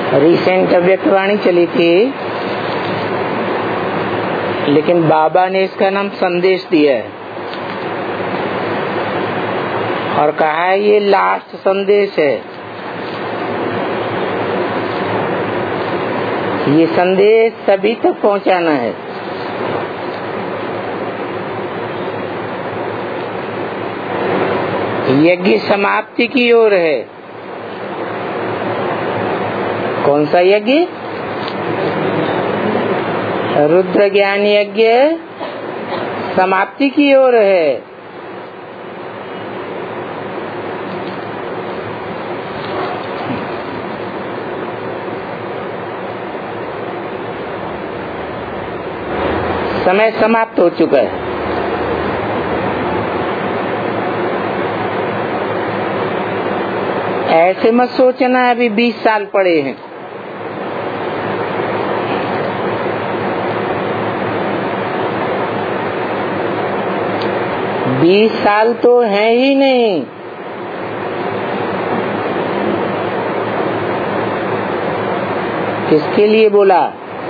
Recent अव्यक्तवाणी चली थी, लेकिन बाबा ने इसका नाम संदेश दिया है और कहा है ये लास्ट संदेश है। ये संदेश सभी तक पहुंचाना है। यज्ञ समाप्ति की ओर है। कौन सा यज्ञ? रुद्र ज्ञान यज्ञ समाप्ति की ओर है। समय समाप्त हो चुका है। ऐसे मत सोचना अभी 20 साल पड़े हैं। बीस साल तो है ही नहीं। किसके लिए बोला?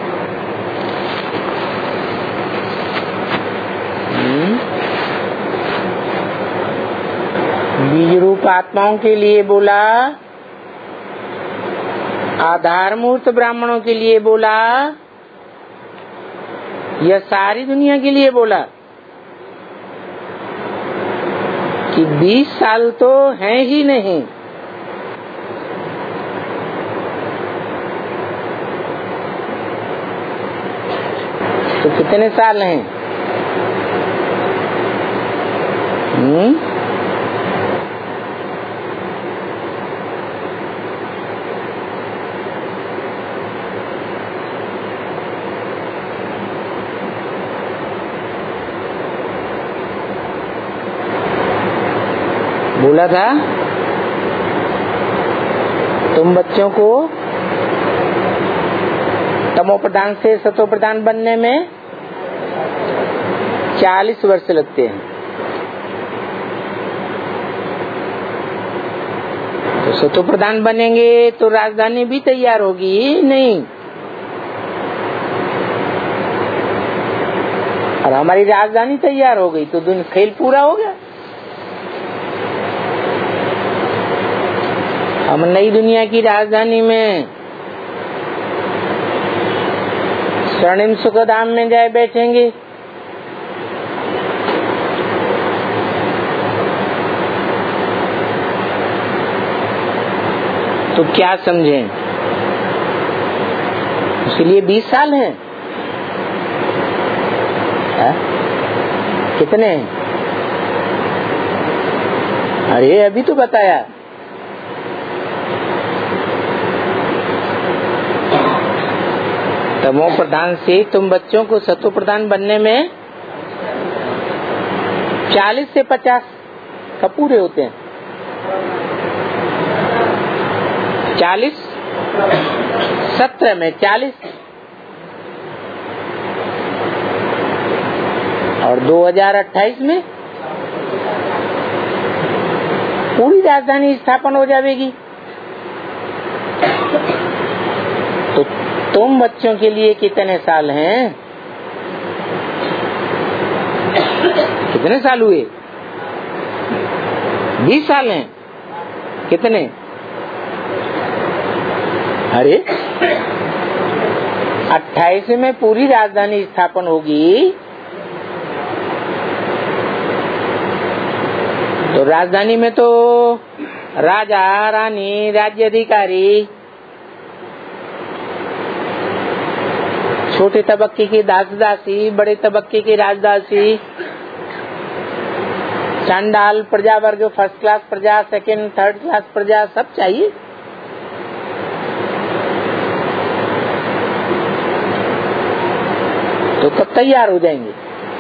बीज रूप आत्माओं के लिए बोला, आधार मूर्त ब्राह्मणों के लिए बोला, या सारी दुनिया के लिए बोला कि 20 साल तो है ही नहीं। तो कितने साल हैं? बोला था तुम बच्चों को तमो प्रधान से सतो प्रधान बनने में 40 वर्ष लगते हैं। तो सतो प्रधान बनेंगे तो राजधानी भी तैयार होगी नहीं, और हमारी राजधानी तैयार हो गई तो खेल पूरा हो गया। हम नई दुनिया की राजधानी में स्वर्णिम सुखधाम में जाए बैठेंगे। तो क्या समझें? उसके लिए 20 साल हैं। कितने? अरे अभी तो बताया। तमो प्रधान से तुम बच्चों को सतो प्रधान बनने में 40 से 50 कब पूरे होते हैं? 40 17 में 40 और 2028 में पूरी राजधानी स्थापन हो जाएगी। तो तुम बच्चों के लिए कितने साल हैं? कितने साल हुए? 20 साल हैं। कितने? अरे 28 में पूरी राजधानी स्थापन होगी तो राजधानी में तो राजा रानी राज्य अधिकारी, छोटे तबक्के की दास दासी, बड़े तबक्के की राजदासी, चांडाल प्रजा वर्ग, फर्स्ट क्लास प्रजा, सेकंड थर्ड क्लास प्रजा, सब चाहिए। तो कब तैयार हो जाएंगे?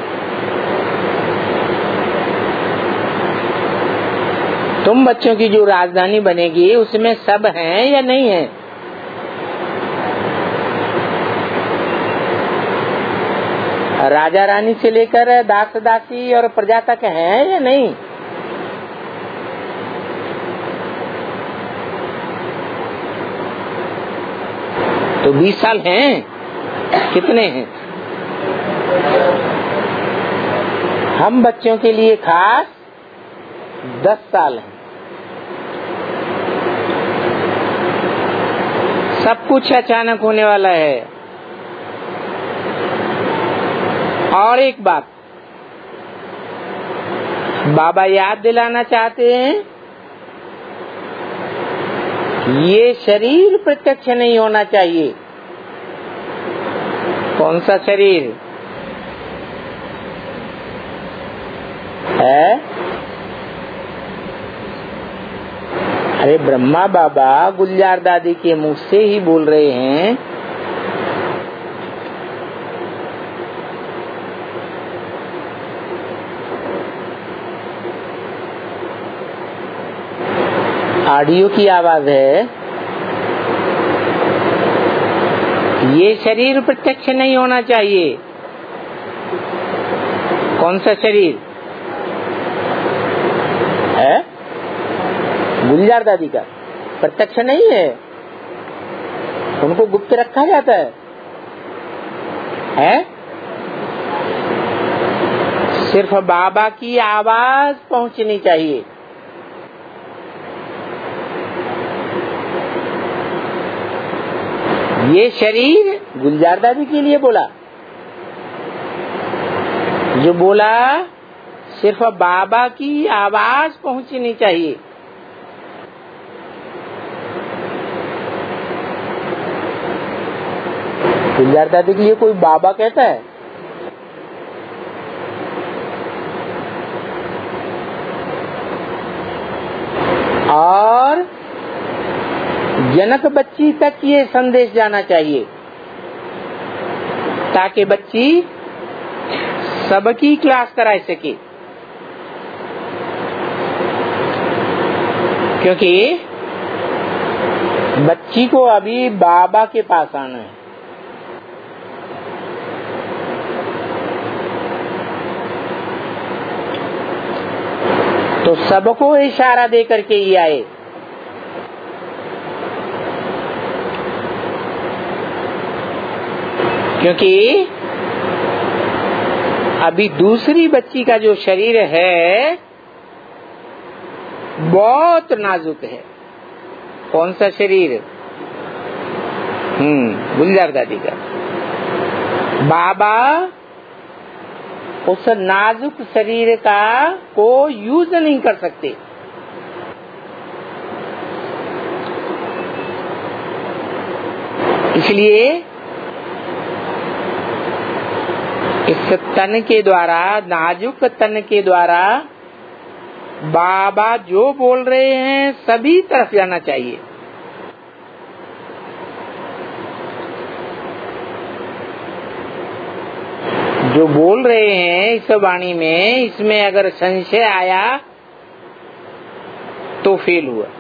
तुम बच्चों की जो राजधानी बनेगी उसमें सब हैं या नहीं है? राजा रानी से लेकर दास दासी और प्रजा तक है या नहीं? तो 20 साल हैं, कितने हैं? हम बच्चों के लिए खास 10 साल हैं। सब कुछ अचानक होने वाला है। और एक बात बाबा याद दिलाना चाहते हैं, ये शरीर प्रत्यक्ष नहीं होना चाहिए। कौन सा शरीर है? अरे ब्रह्मा बाबा गुलजार दादी के मुख से ही बोल रहे हैं। ऑडियो की आवाज है। ये शरीर प्रत्यक्ष नहीं होना चाहिए। कौन सा शरीर है? गुलजार दादी का प्रत्यक्ष नहीं है, उनको गुप्त रखा जाता है? सिर्फ बाबा की आवाज पहुंचनी चाहिए। ये शरीर गुलजार दादी के लिए बोला, जो बोला सिर्फ बाबा की आवाज पहुंचनी चाहिए। गुलजार दादी के लिए कोई बाबा कहता है? और जनक बच्ची तक ये संदेश जाना चाहिए, ताकि बच्ची सबकी क्लास करा सके। क्योंकि बच्ची को अभी बाबा के पास आना है। तो सबको इशारा दे करके ही आए। क्योंकि अभी दूसरी बच्ची का जो शरीर है बहुत नाजुक है। कौन सा शरीर? गुलजार दादी का। बाबा उस नाजुक शरीर का को यूज नहीं कर सकते। इसलिए इस तन के द्वारा, नाजुक तन के द्वारा बाबा जो बोल रहे हैं सभी तरफ जाना चाहिए। जो बोल रहे हैं इस वाणी में, इसमें अगर संशय आया तो फेल हुआ।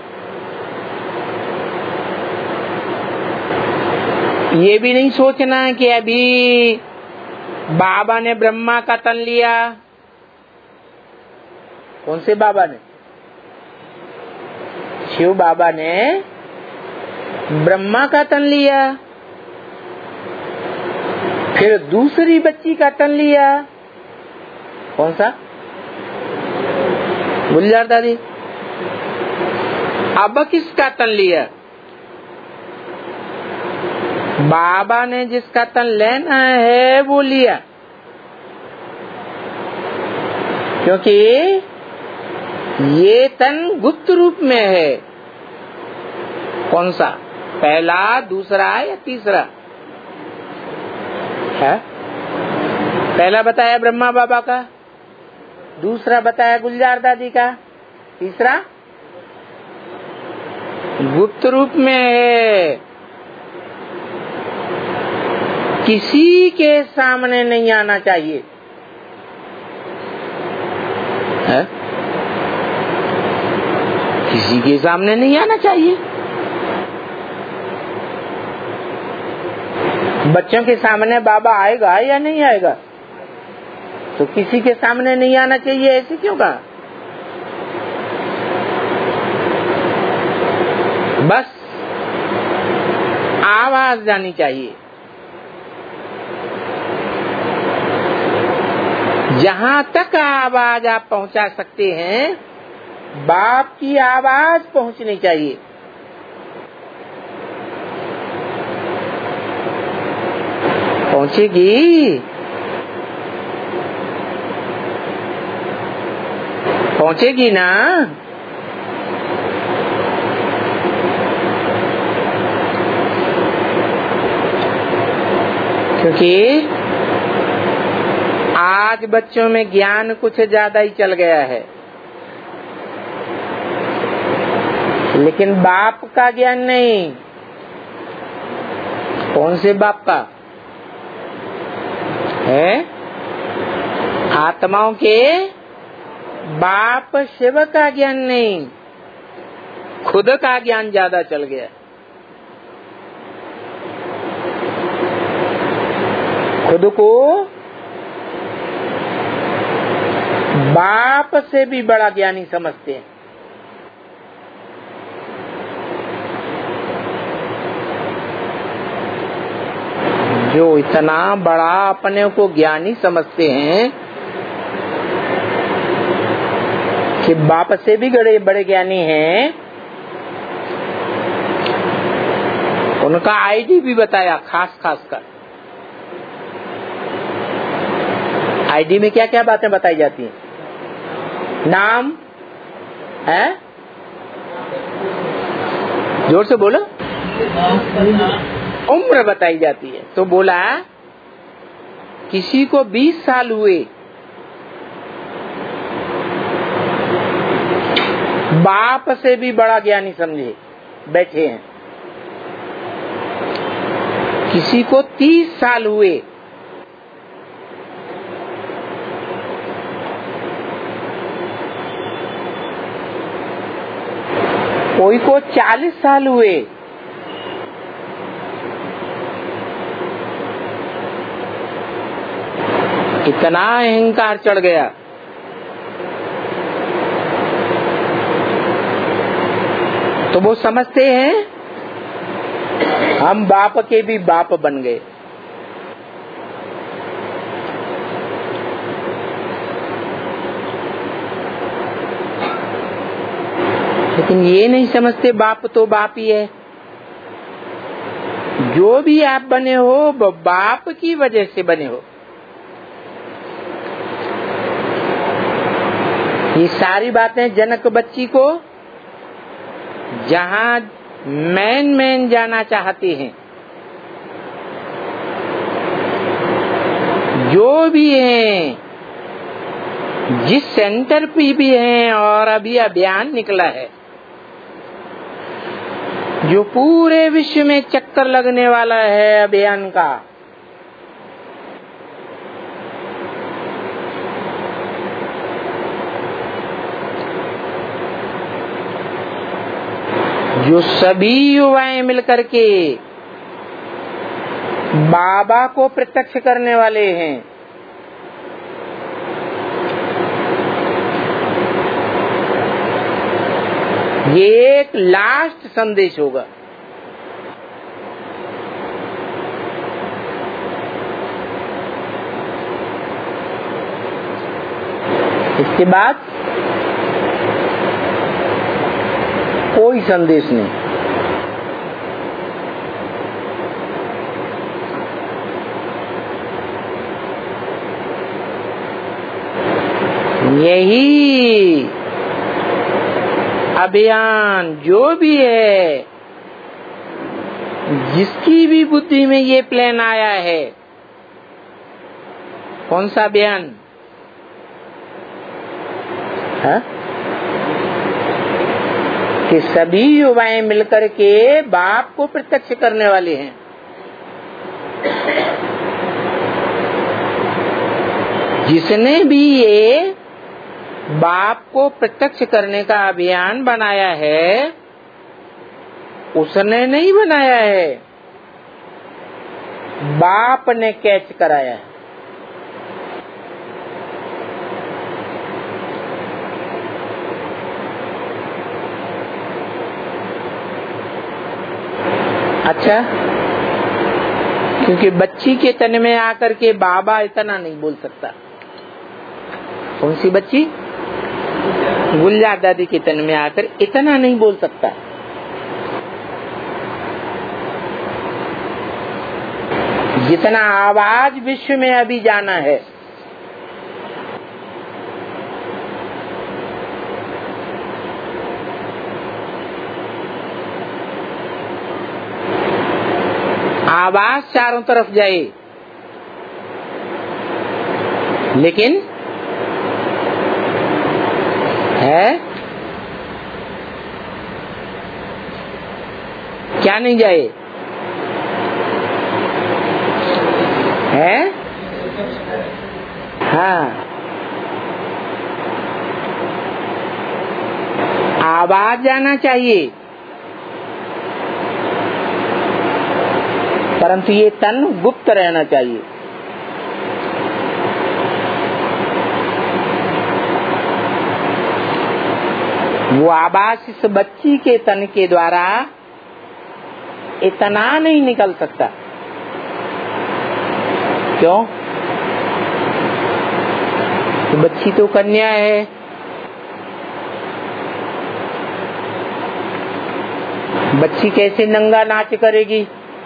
ये भी नहीं सोचना कि अभी बाबा ने ब्रह्मा का तन लिया। कौन से बाबा ने? शिव बाबा ने ब्रह्मा का तन लिया, फिर दूसरी बच्ची का तन लिया। कौन सा? गुलजार दादी। अब किसका तन लिया? बाबा ने जिसका तन लेना है वो लिया। क्योंकि ये तन गुप्त रूप में है। कौन सा? पहला, दूसरा या तीसरा है? पहला बताया ब्रह्मा बाबा का, दूसरा बताया गुलजार दादी का, तीसरा गुप्त रूप में है। किसी के सामने नहीं आना चाहिए है? किसी के सामने नहीं आना चाहिए। बच्चों के सामने बाबा आएगा या नहीं आएगा? तो किसी के सामने नहीं आना चाहिए, ऐसे क्यों कहा? बस आवाज जानी चाहिए। जहां तक आवाज आप पहुंचा सकते हैं, बाप की आवाज पहुंचनी चाहिए। पहुंचेगी? पहुंचेगी ना? क्योंकि आज बच्चों में ज्ञान कुछ ज्यादा ही चल गया है, लेकिन बाप का ज्ञान नहीं। कौन से बाप का है? आत्माओं के बाप शिव का ज्ञान नहीं, खुद का ज्ञान ज्यादा चल गया। खुद को बाप से भी बड़ा ज्ञानी समझते हैं। जो इतना बड़ा अपने को ज्ञानी समझते हैं कि बाप से भी बड़े ज्ञानी हैं, उनका आईडी भी बताया खास कर। आईडी में क्या क्या बातें बताई जाती हैं? नाम है, जोर से बोलो। उम्र बताई जाती है। तो बोला किसी को 20 साल हुए, बाप से भी बड़ा ज्ञानी समझे बैठे हैं। किसी को 30 साल हुए, कोई को 40 साल हुए, इतना अहंकार चढ़ गया। तो वो समझते हैं हम बाप के भी बाप बन गए। लेकिन ये नहीं समझते बाप तो बाप ही है। जो भी आप बने हो वो बाप की वजह से बने हो। ये सारी बातें जनक बच्ची को जहां मैन जाना चाहते हैं, जो भी हैं, जिस सेंटर पे भी हैं, और अभी अभियान निकला है जो पूरे विश्व में चक्कर लगने वाला है अभियान का, जो सभी युवाएं मिलकर के बाबा को प्रत्यक्ष करने वाले हैं, ये एक लास्ट संदेश होगा। इसके बाद कोई संदेश नहीं। यही अभियान जो भी है, जिसकी भी बुद्धि में ये प्लान आया है, कौन सा अभियान है? कि सभी युवाएं मिलकर के बाप को प्रत्यक्ष करने वाले हैं। जिसने भी ये बाप को प्रत्यक्ष करने का अभियान बनाया है, उसने नहीं बनाया है, बाप ने कैच कराया है। अच्छा, क्योंकि बच्ची के तन में आकर के बाबा इतना नहीं बोल सकता। कौन सी बच्ची? गुलजार दादी के तन में आकर इतना नहीं बोल सकता। जितना आवाज विश्व में अभी जाना है, आवाज चारों तरफ जाए, लेकिन है क्या नहीं जाए? है हाँ, आवाज जाना चाहिए, परंतु ये तन गुप्त रहना चाहिए। वो आवाज इस बच्ची के तन के द्वारा इतना नहीं निकल सकता। क्यों? तो बच्ची तो कन्या है, बच्ची कैसे नंगा नाच करेगी?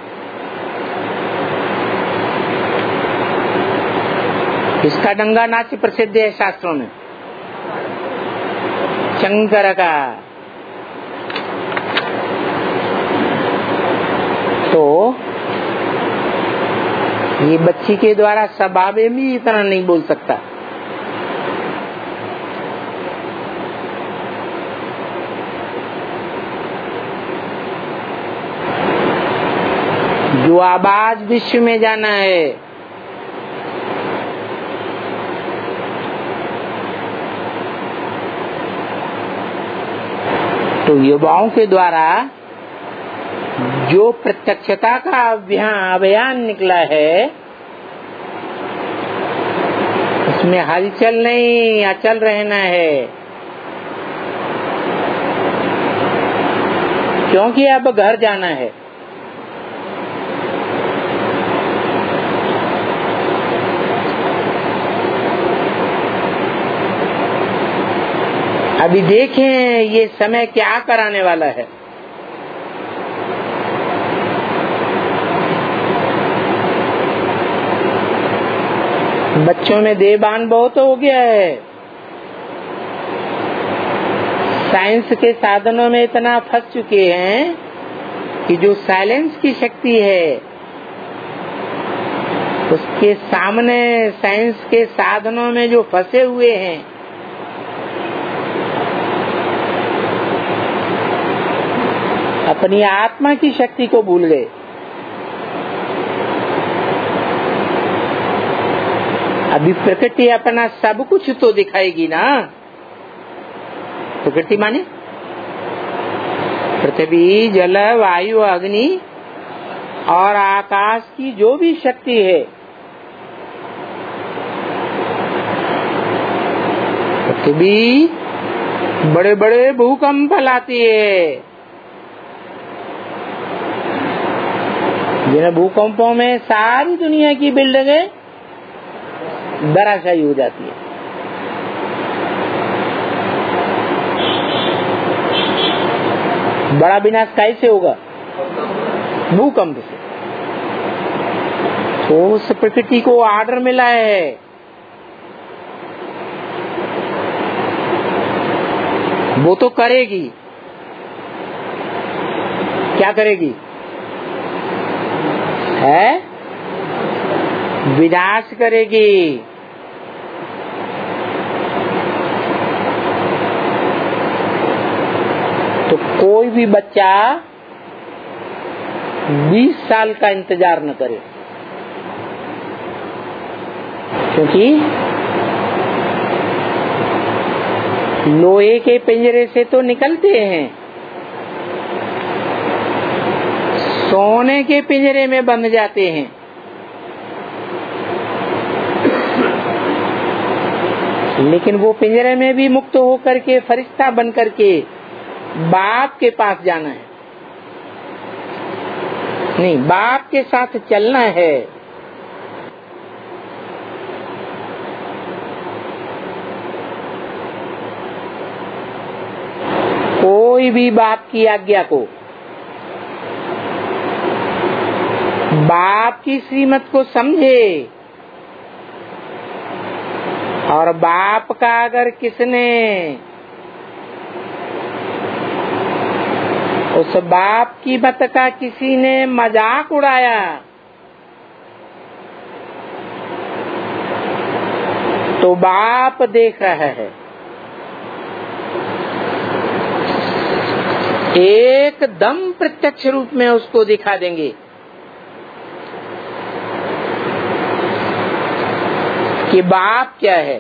इसका नंगा नाच प्रसिद्ध है शास्त्रों में, शंकर का। तो ये बच्ची के द्वारा सभा में भी इतना नहीं बोल सकता। जो आवाज विश्व में जाना है, तो युवाओं के द्वारा जो प्रत्यक्षता का अभियान निकला है, उसमें हलचल नहीं, अचल रहना है। क्योंकि अब घर जाना है। अभी देखें ये समय क्या कराने वाला है। बच्चों में देहबान बहुत हो गया है। साइंस के साधनों में इतना फंस चुके हैं कि जो साइलेंस की शक्ति है, उसके सामने साइंस के साधनों में जो फंसे हुए हैं, अपनी आत्मा की शक्ति को भूल गए। अभी प्रकृति अपना सब कुछ तो दिखाएगी ना। प्रकृति माने पृथ्वी, जल, वायु, अग्नि और आकाश की जो भी शक्ति है, पृथ्वी बड़े बड़े भूकंप लाती है। जिन भूकंपों में सारी दुनिया की बिल्डिंगें धराशायी हो जाती है। बड़ा विनाश कैसे होगा? भूकंप से। तो उस प्रकृति को ऑर्डर मिला है, वो तो करेगी। क्या करेगी? है विनाश करेगी। तो कोई भी बच्चा 20 साल का इंतजार न करे, क्योंकि लोहे के पिंजरे से तो निकलते हैं, सोने के पिंजरे में बंध जाते हैं। लेकिन वो पिंजरे में भी मुक्त होकर के फरिश्ता बन करके बाप के पास जाना है। नहीं, बाप के साथ चलना है। कोई भी बाप की आज्ञा को, बाप की श्रीमत को समझे, और बाप का अगर किसने उस बाप की मत का किसी ने मजाक उड़ाया तो बाप देख रहा है, एकदम प्रत्यक्ष रूप में उसको दिखा देंगे कि बाप क्या है।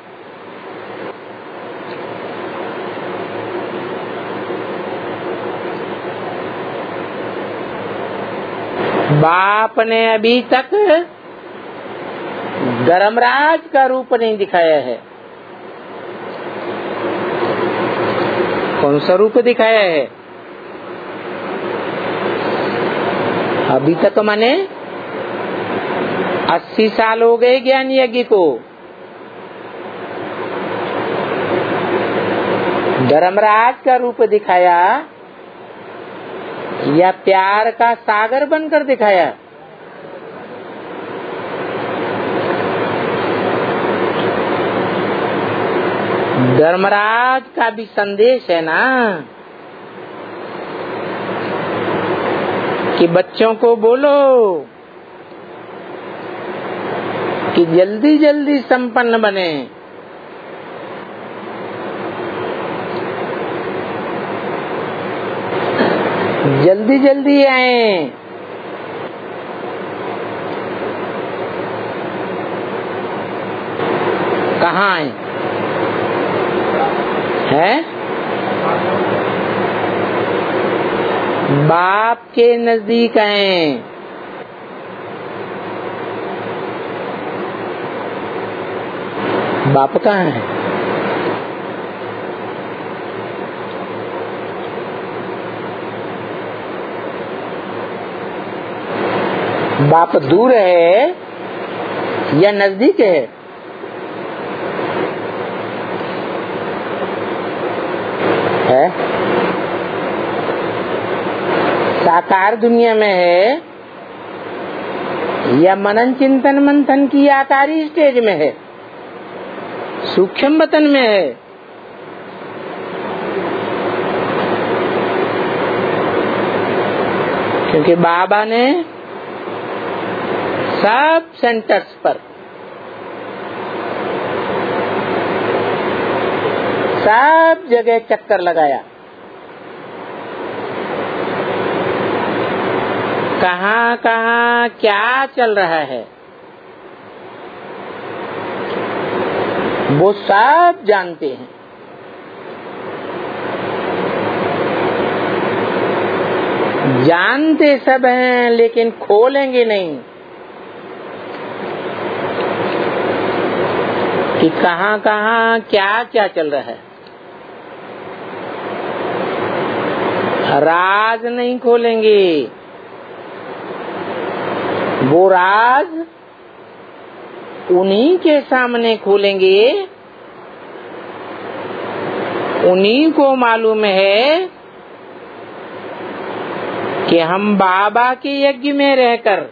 बाप ने अभी तक धर्मराज का रूप नहीं दिखाया है। कौन सा रूप दिखाया है? अभी तक माने 80 साल हो गए ज्ञान यज्ञ को। धर्मराज का रूप दिखाया या प्यार का सागर बनकर दिखाया? धर्मराज का भी संदेश है ना कि बच्चों को बोलो कि जल्दी जल्दी संपन्न बने। जल्दी जल्दी आए। कहाँ आए हैं? बाप के नजदीक आए। बाप कहाँ है? बाप दूर है या नजदीक है? है? साकार दुनिया में है या मनन चिंतन मंथन की आकारी स्टेज में है? सूक्ष्म वतन में है? क्योंकि बाबा ने सब सेंटर्स पर, सब जगह चक्कर लगाया। कहाँ कहाँ क्या चल रहा है वो सब जानते हैं। जानते सब हैं लेकिन खोलेंगे नहीं कि कहाँ कहाँ क्या क्या चल रहा है। राज नहीं खोलेंगे। वो राज उन्हीं के सामने खोलेंगे। उन्हीं को मालूम है कि हम बाबा के यज्ञ में रहकर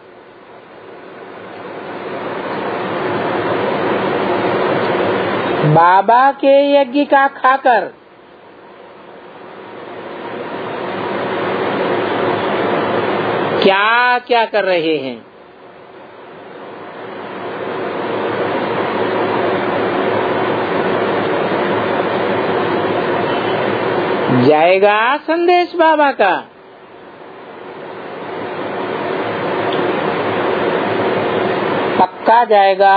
बाबा के यज्ञ का खाकर क्या क्या कर रहे हैं। जाएगा संदेश बाबा का। पक्का जाएगा।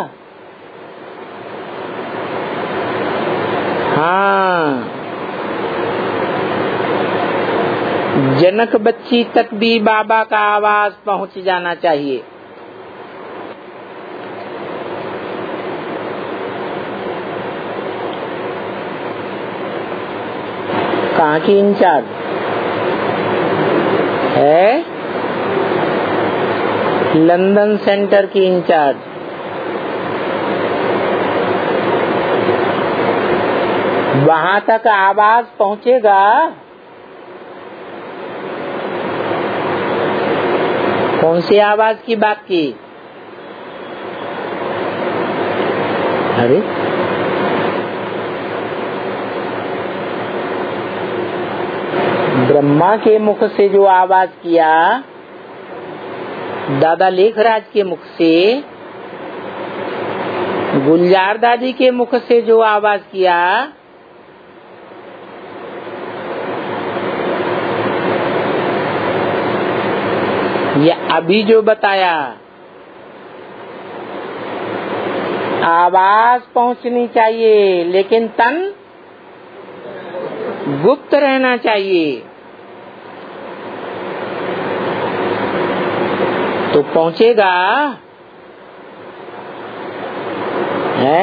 हाँ, जनक बच्ची तक भी बाबा का आवाज पहुंच जाना चाहिए। कहाँ की इंचार्ज है? लंदन सेंटर की इंचार्ज। वहां तक आवाज पहुंचेगा? कौन सी आवाज की बात की? अरे ब्रह्मा के मुख से जो आवाज किया, दादा लेखराज के मुख से, गुलजार दादी के मुख से जो आवाज किया, ये अभी जो बताया, आवाज पहुंचनी चाहिए लेकिन तन गुप्त रहना चाहिए। तो पहुंचेगा है?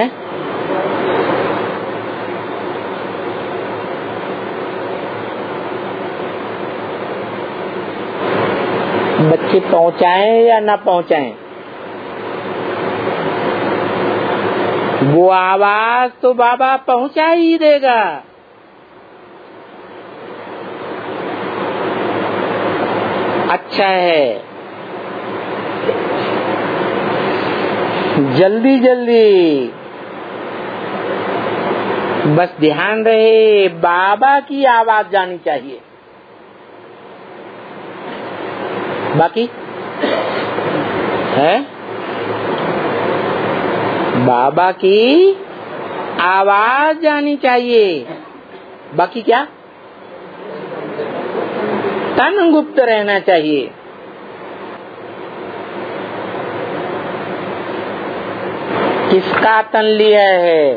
बच्चे पहुंचाएं या ना पहुंचाएं, वो आवाज तो बाबा पहुंचा ही देगा। अच्छा है, जल्दी जल्दी बस ध्यान रहे बाबा की आवाज जानी चाहिए। बाकी है बाबा की आवाज जानी चाहिए। बाकी क्या? तन गुप्त रहना चाहिए। किसका तन लिया है?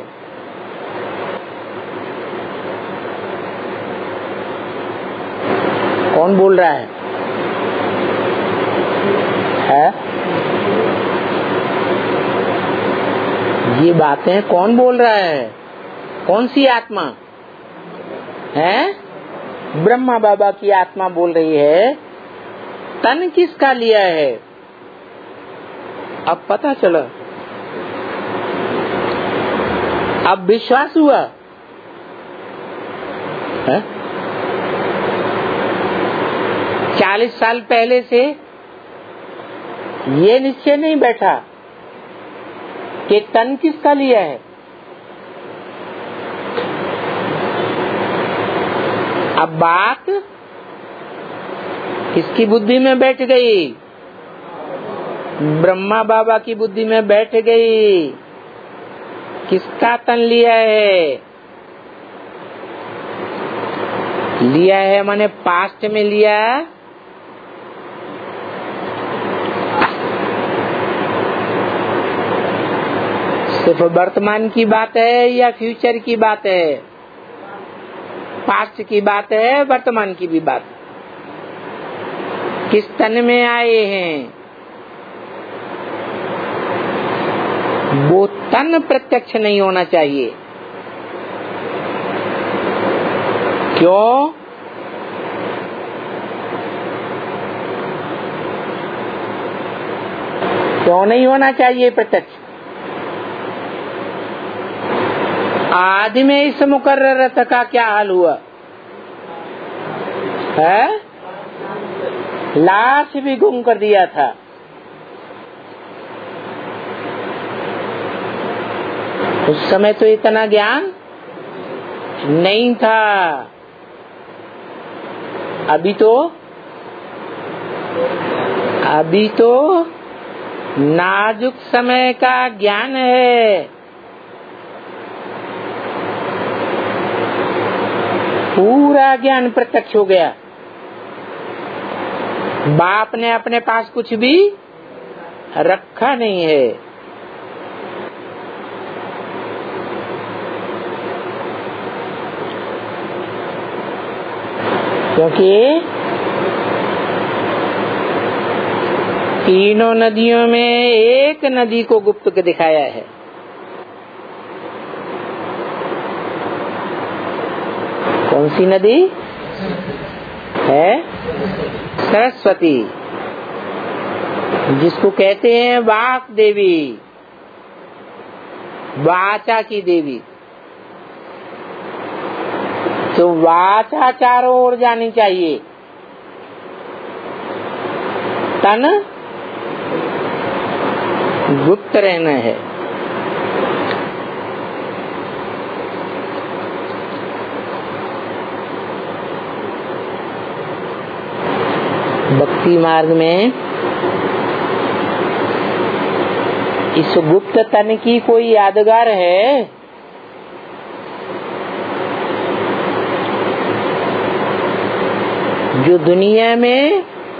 कौन बोल रहा है? ये बातें कौन बोल रहा है? कौन सी आत्मा है? ब्रह्मा बाबा की आत्मा बोल रही है। तन किसका लिया है? अब पता चला, अब विश्वास हुआ है? 40 साल पहले से ये निश्चय नहीं बैठा कि तन किसका लिया है। अब बात किसकी बुद्धि में बैठ गई? ब्रह्मा बाबा की बुद्धि में बैठ गई। किसका तन लिया है? लिया है माने पास्ट में लिया, सिर्फ वर्तमान की बात है या फ्यूचर की बात है? पास्ट की बात है, वर्तमान की भी बात। किस तन में आए हैं? वो तन प्रत्यक्ष नहीं होना चाहिए। क्यों? क्यों नहीं होना चाहिए प्रत्यक्ष? आदि में इस मुकर्रर रथ का क्या हाल हुआ है? लाश भी गुम कर दिया था। उस समय तो इतना ज्ञान नहीं था। अभी तो नाजुक समय का ज्ञान है। पूरा ज्ञान प्रत्यक्ष हो गया। बाप ने अपने पास कुछ भी रखा नहीं है। क्योंकि तीनों नदियों में एक नदी को गुप्त के दिखाया है। कौन सी नदी है? सरस्वती। जिसको कहते हैं वाक देवी, वाचा की देवी। तो वाचा चारों ओर जानी चाहिए, तन गुप्त रहना है। भक्ति मार्ग में इस गुप्त तन की कोई यादगार है? जो दुनिया में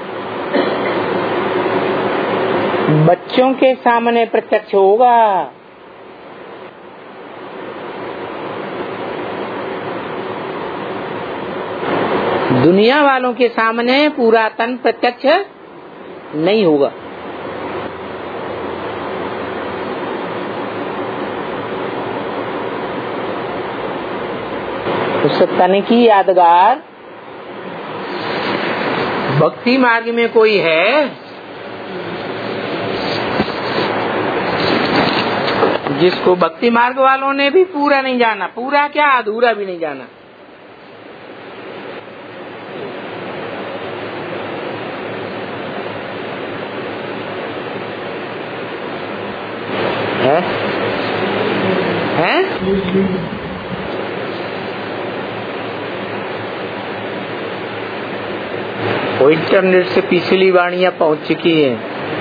बच्चों के सामने प्रत्यक्ष होगा। दुनिया वालों के सामने पूरा तन प्रत्यक्ष नहीं होगा। उस तन की यादगार भक्ति मार्ग में कोई है? जिसको भक्ति मार्ग वालों ने भी पूरा नहीं जाना, पूरा क्या अधूरा भी नहीं जाना। है? वो इंटरनेट से पिछली वाणियां पहुंच चुकी हैं।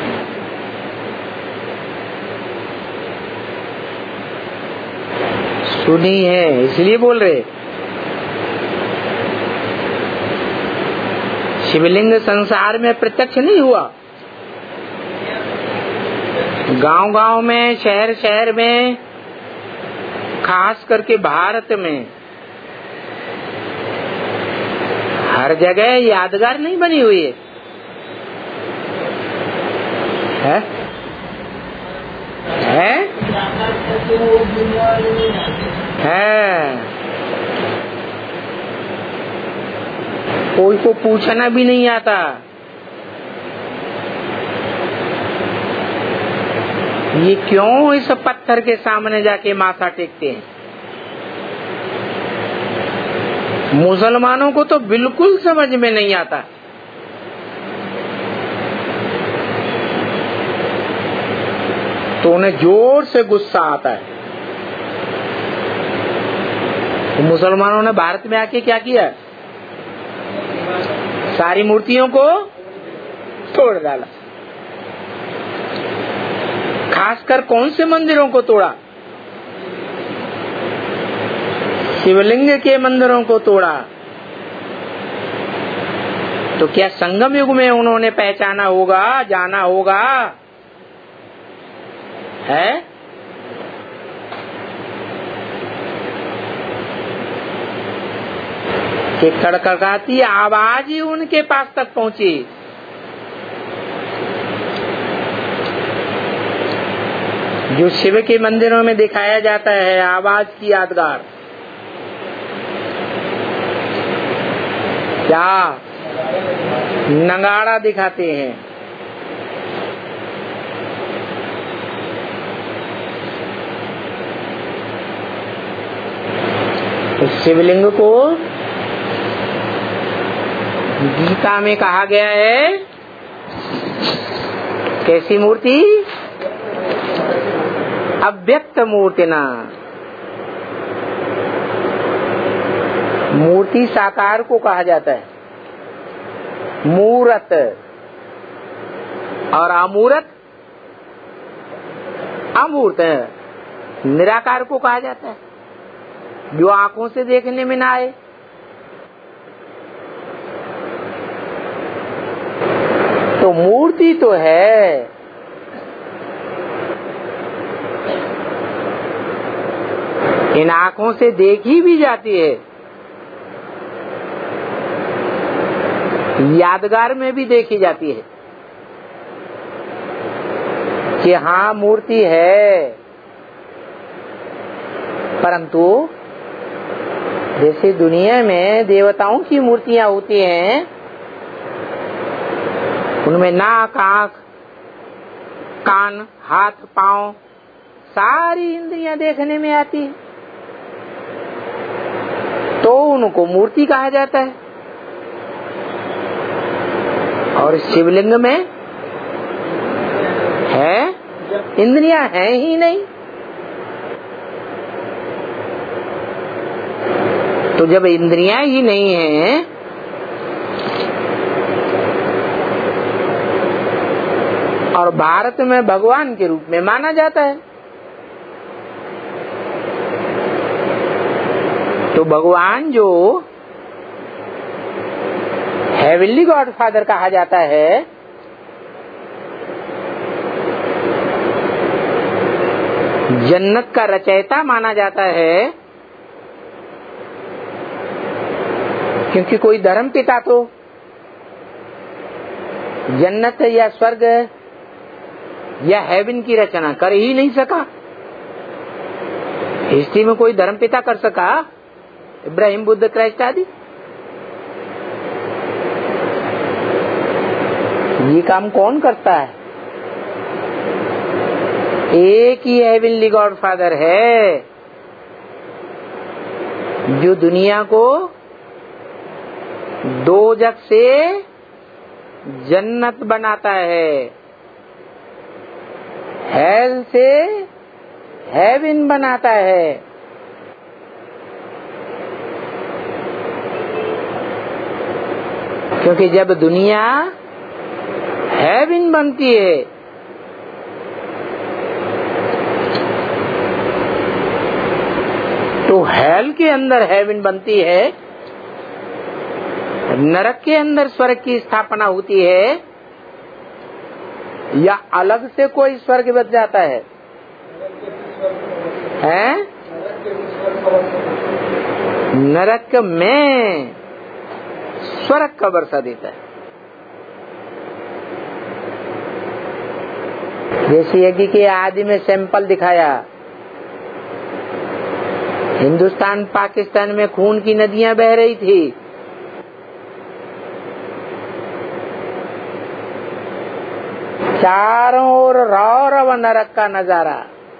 सुनी है इसलिए बोल रहे। शिवलिंग संसार में प्रत्यक्ष नहीं हुआ। गांव-गांव में, शहर-शहर में, खास करके भारत में हर जगह यादगार नहीं बनी हुई है? कोई को पूछना भी नहीं आता। ये क्यों इस पत्थर के सामने जाके माथा टेकते हैं? मुसलमानों को तो बिल्कुल समझ में नहीं आता। तो उन्हें जोर से गुस्सा आता है। तो मुसलमानों ने भारत में आके क्या किया? सारी मूर्तियों को तोड़ डाला। खासकर कौन से मंदिरों को तोड़ा? शिवलिंग के मंदिरों को तोड़ा। तो क्या संगम युग में उन्होंने पहचाना होगा, जाना होगा? है? कि कड़कड़ाती आवाज ही उनके पास तक पहुंची। जो शिव के मंदिरों में दिखाया जाता है आवाज की यादगार, क्या नगाड़ा दिखाते हैं। तो शिवलिंग को गीता में कहा गया है कैसी मूर्ति? अव्यक्त मूर्तिना। मूर्ति साकार को कहा जाता है, मूरत, और अमूरत अमूर्त निराकार को कहा जाता है, जो आंखों से देखने में ना आए। तो मूर्ति तो है, इन आंखों से देखी भी जाती है, यादगार में भी देखी जाती है कि हाँ मूर्ति है। परंतु जैसे दुनिया में देवताओं की मूर्तियां होती हैं, उनमें नाक, आंख, कान, हाथ, पांव, सारी इंद्रियां देखने में आती है, तो उनको मूर्ति कहा जाता है। और शिवलिंग में है, इंद्रियां हैं ही नहीं। तो जब इंद्रियां ही नहीं हैं, और भारत में भगवान के रूप में माना जाता है, तो भगवान जो हेवनली गॉडफादर कहा जाता है, जन्नत का रचयिता माना जाता है, क्योंकि कोई धर्म पिता तो जन्नत या स्वर्ग या हेवन की रचना कर ही नहीं सका। हिस्ट्री में कोई धर्म पिता कर सका? इब्राहिम, बुद्ध, क्राइस्ट आदि? ये काम कौन करता है? एक ही हेवनली गॉडफादर है जो दुनिया को दोजख से जन्नत बनाता है, हेल से हेवन बनाता है। क्योंकि जब दुनिया हेवन बनती है तो हेल के अंदर हेवन बनती है, नरक के अंदर स्वर्ग की स्थापना होती है, या अलग से कोई स्वर्ग बच जाता है? हैं? नरक में स्वर्ग का वर्षा देता है। जैसे यज्ञ के आदि में सैंपल दिखाया, हिंदुस्तान पाकिस्तान में खून की नदियां बह रही थी, चारों ओर रौरव नरक का नजारा,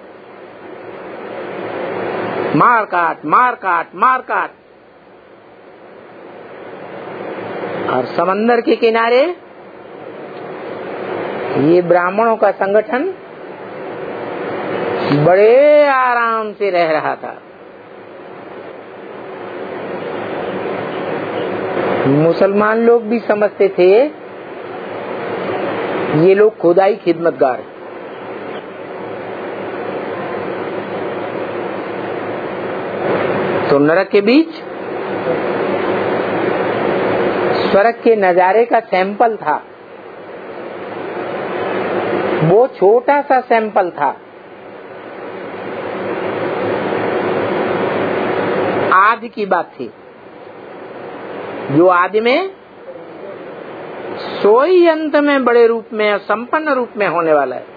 मार काट मार काट मार काट। और समंदर के किनारे ये ब्राह्मणों का संगठन बड़े आराम से रह रहा था। मुसलमान लोग भी समझते थे ये लोग खुदाई खिदमतगार। तो नरक के बीच स्वर्ग के नजारे का सैंपल था, वो छोटा सा सैंपल था। आदि की बात थी, जो आदि में सोई अंत में बड़े रूप में और संपन्न रूप में होने वाला है।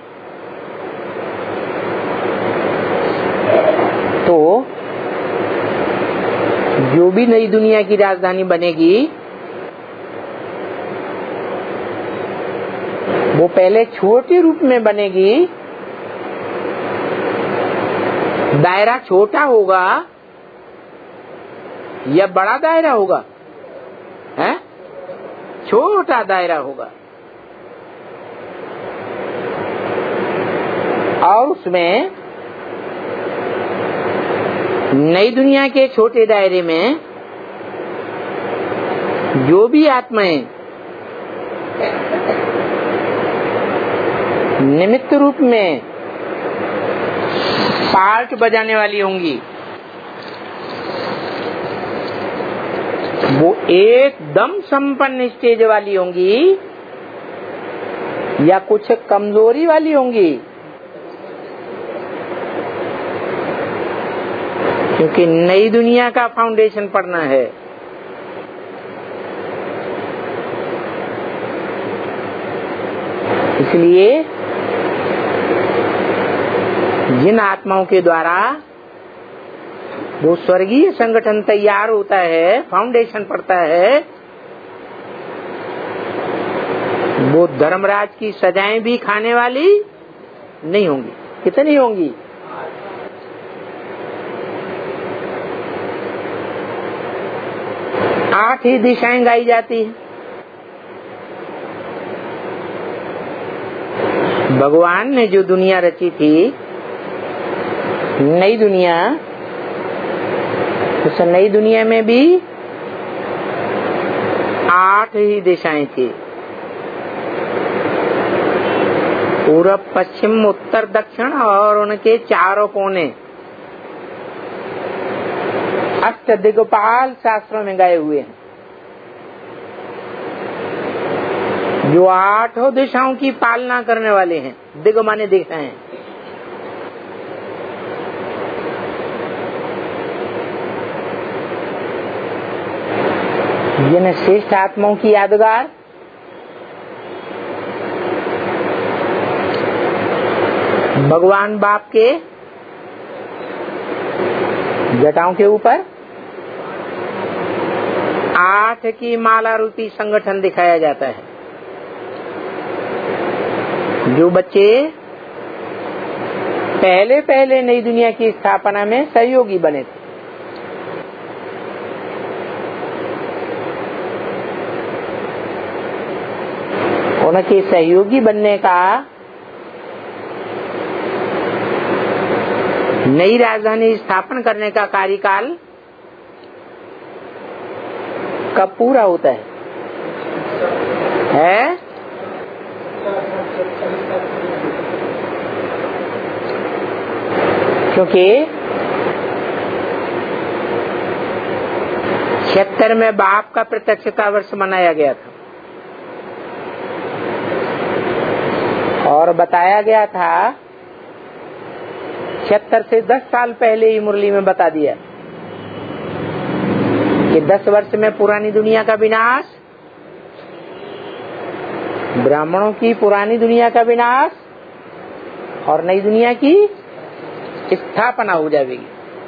तो जो भी नई दुनिया की राजधानी बनेगी वो पहले छोटे रूप में बनेगी, दायरा छोटा होगा या बड़ा दायरा होगा? है? छोटा दायरा होगा, और उसमें नई दुनिया के छोटे दायरे में जो भी आत्माएं निमित्त रूप में पार्ट बजाने वाली होंगी, वो एकदम संपन्न स्टेज वाली होंगी या कुछ कमजोरी वाली होंगी? क्योंकि नई दुनिया का फाउंडेशन पड़ना है। इसलिए जिन आत्माओं के द्वारा वो स्वर्गीय संगठन तैयार होता है, फाउंडेशन पड़ता है, वो धर्मराज की सजाएं भी खाने वाली नहीं होंगी। कितनी होंगी? 8 ही दिशाएं गाई जाती है। भगवान ने जो दुनिया रची थी, नई दुनिया, उस नई दुनिया में भी 8 ही दिशाएं थी। पूरब, पश्चिम, उत्तर, दक्षिण और उनके चारों कोने। अष्ट दिक्पाल शास्त्रों में गए हुए हैं, जो 8 दिशाओं की पालना करने वाले हैं। दिग माने दिशाएं। जिन श्रेष्ठ आत्माओं की यादगार भगवान बाप के जटाओं के ऊपर 8 की माला रूपी संगठन दिखाया जाता है। जो बच्चे पहले पहले नई दुनिया की स्थापना में सहयोगी बने थे, उनके सहयोगी बनने का नई राजधानी स्थापन करने का कार्यकाल कब पूरा होता है? क्योंकि 76 में बाप का प्रत्यक्षता वर्ष मनाया गया था और बताया गया था 76 से 10 साल पहले ही मुरली में बता दिया कि 10 वर्ष में पुरानी दुनिया का विनाश, ब्राह्मणों की पुरानी दुनिया का विनाश और नई दुनिया की स्थापना हो जाएगी।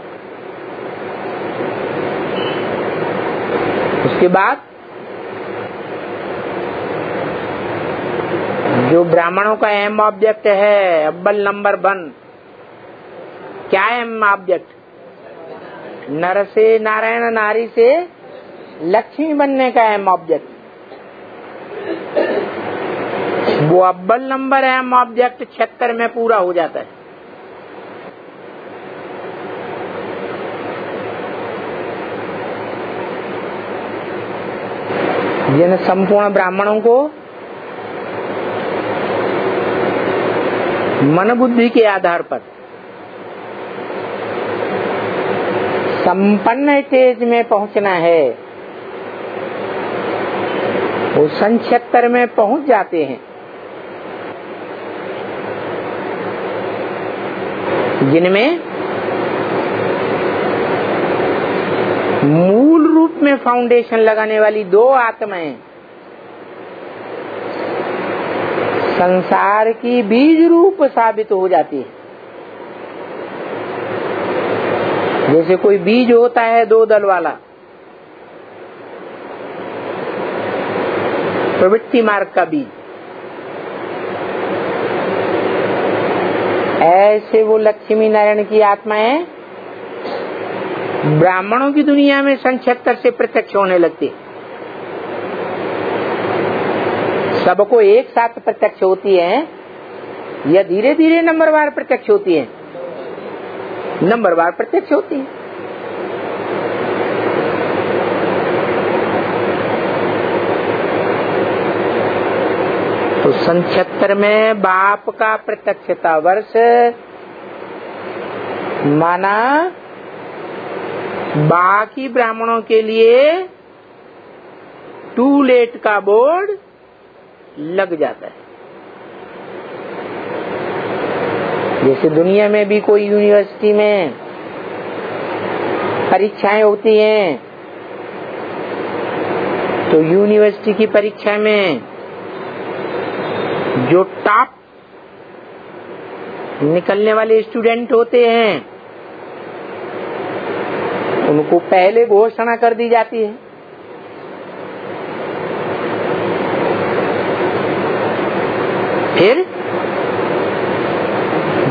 उसके बाद जो ब्राह्मणों का अहम ऑब्जेक्ट है, अव्वल नंबर 1, क्या है अहम ऑब्जेक्ट? नर से नारायण, नारी से लक्ष्मी बनने का अहम ऑब्जेक्ट। वो अव्वल नंबर अहम ऑब्जेक्ट 76 में पूरा हो जाता है। जिन संपूर्ण ब्राह्मणों को मन बुद्धि के आधार पर संपन्न स्टेज में पहुंचना है, वो 76 में पहुंच जाते हैं। जिनमें मूल रूप में फाउंडेशन लगाने वाली 2 आत्माएं संसार की बीज रूप साबित हो जाती है। जैसे कोई बीज होता है 2 दल वाला, प्रवृत्ति मार्ग का बीज, ऐसे वो लक्ष्मी नारायण की आत्माएं ब्राह्मणों की दुनिया में 76 से प्रत्यक्ष होने लगती। सबको एक साथ प्रत्यक्ष होती है या धीरे धीरे नंबरवार प्रत्यक्ष होती है? नंबरवार प्रत्यक्ष होती है। तो 76 में बाप का प्रत्यक्षता वर्ष माना बाकी ब्राह्मणों के लिए टू लेट का बोर्ड लग जाता है। जैसे दुनिया में भी कोई यूनिवर्सिटी में परीक्षाएं होती हैं, तो यूनिवर्सिटी की परीक्षा में जो टॉप निकलने वाले स्टूडेंट होते हैं उनको पहले घोषणा कर दी जाती है। फिर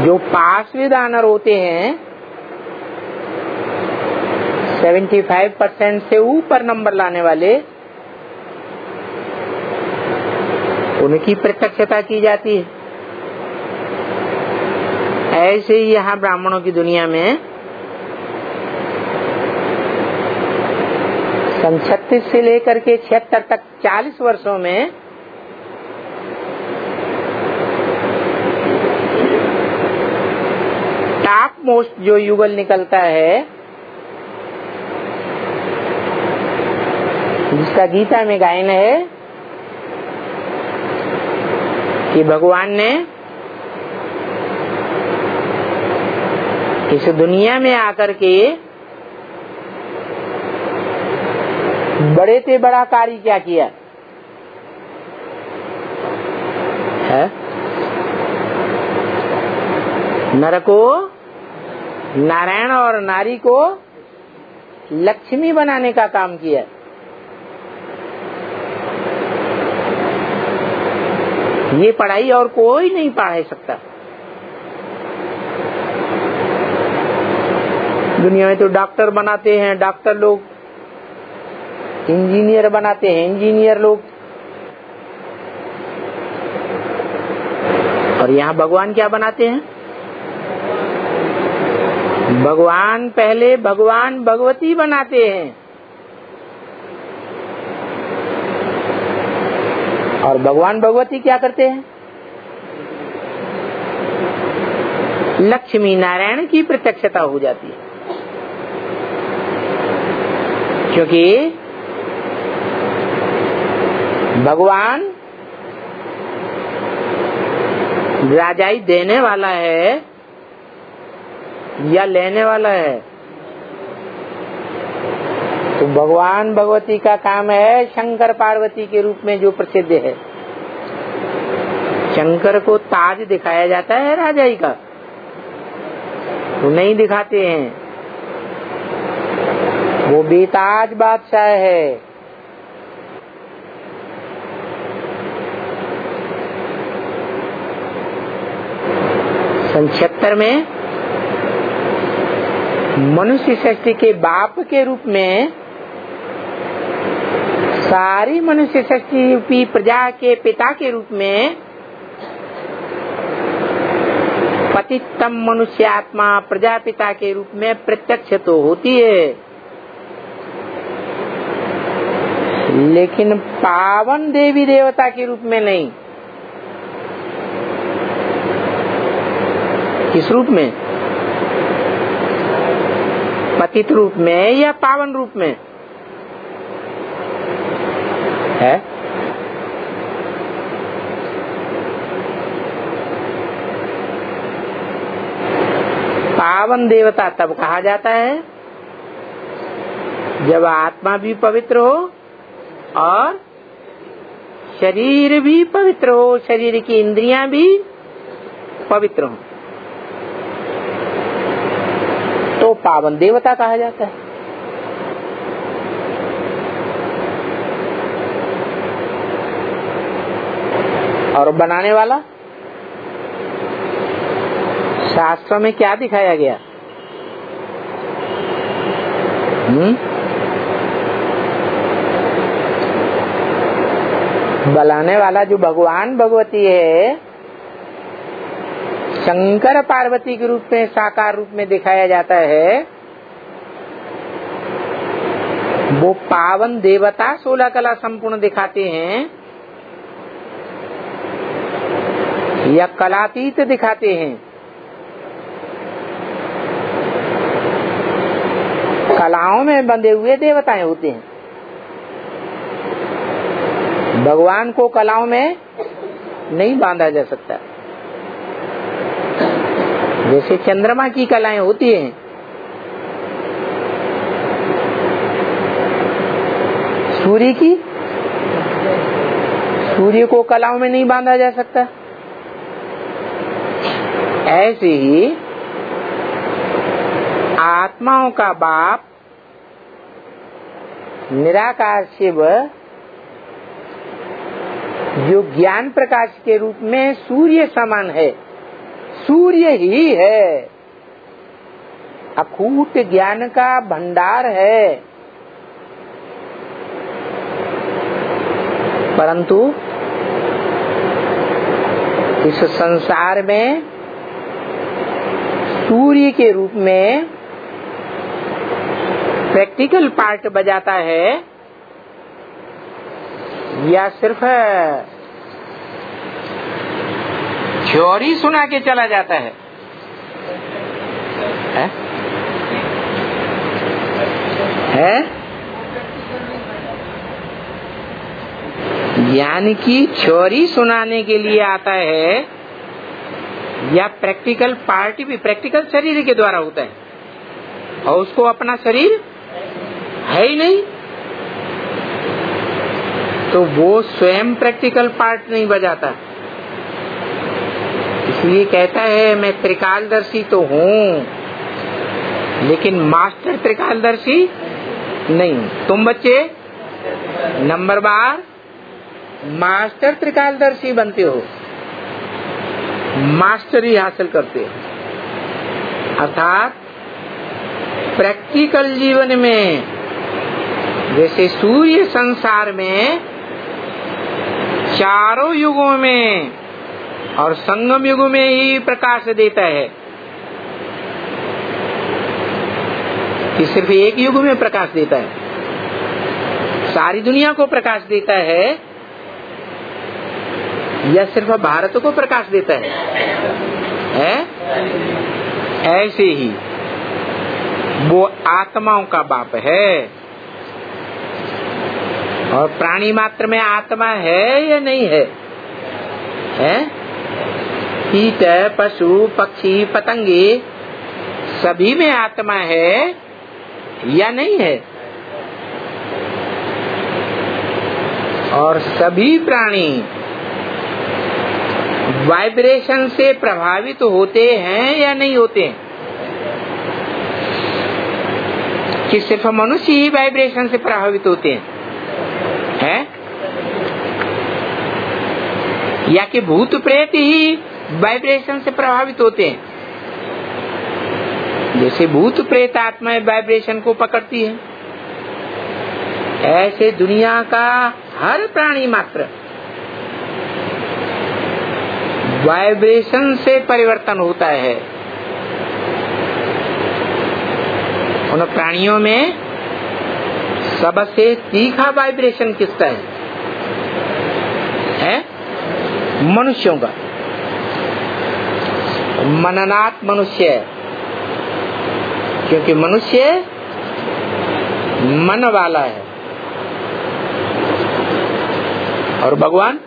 जो पार्श्व दानर होते हैं 75% से ऊपर नंबर लाने वाले, उनकी प्रत्यक्षता की जाती है। ऐसे ही यहाँ ब्राह्मणों की दुनिया में 36 से लेकर के 76 तक 40 वर्षों में टॉप मोस्ट जो युगल निकलता है, जिसका गीता में गायन है कि भगवान ने इस दुनिया में आकर के बड़े से बड़ा कार्य क्या किया है? नर को नारायण और नारी को लक्ष्मी बनाने का काम किया। ये पढ़ाई और कोई नहीं पढ़ा सकता। दुनिया में तो डॉक्टर बनाते हैं डॉक्टर लोग, इंजीनियर बनाते हैं इंजीनियर लोग, और यहाँ भगवान क्या बनाते हैं? भगवान पहले भगवान भगवती बनाते हैं, और भगवान भगवती क्या करते हैं? लक्ष्मी नारायण की प्रत्यक्षता हो जाती है। क्योंकि भगवान राजाई देने वाला है या लेने वाला है? तो भगवान भगवती का काम है शंकर पार्वती के रूप में जो प्रसिद्ध है। शंकर को ताज दिखाया जाता है राजाई का, वो नहीं दिखाते हैं, वो बेताज बादशाह है। सन 76 में मनुष्य सृष्टि के बाप के रूप में सारी मनुष्य सृष्टि रूपी प्रजा के पिता के रूप में पतितम मनुष्य आत्मा प्रजापिता के रूप में प्रत्यक्ष तो होती है, लेकिन पावन देवी देवता के रूप में नहीं। किस रूप में? पतित रूप में या पावन रूप में है? पावन देवता तब कहा जाता है जब आत्मा भी पवित्र हो और शरीर भी पवित्र हो, शरीर की इंद्रियां भी पवित्र हो, तो पावन देवता कहा जाता है। और बनाने वाला शास्त्र में क्या दिखाया गया? बनाने वाला जो भगवान भगवती है, शंकर पार्वती के रूप में साकार रूप में दिखाया जाता है, वो पावन देवता 16 कला संपूर्ण दिखाते हैं या कलातीत दिखाते हैं? कलाओं में बंधे हुए देवताएं होते हैं। भगवान को कलाओं में नहीं बांधा जा सकता। जैसे चंद्रमा की कलाएं होती हैं, सूर्य की, सूर्य को कलाओं में नहीं बांधा जा सकता। ऐसे ही आत्माओं का बाप निराकार शिव जो ज्ञान प्रकाश के रूप में सूर्य समान है, सूर्य ही है, अखूट ज्ञान का भंडार है। परंतु इस संसार में सूर्य के रूप में प्रैक्टिकल पार्ट बजाता है या सिर्फ थ्योरी सुना के चला जाता है? ज्ञान की थ्योरी सुनाने के लिए आता है या प्रैक्टिकल पार्ट भी प्रैक्टिकल शरीर के द्वारा होता है और उसको अपना शरीर है ही नहीं, तो वो स्वयं प्रैक्टिकल पार्ट नहीं बजाता। इसलिए कहता है मैं त्रिकालदर्शी तो हूँ लेकिन मास्टर त्रिकालदर्शी नहीं। तुम बच्चे नंबर बार मास्टर त्रिकालदर्शी बनते हो, मास्टरी हासिल करते हो। अर्थात प्रैक्टिकल जीवन में जैसे सूर्य संसार में चारों युगों में और संगम युग में ही प्रकाश देता है, कि सिर्फ एक युग में प्रकाश देता है, सारी दुनिया को प्रकाश देता है या सिर्फ भारत को प्रकाश देता है? ऐसे ही वो आत्माओं का बाप है। और प्राणी मात्र में आत्मा है या नहीं है? कीट पशु पक्षी पतंगे सभी में आत्मा है या नहीं है? और सभी प्राणी वाइब्रेशन से प्रभावित होते हैं या नहीं होते हैं? कि सिर्फ मनुष्य ही वाइब्रेशन से प्रभावित होते हैं? या कि भूत प्रेत ही वाइब्रेशन से प्रभावित होते हैं? जैसे भूत प्रेत आत्माएं वाइब्रेशन को पकड़ती है, ऐसे दुनिया का हर प्राणी मात्र वाइब्रेशन से परिवर्तन होता है। उन प्राणियों में सबसे तीखा वाइब्रेशन किसका है? मनुष्यों का। मननात् मनुष्य, क्योंकि मनुष्य मन वाला है और भगवान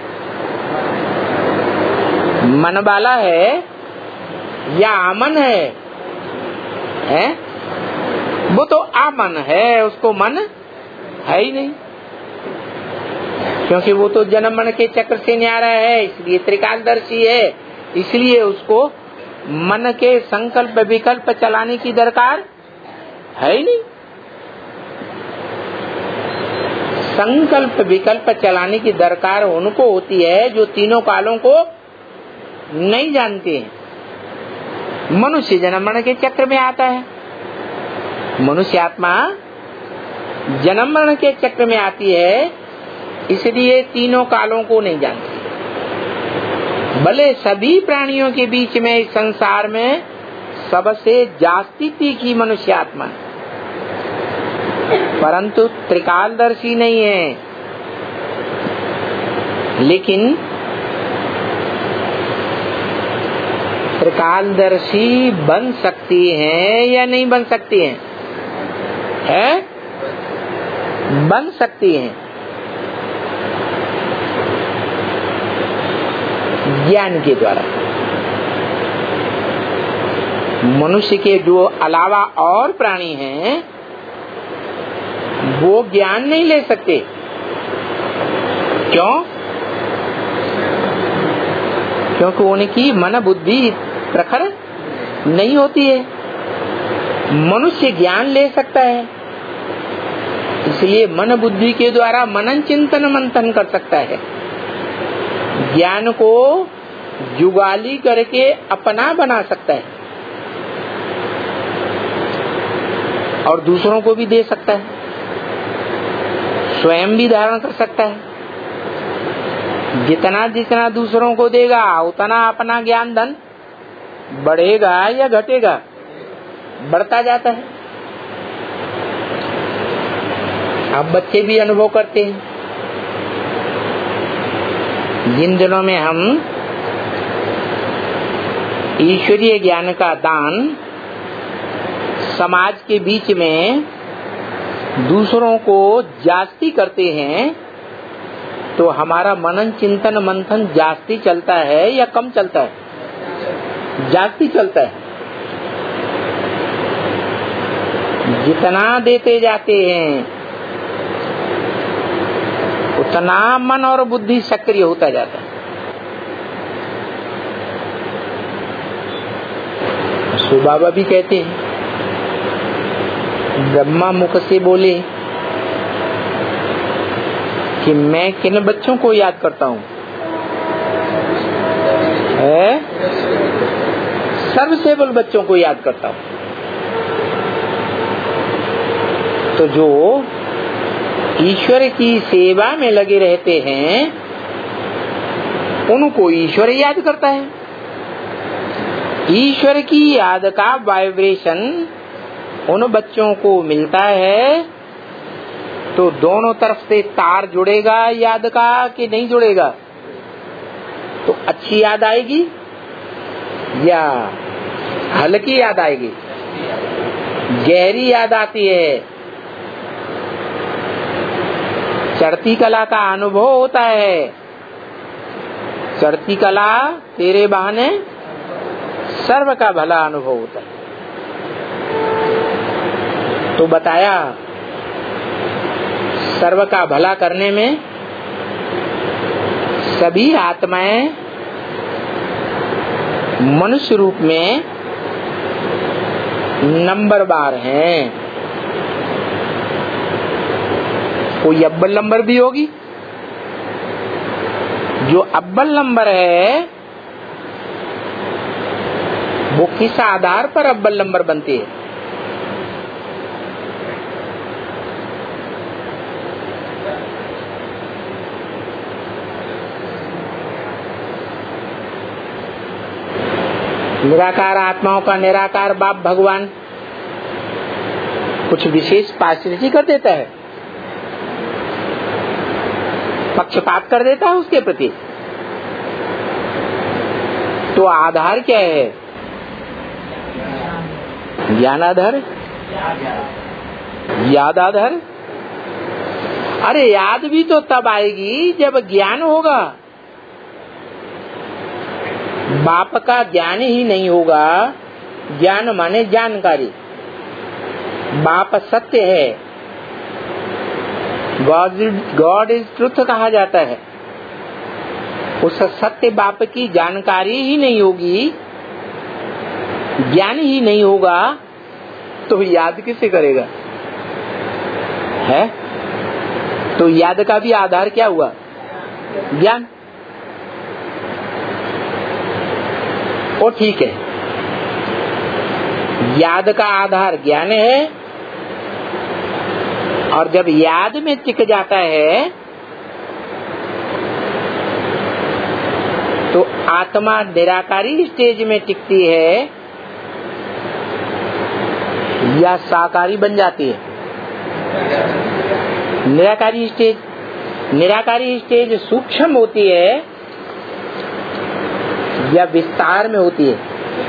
मन वाला है या आमन है? वो तो आमन है, उसको मन है ही नहीं, क्योंकि वो तो जन्म मरण के चक्र से न्यारा है, इसलिए त्रिकालदर्शी है, इसलिए उसको मन के संकल्प विकल्प चलाने की दरकार है ही नहीं। संकल्प विकल्प चलाने की दरकार उनको होती है जो तीनों कालों को नहीं जानते हैं। मनुष्य जन्म मरण के चक्र में आता है, मनुष्य आत्मा जन्म मरण के चक्र में आती है, इसलिए तीनों कालों को नहीं जानती। भले सभी प्राणियों के बीच में इस संसार में सबसे जास्ती तीखी मनुष्य आत्मा है, परंतु त्रिकालदर्शी नहीं है। लेकिन त्रिकालदर्शी बन सकती हैं या नहीं बन सकती हैं? बन सकती हैं, ज्ञान के द्वारा। मनुष्य के जो अलावा और प्राणी हैं वो ज्ञान नहीं ले सकते। क्यों? क्योंकि उनकी मन बुद्धि प्रखर नहीं होती है। मनुष्य ज्ञान ले सकता है, इसलिए मन बुद्धि के द्वारा मनन चिंतन मंथन कर सकता है। ज्ञान को जुगाली करके अपना बना सकता है और दूसरों को भी दे सकता है, स्वयं भी धारण कर सकता है। जितना जितना दूसरों को देगा उतना अपना ज्ञान धन बढ़ेगा या घटेगा? बढ़ता जाता है। अब बच्चे भी अनुभव करते हैं। जिन दिनों में हम ईश्वरीय ज्ञान का दान समाज के बीच में दूसरों को जास्ती करते हैं, तो हमारा मनन चिंतन मंथन जास्ती चलता है या कम चलता है? जास्ती चलता है। जितना देते जाते हैं उतना मन और बुद्धि सक्रिय होता जाता है। सो बाबा भी कहते हैं, ब्रह्मा मुख से बोले कि मैं किन बच्चों को याद करता हूँ? सर्वसेवल बच्चों को याद करता हूँ। तो जो ईश्वर की सेवा में लगे रहते हैं उनको ईश्वर याद करता है। ईश्वर की याद का वाइब्रेशन उन बच्चों को मिलता है, तो दोनों तरफ से तार जुड़ेगा याद का कि नहीं जुड़ेगा? तो अच्छी याद आएगी या हल्की याद आएगी? गहरी याद आती है। चढ़ती कला का अनुभव होता है। चढ़ती कला तेरे बहाने सर्व का भला अनुभव होता है। तो बताया सर्व का भला करने में सभी आत्माएं मनुष्य रूप में नंबरवार हैं। कोई अव्वल नंबर भी होगी। जो अव्वल नंबर है वो किस आधार पर अव्वल नंबर बनती है? निराकार आत्माओं का निराकार बाप भगवान कुछ विशेष पार्शियलिटी कर देता है, पक्षपात कर देता है उसके प्रति। तो आधार क्या है? ज्ञान आधार, याद आधार। अरे याद भी तो तब आएगी जब ज्ञान होगा। बाप का ज्ञान ही नहीं होगा। ज्ञान माने जानकारी। बाप सत्य है, गॉड इज ट्रुथ कहा जाता है। उस सत्य बाप की जानकारी ही नहीं होगी, ज्ञान ही नहीं होगा, तो याद किसे करेगा? है? तो याद का भी आधार क्या हुआ? ज्ञान। वो ठीक है, याद का आधार ज्ञान है, और जब याद में टिक जाता है तो आत्मा निराकारी स्टेज में टिकती है या साकारी बन जाती है? निराकारी स्टेज सूक्ष्म होती है या विस्तार में होती है?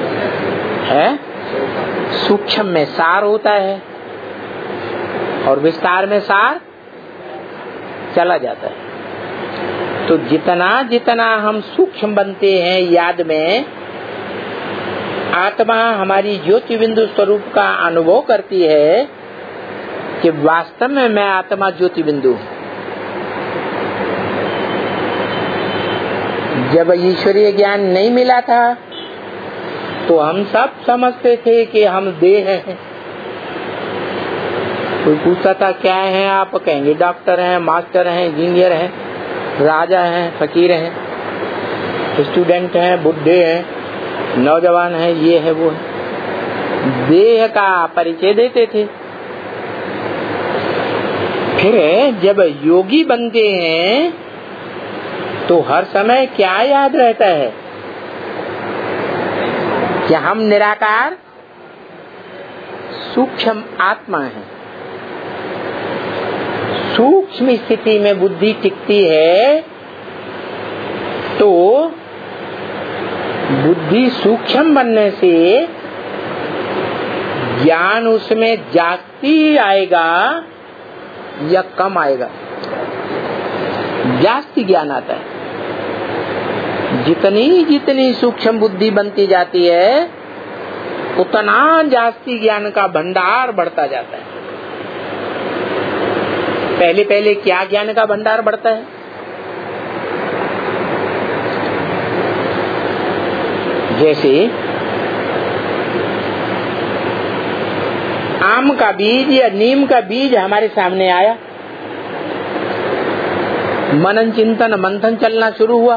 सूक्ष्म में सार होता है और विस्तार में सार चला जाता है। तो जितना जितना हम सूक्ष्म बनते हैं याद में, आत्मा हमारी ज्योति बिंदु स्वरूप का अनुभव करती है कि वास्तव में मैं आत्मा ज्योति बिंदु। जब ईश्वरीय ज्ञान नहीं मिला था तो हम सब समझते थे कि हम देह हैं। कोई पूछता था क्या है आप, कहेंगे डॉक्टर हैं, मास्टर हैं, इंजीनियर हैं, राजा हैं, फकीर हैं। स्टूडेंट हैं, बुढ़े हैं, नौजवान हैं, ये है वो है, देह का परिचय देते थे। फिर जब योगी बनते हैं तो हर समय क्या याद रहता है कि हम निराकार सूक्ष्म आत्मा है। सूक्ष्म स्थिति में बुद्धि टिकती है तो बुद्धि सूक्ष्म बनने से ज्ञान उसमें जास्ती आएगा या कम आएगा? जास्ती ज्ञान आता है। जितनी जितनी सूक्ष्म बुद्धि बनती जाती है उतना जास्ती ज्ञान का भंडार बढ़ता जाता है। पहले पहले क्या ज्ञान का भंडार बढ़ता है? जैसे आम का बीज या नीम का बीज हमारे सामने आया, मनन चिंतन मंथन चलना शुरू हुआ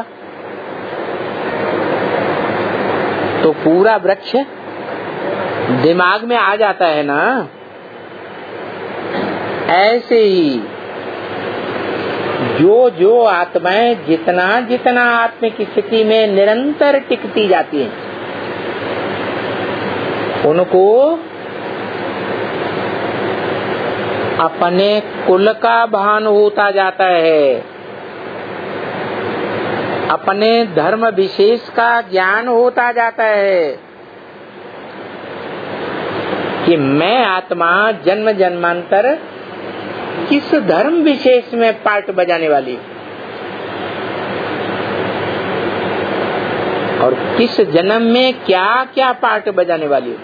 तो पूरा वृक्ष दिमाग में आ जाता है ना। ऐसे ही जो जो आत्माएं जितना जितना आत्मिक स्थिति में निरंतर टिकती जाती हैं उनको अपने कुल का भान होता जाता है, अपने धर्म विशेष का ज्ञान होता जाता है कि मैं आत्मा जन्म जन्मांतर किस धर्म विशेष में पार्ट बजाने वाली और किस जन्म में क्या क्या पार्ट बजाने वाली।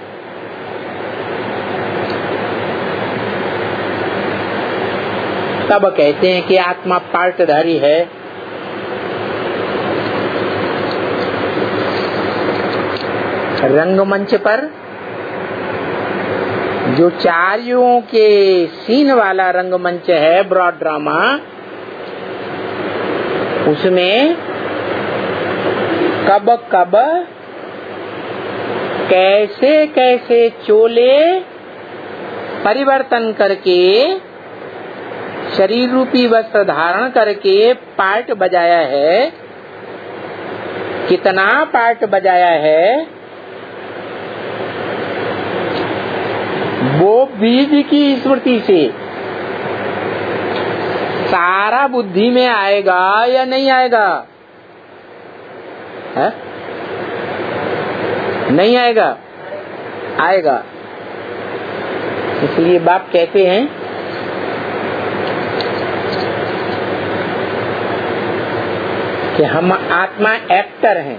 तब कहते हैं कि आत्मा पार्टधारी है। रंगमंच पर जो 4 युगों के सीन वाला रंगमंच है, ब्रॉड ड्रामा, उसमें कब कब कैसे कैसे चोले परिवर्तन करके शरीर रूपी वस्त्र धारण करके पार्ट बजाया है, कितना पार्ट बजाया है, वो बीज की स्मृति से सारा बुद्धि में आएगा या नहीं आएगा? है? नहीं आएगा? आएगा। इसलिए बाप कहते हैं कि हम आत्मा एक्टर हैं।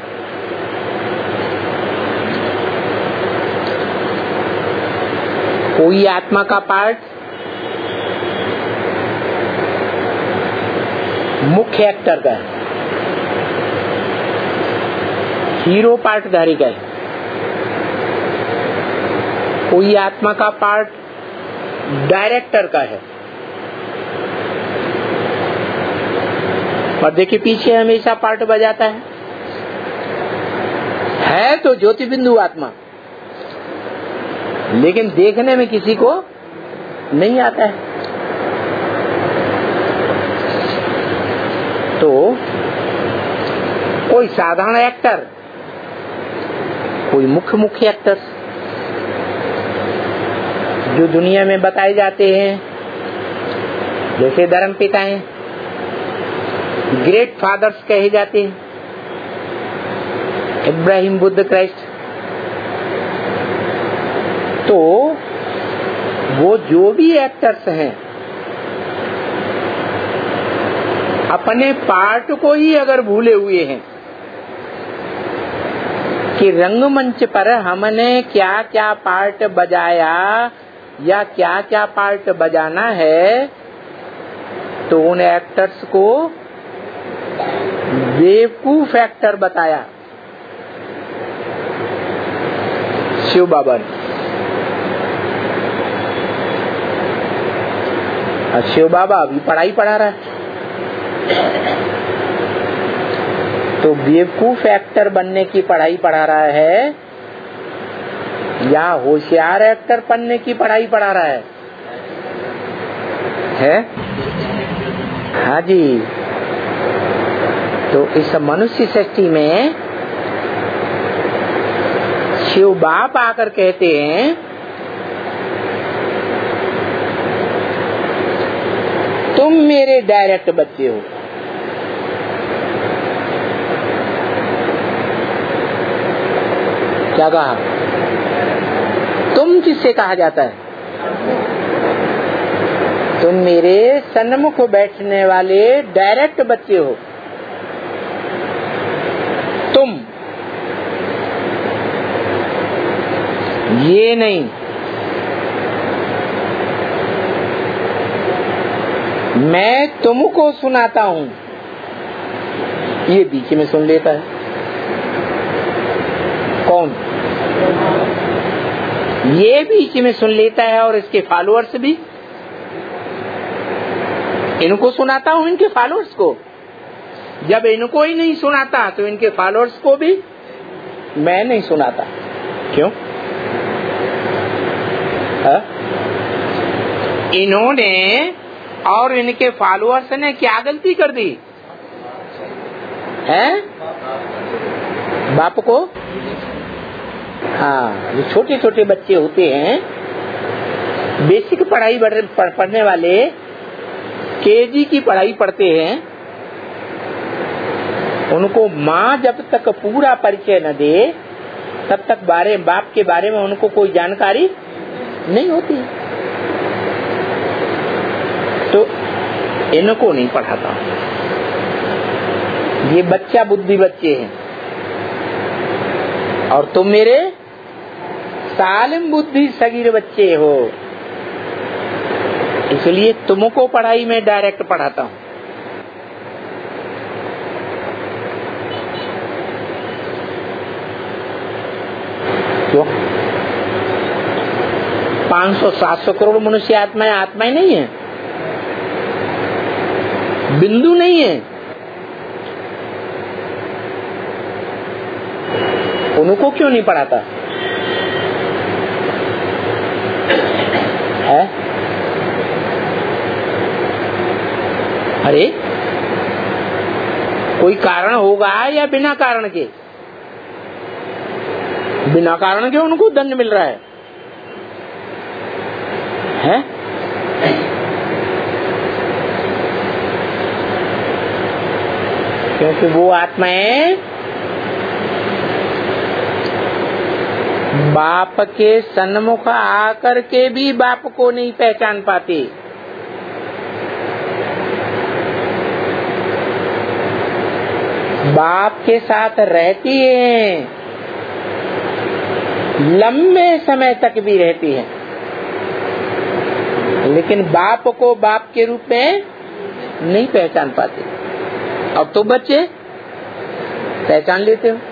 कोई आत्मा का पार्ट मुख्य एक्टर का है, हीरो पार्टधारी का है। कोई आत्मा का पार्ट डायरेक्टर का है। और देखिए पीछे हमेशा पार्ट बजाता है तो ज्योति बिंदु आत्मा, लेकिन देखने में किसी को नहीं आता है। तो कोई साधारण एक्टर, कोई मुख्य एक्टर जो दुनिया में बताए जाते हैं, जैसे धर्म पिता हैं, ग्रेट फादर्स कहे जाते हैं, इब्राहिम, बुद्ध, क्राइस्ट। तो वो जो भी एक्टर्स हैं अपने पार्ट को ही अगर भूले हुए हैं कि रंगमंच पर हमने क्या क्या पार्ट बजाया या क्या क्या पार्ट बजाना है, तो उन एक्टर्स को बेवकूफ एक्टर बताया शिव बाबा ने। शिव बाबा अभी पढ़ाई पढ़ा रहा है तो बेवकूफ एक्टर बनने की पढ़ाई पढ़ा रहा है या होशियार एक्टर बनने की पढ़ाई पढ़ा रहा है? हाँ जी। तो इस मनुष्य सृष्टि में शिव बाप आकर कहते हैं तुम मेरे डायरेक्ट बच्चे हो। क्या कहा? तुम किससे कहा जाता है? तुम मेरे सन्मुख बैठने वाले डायरेक्ट बच्चे हो। तुम, ये नहीं। मैं तुमको सुनाता हूँ, ये बीच में सुन लेता है। कौन? ये बीच में सुन लेता है और इसके फॉलोअर्स भी। इनको सुनाता हूँ, इनके फॉलोअर्स को। जब इनको ही नहीं सुनाता तो इनके फॉलोअर्स को भी मैं नहीं सुनाता। क्यों? इन्होंने और इनके फॉलोअर्स ने क्या गलती कर दी है? बाप को, हाँ, जो छोटे छोटे बच्चे होते हैं, बेसिक पढ़ाई पढ़ने वाले, केजी की पढ़ाई पढ़ते हैं, उनको माँ जब तक पूरा परिचय न दे तब तक बाप के बारे में उनको कोई जानकारी नहीं होती। तो इनको नहीं पढ़ाता। ये बच्चा बुद्धि बच्चे हैं और तुम मेरे सालिम बुद्धि सगीर बच्चे हो, इसलिए तुमको पढ़ाई में डायरेक्ट पढ़ाता हूँ। क्यों? 500-700 करोड़ मनुष्य आत्माएं आत्माएं नहीं है, बिंदु नहीं है। उनको क्यों नहीं पढ़ाता है? अरे कोई कारण होगा या बिना कारण के? बिना कारण के उनको दंड मिल रहा है? क्योंकि वो आत्माएं बाप के सन्मुख आकर के भी बाप को नहीं पहचान पाती। बाप के साथ रहती हैं, लंबे समय तक भी रहती है, लेकिन बाप को बाप के रूप में नहीं पहचान पाते। अब तो बच्चे पहचान लेते हो।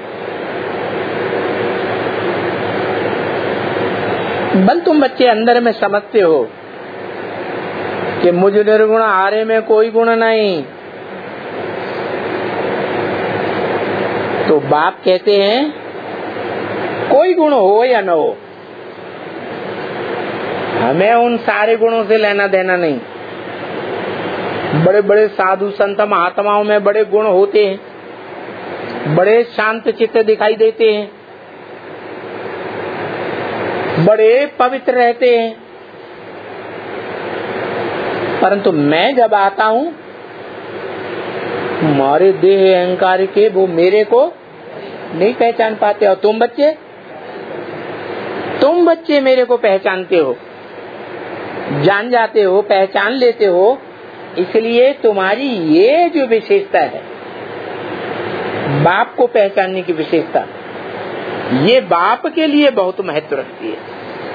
बल तुम बच्चे अंदर में समझते हो कि मुझ निर्गुण हारे में कोई गुण नहीं। तो बाप कहते हैं कोई गुण हो या न हो, हमें उन सारे गुणों से लेना देना नहीं। बड़े बड़े साधु संत महात्माओं में बड़े गुण होते हैं, बड़े शांत चित्त दिखाई देते हैं, बड़े पवित्र रहते हैं, परंतु मैं जब आता हूँ हमारे देह अहंकार के वो मेरे को नहीं पहचान पाते। और तुम बच्चे मेरे को पहचानते हो, जान जाते हो, पहचान लेते हो। इसलिए तुम्हारी ये जो विशेषता है, बाप को पहचानने की विशेषता, ये बाप के लिए बहुत महत्व रखती है।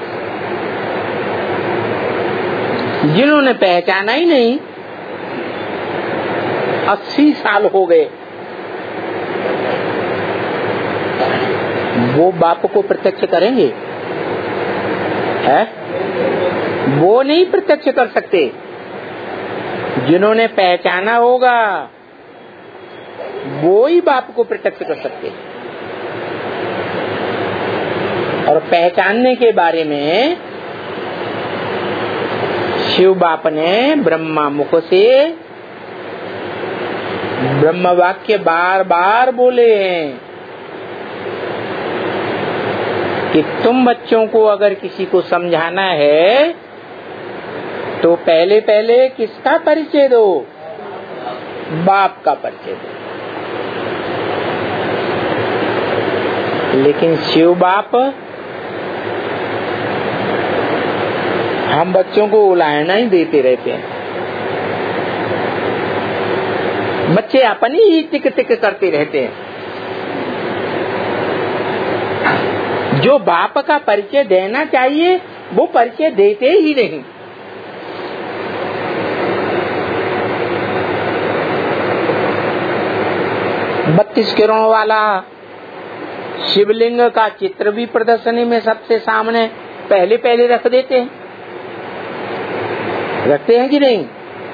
जिन्होंने पहचाना ही नहीं, 80 साल हो गए, वो बाप को प्रत्यक्ष करेंगे? है? वो नहीं प्रत्यक्ष कर सकते। जिन्होंने पहचाना होगा वो ही बाप को प्रत्यक्ष कर सकते हैं। और पहचानने के बारे में शिव बाप ने ब्रह्मा मुख से ब्रह्म वाक्य बार बार बोले हैं कि तुम बच्चों को अगर किसी को समझाना है तो पहले पहले किसका परिचय दो? बाप का परिचय दो। लेकिन शिव बाप हम बच्चों को उलाहना ही देते रहते हैं। बच्चे अपनी ही टिक टिक करते रहते हैं। जो बाप का परिचय देना चाहिए वो परिचय देते ही नहीं। बत्तीस किरणों वाला शिवलिंग का चित्र भी प्रदर्शनी में सबसे सामने पहले पहले रख देते हैं। रखते हैं कि नहीं?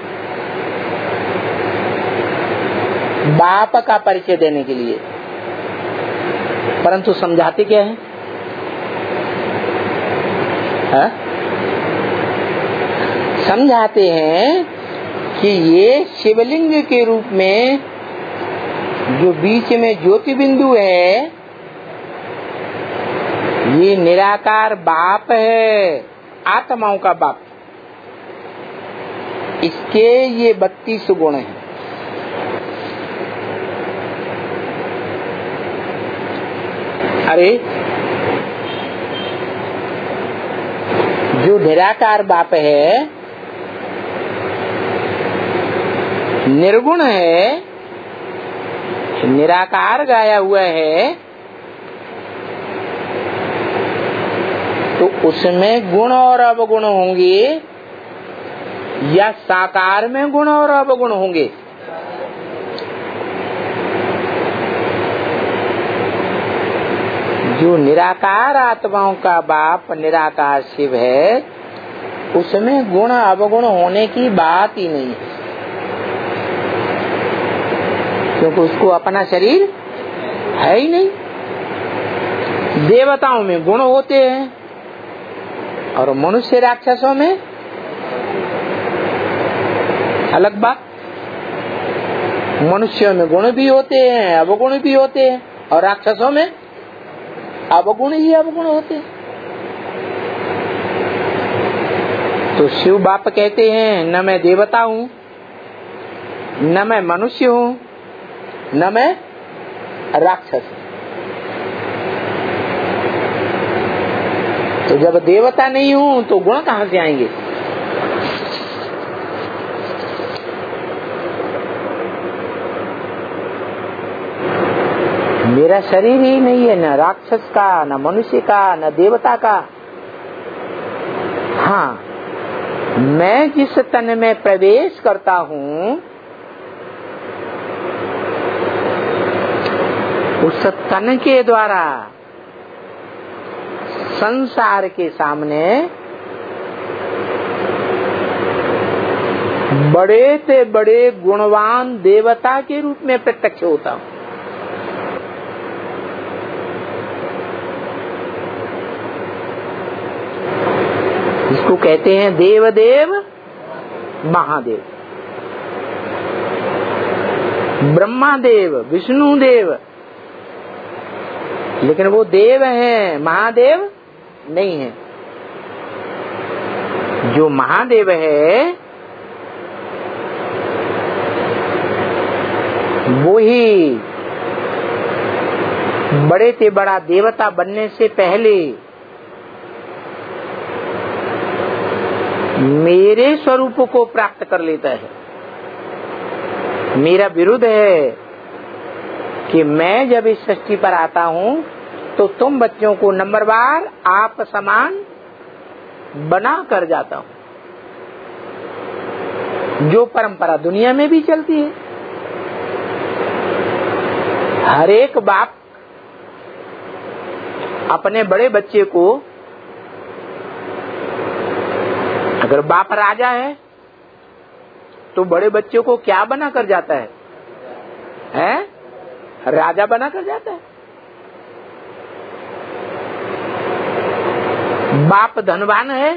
बाप का परिचय देने के लिए। परंतु समझाते क्या है? समझाते हैं कि ये शिवलिंग के रूप में जो बीच में ज्योति बिंदु है ये निराकार बाप है, आत्माओं का बाप। इसके ये 32 गुण हैं। अरे जो निराकार बाप है, निर्गुण है, निराकार गाया हुआ है, तो उसमें गुण और अवगुण होंगे या साकार में गुण और अवगुण होंगे? जो निराकार आत्माओं का बाप निराकार शिव है उसमें गुण अवगुण होने की बात ही नहीं है, क्योंकि उसको अपना शरीर है ही नहीं। देवताओं में गुण होते हैं और मनुष्य राक्षसों में अलग बात। मनुष्यों में गुण भी होते हैं, अवगुण भी होते हैं, और राक्षसों में अवगुण ही अवगुण होते हैं। तो शिव बाप कहते हैं न मैं देवता हूँ, न मैं मनुष्य हूँ, न मैं राक्षस। तो जब देवता नहीं हूँ तो गुण कहाँ से आएंगे? मेरा शरीर ही नहीं है, न राक्षस का, न मनुष्य का, न देवता का। हाँ, मैं जिस तन में प्रवेश करता हूँ उस तन के द्वारा संसार के सामने बड़े से बड़े गुणवान देवता के रूप में प्रत्यक्ष होता हूँ। इसको कहते हैं देव देव महादेव, ब्रह्मा देव, विष्णु देव। लेकिन वो देव हैं, महादेव नहीं है। जो महादेव है वो ही बड़े से बड़ा देवता बनने से पहले मेरे स्वरूप को प्राप्त कर लेता है। मेरा विरुद्ध है कि मैं जब इस सृष्टि पर आता हूँ तो तुम बच्चों को नंबरवार आप समान बना कर जाता हूँ, जो परंपरा दुनिया में भी चलती है। हर एक बाप अपने बड़े बच्चे को, अगर बाप राजा है तो बड़े बच्चे को क्या बना कर जाता है? राजा बना कर जाता है। बाप धनवान है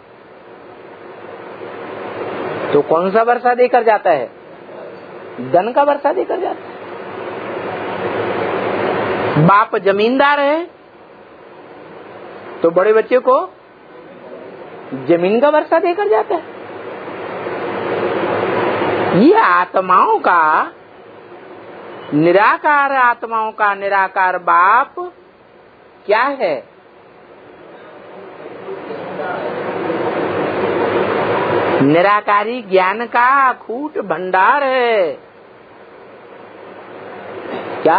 तो कौन सा वर्षा देकर जाता है? धन का वर्षा देकर जाता है। बाप जमींदार है तो बड़े बच्चे को जमीन का वर्षा देकर जाता है। ये आत्माओं का, निराकार आत्माओं का निराकार बाप क्या है? निराकारी ज्ञान का अखूट भंडार है। क्या?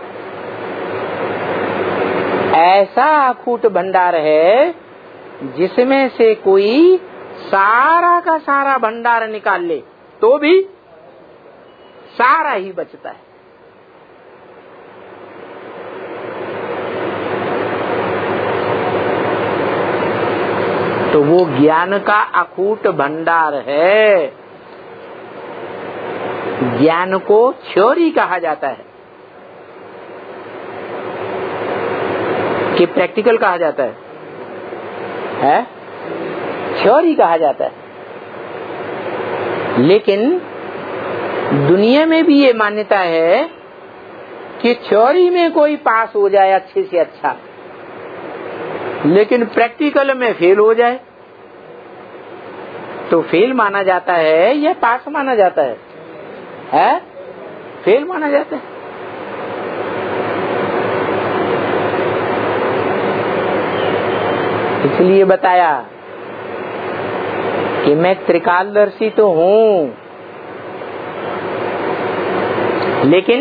ऐसा अखूट भंडार है जिसमें से कोई सारा का सारा भंडार निकाल ले तो भी सारा ही बचता है। तो वो ज्ञान का अखूट भंडार है। ज्ञान को थ्योरी कहा जाता है कि प्रैक्टिकल कहा जाता है? थ्योरी कहा जाता है। लेकिन दुनिया में भी ये मान्यता है कि थ्योरी में कोई पास हो जाए अच्छे से अच्छा, लेकिन प्रैक्टिकल में फेल हो जाए तो फेल माना जाता है या पास माना जाता है? फेल माना जाता है। इसलिए बताया कि मैं त्रिकालदर्शी तो हूँ, लेकिन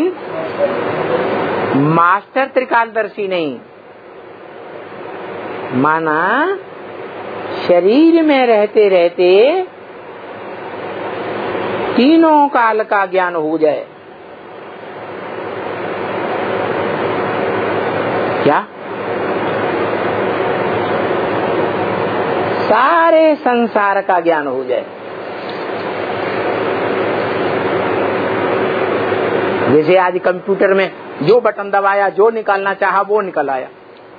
मास्टर त्रिकालदर्शी नहीं। माना शरीर में रहते रहते तीनों काल का ज्ञान हो जाए। क्या? सारे संसार का ज्ञान हो जाए। जैसे आज कंप्यूटर में जो बटन दबाया, जो निकालना चाहा वो निकल आया।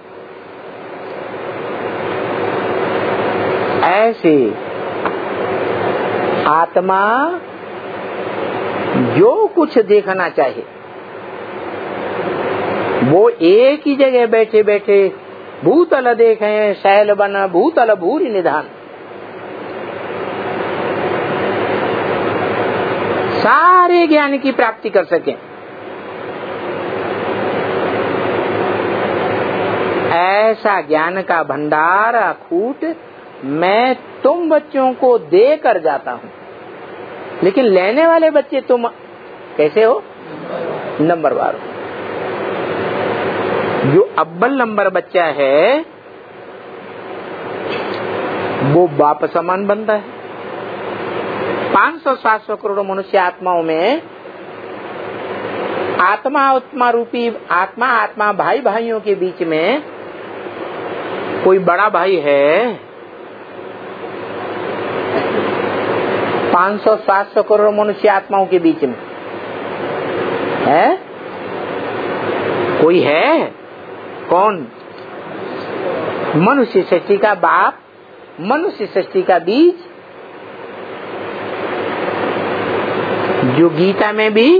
ऐसे आत्मा जो कुछ देखना चाहे वो एक ही जगह बैठे बैठे भूतल देखे, शैल बन भूतल भूरि निधान। सारे ज्ञान की प्राप्ति कर सके। ऐसा ज्ञान का भंडार अखूट मैं तुम बच्चों को देकर जाता हूँ। लेकिन लेने वाले बच्चे तुम कैसे हो? नंबरवार हो। जो अव्वल नंबर बच्चा है वो बाप समान बनता है। 500-700 करोड़ मनुष्य आत्माओं में आत्मा रूपी आत्मा भाई भाइयों के बीच में कोई बड़ा भाई है? 500-700 करोड़ मनुष्य आत्माओं के बीच में है? कोई है? कौन? मनुष्य सृष्टि का बाप, मनुष्य सृष्टि का बीज, जो गीता में भी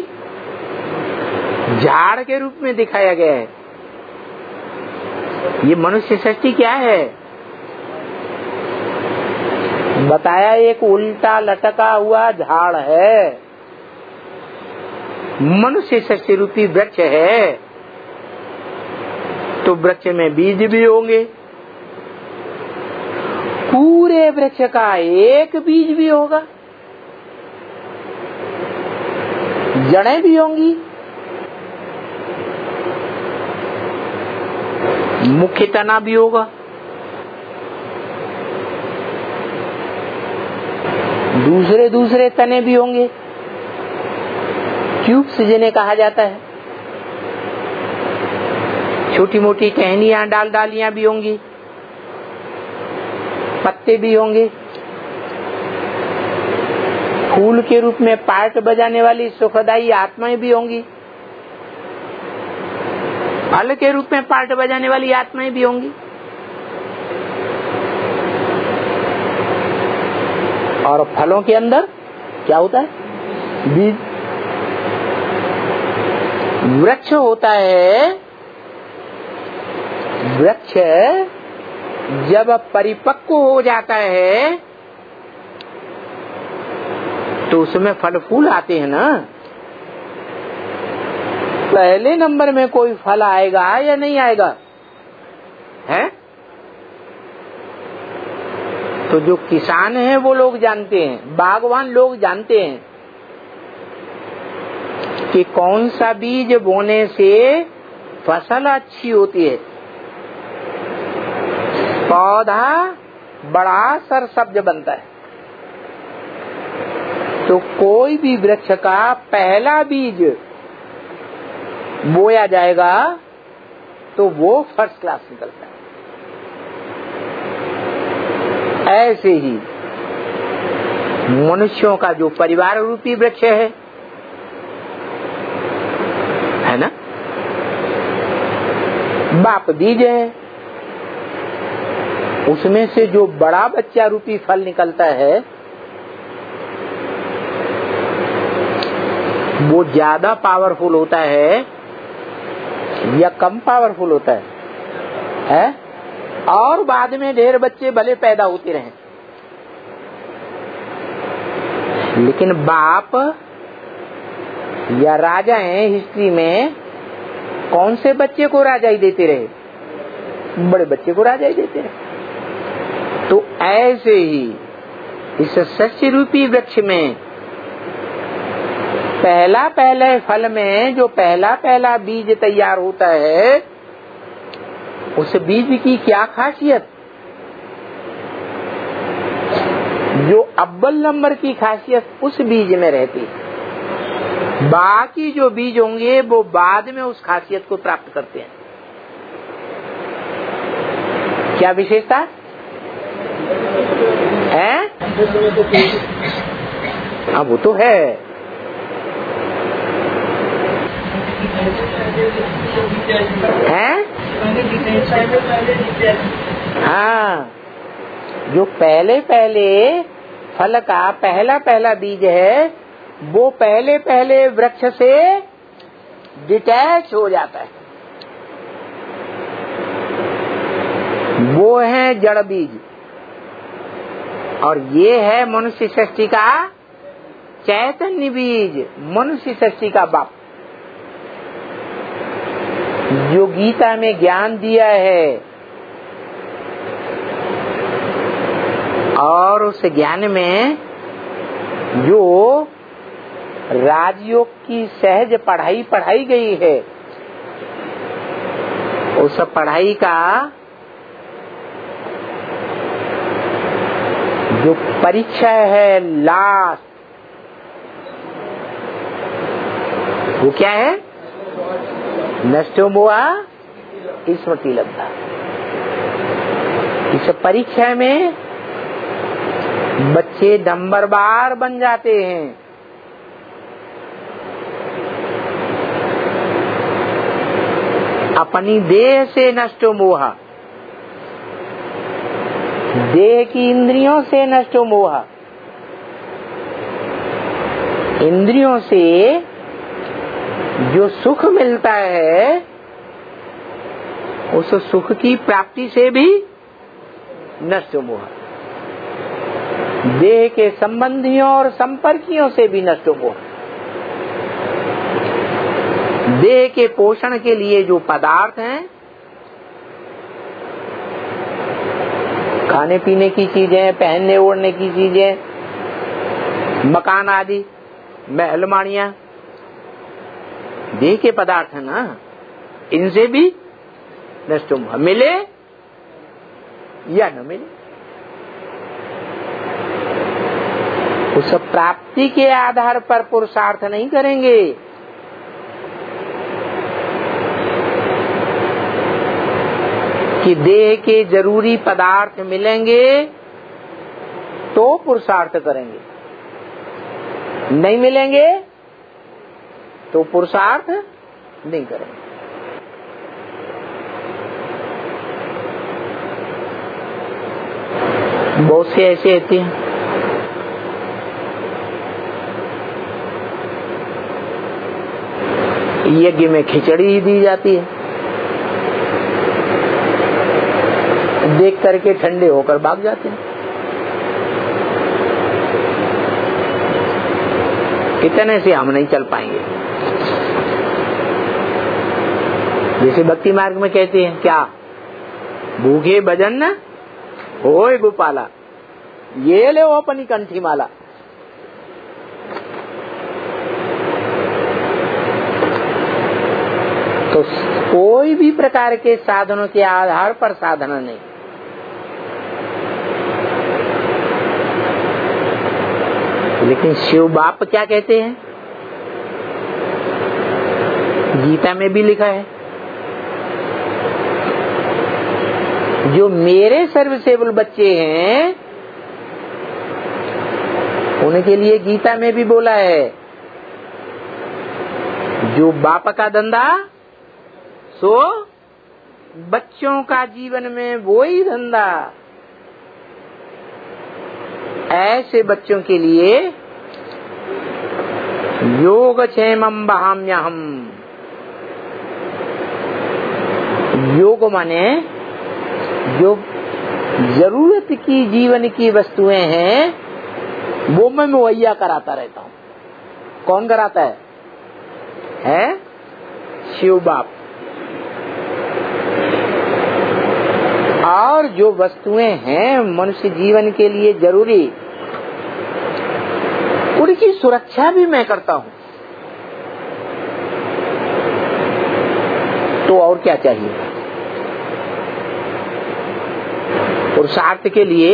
झाड़ के रूप में दिखाया गया है। ये मनुष्य सृष्टि क्या है? बताया एक उल्टा लटका हुआ झाड़ है। मनुष्य सृष्टि रूपी वृक्ष है तो वृक्ष में बीज भी होंगे। पूरे वृक्ष का एक बीज भी होगा, जड़ें भी होंगी, मुख्य तना भी होगा, दूसरे तने भी होंगे, ट्यूब्स जिन्हें कहा जाता है। छोटी मोटी टहनियां, डालियां भी होंगी, पत्ते भी होंगे, फूल के रूप में पार्ट बजाने वाली सुखदायी आत्माएं भी होंगी। फल के रूप में पार्ट बजाने वाली आत्माएं भी होंगी। और फलों के अंदर क्या होता है? बीज। वृक्ष होता है, वृक्ष जब परिपक्व हो जाता है तो उसमें फल फूल आते हैं ना। पहले नंबर में कोई फल आएगा या नहीं आएगा? है? तो जो किसान हैं वो लोग जानते हैं, बागवान लोग जानते हैं कि कौन सा बीज बोने से फसल अच्छी होती है। पौधा बड़ा सरसब्ज बनता है। तो कोई भी वृक्ष का पहला बीज बोया जाएगा तो वो फर्स्ट क्लास निकलता है। ऐसे ही मनुष्यों का जो परिवार रूपी वृक्ष है ना, बाप बीज है, उसमें से जो बड़ा बच्चा रूपी फल निकलता है वो ज्यादा पावरफुल होता है या कम पावरफुल होता है? और बाद में ढेर बच्चे भले पैदा होते रहे, लेकिन बाप या राजा हैं हिस्ट्री में, कौन से बच्चे को राजा ही देते रहे? बड़े बच्चे को राजा ही देते रहे। तो ऐसे ही इस सस्य रूपी वृक्ष में पहले फल में जो पहला बीज तैयार होता है, उस बीज की क्या खासियत? जो अव्वल नंबर की खासियत उस बीज में रहती है। बाकी जो बीज होंगे वो बाद में उस खासियत को प्राप्त करते हैं। क्या विशेषता है? हाँ वो तो है। हाँ, जो पहले फल का पहला बीज है वो पहले वृक्ष से डिटैच हो जाता है। वो है जड़ बीज। और ये है मनुष्य सृष्टि का चैतन्य बीज, मनुष्य सृष्टि का बाप, जो गीता में ज्ञान दिया है। और उस ज्ञान में जो राजयोग की सहज पढ़ाई गई है, उस पढ़ाई का जो परीक्षा है लास्ट, वो क्या है? नष्टो मोहा स्मृति लब्धा। इस परीक्षा में बच्चे नंबरवार बन जाते हैं। अपनी देह से नष्टो मोहा, देह की इंद्रियों से नष्टो मोहा। इंद्रियों से जो सुख मिलता है उस सुख की प्राप्ति से भी नष्ट मोह। देह के संबंधियों और संपर्कियों से भी नष्ट मोह। देह के पोषण के लिए जो पदार्थ हैं, खाने पीने की चीजें, पहनने ओढ़ने की चीजें, मकान आदि, महल माड़ियां, देह के पदार्थ है ना, इनसे भी नष्ट मोह। मिले या न मिले, उस प्राप्ति के आधार पर पुरुषार्थ नहीं करेंगे। कि देह के जरूरी पदार्थ मिलेंगे तो पुरुषार्थ करेंगे, नहीं मिलेंगे तो पुरुषार्थ नहीं करेंगे। बहुत से ऐसे होते हैं, यज्ञ में खिचड़ी ही दी जाती है, देख करके ठंडे होकर भाग जाते हैं। कितने से हम नहीं चल पाएंगे। जैसे भक्ति मार्ग में कहते हैं क्या, भूखे भजन न होए गोपाला, ये ले वो अपनी कंठी माला। तो कोई भी प्रकार के साधनों के आधार पर साधना नहीं। लेकिन शिव बाप क्या कहते हैं, गीता में भी लिखा है, जो मेरे सर्विसेबल बच्चे हैं उनके लिए गीता में भी बोला है, जो बाप का धंधा सो बच्चों का जीवन में वो ही धंधा। ऐसे बच्चों के लिए योगक्षेमं वहाम्यहम्। योग माने जो जरूरत की जीवन की वस्तुएं हैं वो मैं मुहैया कराता रहता हूँ। कौन कराता है? शिव बाप। और जो वस्तुएं हैं मनुष्य जीवन के लिए जरूरी, उनकी सुरक्षा भी मैं करता हूँ। तो और क्या चाहिए? पुरुषार्थ के लिए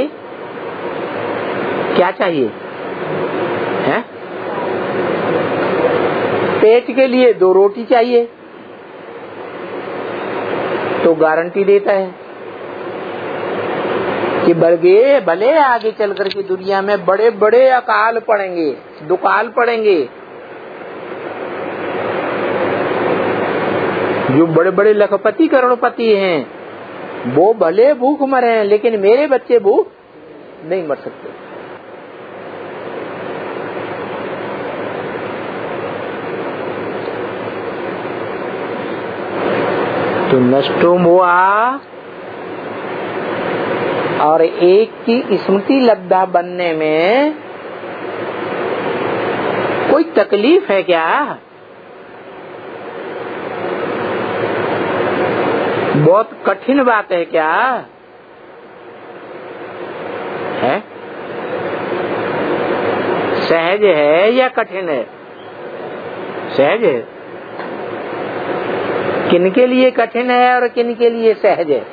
क्या चाहिए? है? पेट के लिए 2 रोटी चाहिए, तो गारंटी देता है कि भले आगे चल करके दुनिया में बड़े बड़े अकाल पड़ेंगे, दुकाल पड़ेंगे, जो बड़े बड़े लखपति करोड़पति हैं वो भले भूख मरे, लेकिन मेरे बच्चे भूख नहीं मर सकते। तो नष्टों हुआ और एक की स्मृति लब्धा बनने में कोई तकलीफ है क्या? बहुत कठिन बात है क्या? है? सहज है या कठिन है? सहज है। किन के लिए कठिन है और किन के लिए सहज है?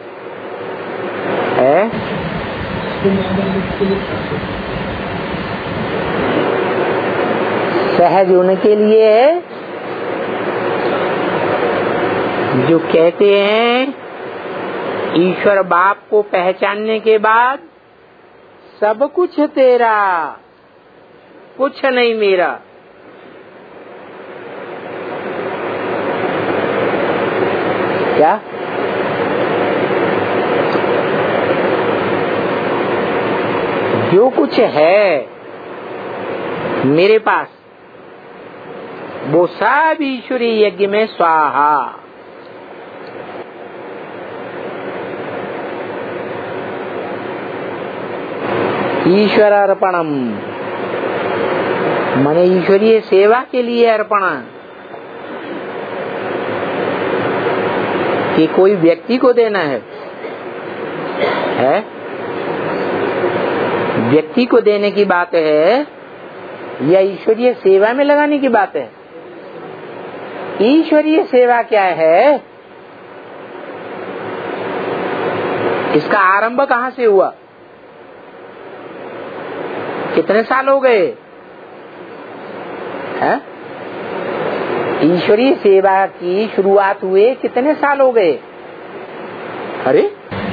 सहज उनके लिए है जो कहते हैं ईश्वर बाप को पहचानने के बाद सब कुछ तेरा, कुछ नहीं मेरा। क्या? जो कुछ है मेरे पास वो सब ईश्वरी यज्ञ में स्वाहा। ईश्वर अर्पणम माने ईश्वरीय सेवा के लिए अर्पण। कि कोई व्यक्ति को देना है? व्यक्ति को देने की बात है या ईश्वरीय सेवा में लगाने की बात है? ईश्वरीय सेवा क्या है? इसका आरंभ कहाँ से हुआ? कितने साल हो गए? ईश्वरीय सेवा की शुरुआत हुए कितने साल हो गए? अरे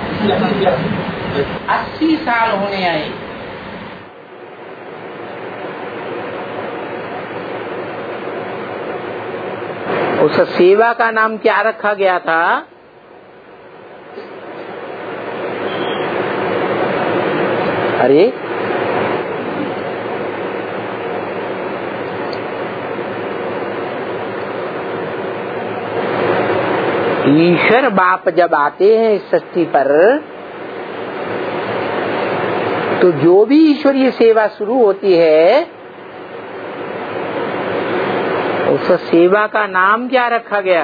80 साल होने आए। उस सेवा का नाम क्या रखा गया था? अरे ईश्वर बाप जब आते हैं इस सृष्टि पर, तो जो भी ईश्वरीय सेवा शुरू होती है, उस सेवा का नाम क्या रखा गया?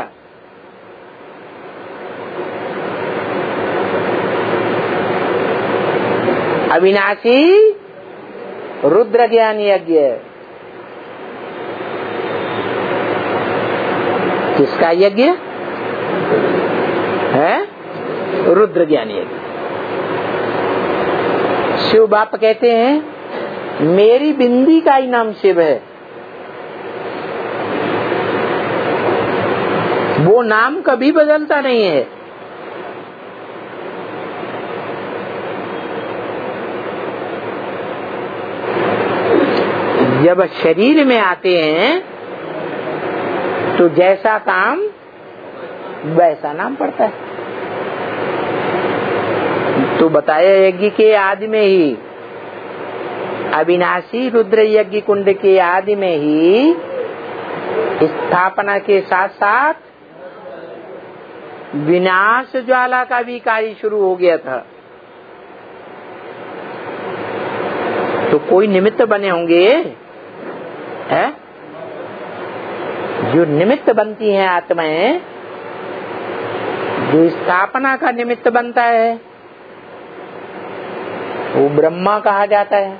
अविनाशी रुद्र ज्ञान यज्ञ। किसका यज्ञ है? रुद्र ज्ञान यज्ञ। शिव बाप कहते हैं मेरी बिंदी का ही नाम शिव है। वो नाम कभी बदलता नहीं है। जब शरीर में आते हैं तो जैसा काम वैसा नाम पड़ता है। तो बताया यज्ञ के आदि में ही, अविनाशी रुद्र यज्ञ कुंड के आदि में ही स्थापना के साथ साथ विनाश ज्वाला का भी कार्य शुरू हो गया था। तो कोई निमित्त बने होंगे है? जो निमित्त बनती हैं आत्माएं, जो स्थापना का निमित्त बनता है वो ब्रह्मा कहा जाता है।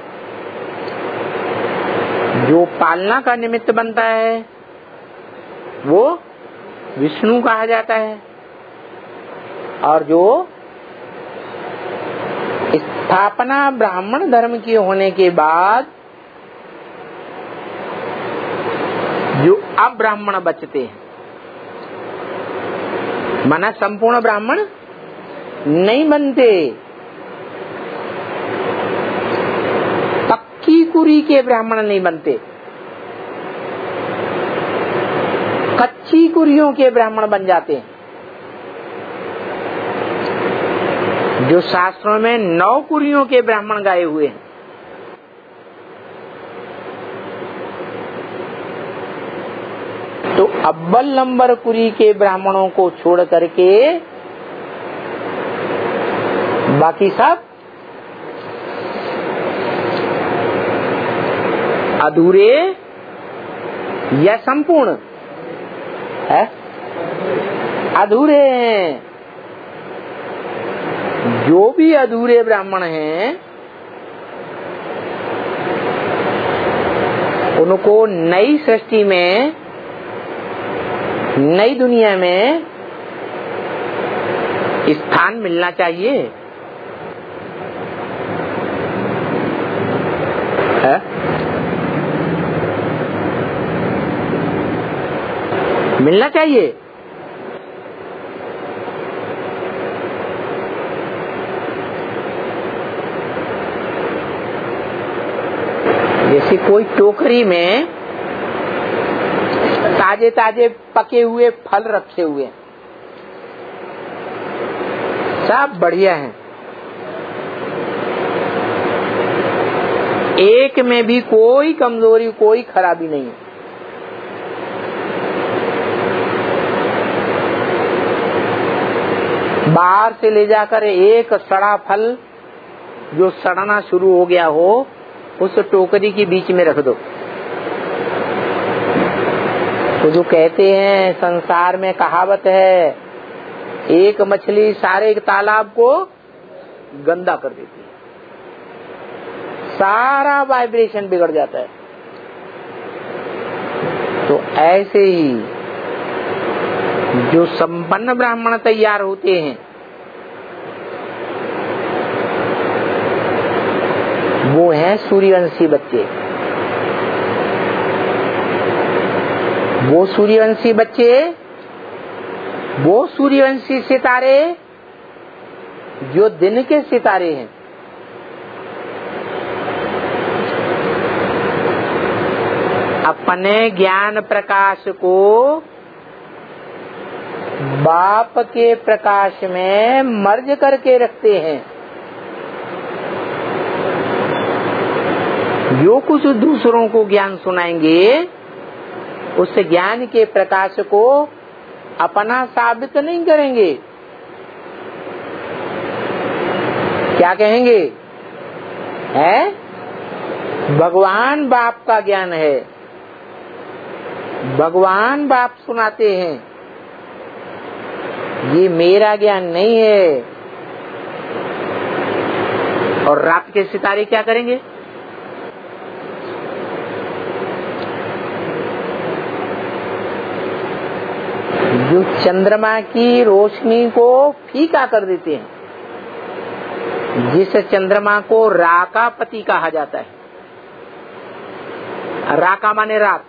जो पालना का निमित्त बनता है वो विष्णु कहा जाता है। और जो स्थापना ब्राह्मण धर्म की होने के बाद जो अब्राह्मण बचते हैं, माना संपूर्ण ब्राह्मण नहीं बनते, पक्की कुरी के ब्राह्मण नहीं बनते, कच्ची कुरियों के ब्राह्मण बन जाते हैं। जो शास्त्रों में 9 कुरियों के ब्राह्मण गाए हुए हैं। तो अव्वल नंबर कुरी के ब्राह्मणों को छोड़ करके बाकी सब अधूरे या संपूर्ण है? अधूरे हैं। जो भी अधूरे ब्राह्मण हैं उनको नई सृष्टि में, नई दुनिया में स्थान मिलना चाहिए है? मिलना चाहिए। जैसे कोई टोकरी में ताजे ताजे पके हुए फल रखे हुए हैं, सब बढ़िया हैं, एक में भी कोई कमजोरी, कोई खराबी नहीं है। बाहर से ले जाकर एक सड़ा फल जो सड़ना शुरू हो गया हो, उस टोकरी के बीच में रख दो। तो जो कहते हैं संसार में कहावत है, एक मछली सारे तालाब को गंदा कर देती है, सारा वाइब्रेशन बिगड़ जाता है। तो ऐसे ही जो संपन्न ब्राह्मण तैयार होते हैं वो हैं सूर्यवंशी बच्चे। वो सूर्यवंशी बच्चे, वो सूर्यवंशी सितारे जो दिन के सितारे हैं। अपने ज्ञान प्रकाश को बाप के प्रकाश में मर्ज करके रखते हैं। जो कुछ दूसरों को ज्ञान सुनाएंगे उस ज्ञान के प्रकाश को अपना साबित नहीं करेंगे। क्या कहेंगे? है भगवान बाप का ज्ञान है, भगवान बाप सुनाते हैं, ये मेरा ज्ञान नहीं है। और रात के सितारे क्या करेंगे? जो चंद्रमा की रोशनी को फीका कर देते हैं, जिस चंद्रमा को राकापति कहा जाता है। राका माने रात,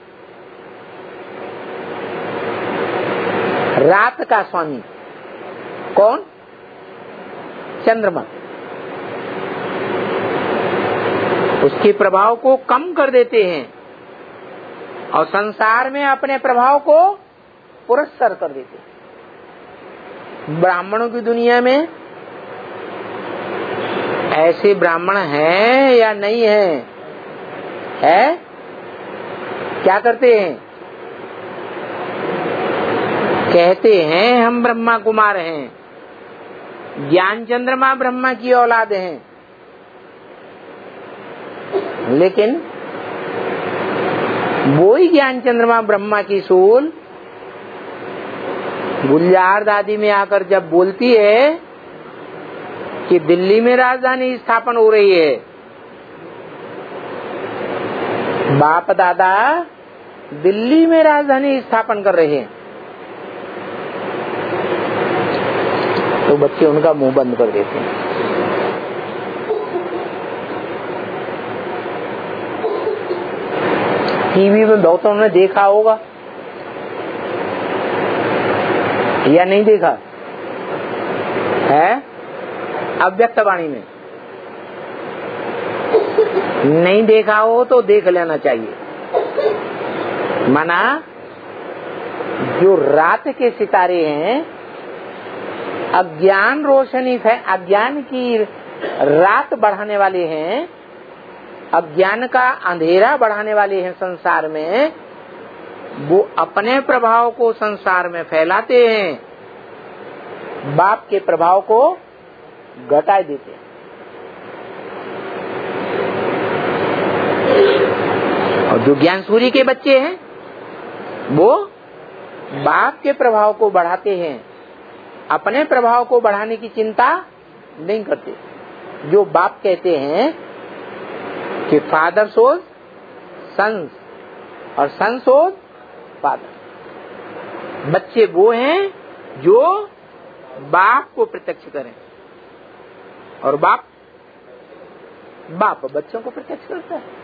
रात का स्वामी कौन? चंद्रमा। उसके प्रभाव को कम कर देते हैं और संसार में अपने प्रभाव को पुरस्कार कर देते हैं। ब्राह्मणों की दुनिया में ऐसे ब्राह्मण हैं या नहीं है? है? क्या करते हैं? कहते हैं हम ब्रह्मा कुमार हैं, ज्ञान चंद्रमा ब्रह्मा की औलाद हैं, लेकिन वो ही ज्ञान चंद्रमा ब्रह्मा की सूल गुलजार दादी में आकर जब बोलती है कि दिल्ली में राजधानी स्थापन हो रही है, बाप दादा दिल्ली में राजधानी स्थापन कर रहे हैं, तो बच्चे उनका मुंह बंद कर देते हैं। टीवी में बहुतों ने देखा होगा या नहीं देखा है? अव्यक्तवाणी में नहीं देखा हो तो देख लेना चाहिए। माना जो रात के सितारे हैं, अज्ञान रोशनी है, अज्ञान की रात बढ़ाने वाले हैं, अज्ञान का अंधेरा बढ़ाने वाले हैं संसार में, वो अपने प्रभाव को संसार में फैलाते हैं, बाप के प्रभाव को घटा देते हैं। और जो ज्ञान सूर्य के बच्चे हैं वो बाप के प्रभाव को बढ़ाते हैं, अपने प्रभाव को बढ़ाने की चिंता नहीं करते। जो बाप कहते हैं कि फादर सोज सन्स और सन सोज फादर, बच्चे वो हैं जो बाप को प्रत्यक्ष करें और बाप बच्चों को प्रत्यक्ष करता है।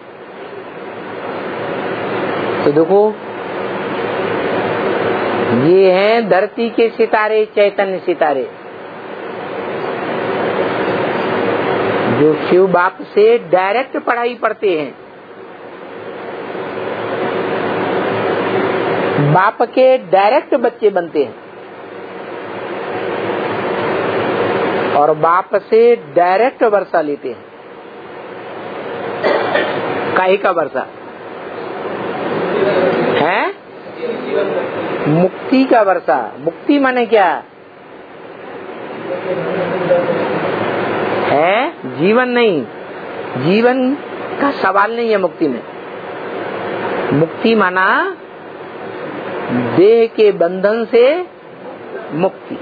तो देखो, ये हैं धरती के सितारे, चैतन्य सितारे, जो शिव बाप से डायरेक्ट पढ़ाई पढ़ते हैं, बाप के डायरेक्ट बच्चे बनते हैं और बाप से डायरेक्ट वर्षा लेते हैं। काहे का वर्षा है? मुक्ति का वर्षा। मुक्ति माने क्या है? जीवन नहीं, जीवन का सवाल नहीं है मुक्ति में। मुक्ति माना देह के बंधन से मुक्ति।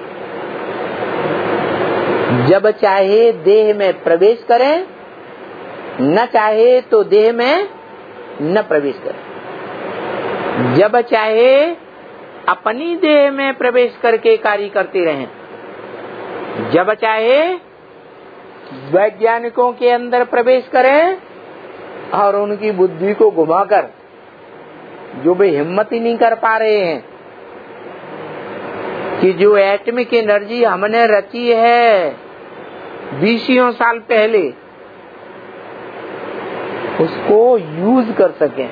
जब चाहे देह में प्रवेश करें, न चाहे तो देह में न प्रवेश करें। जब चाहे अपनी देह में प्रवेश करके कार्य करते रहें, जब चाहे वैज्ञानिकों के अंदर प्रवेश करें और उनकी बुद्धि को घुमाकर, जो भी हिम्मत ही नहीं कर पा रहे हैं कि जो एटमिक एनर्जी हमने रची है 20 साल पहले, उसको यूज कर सकें,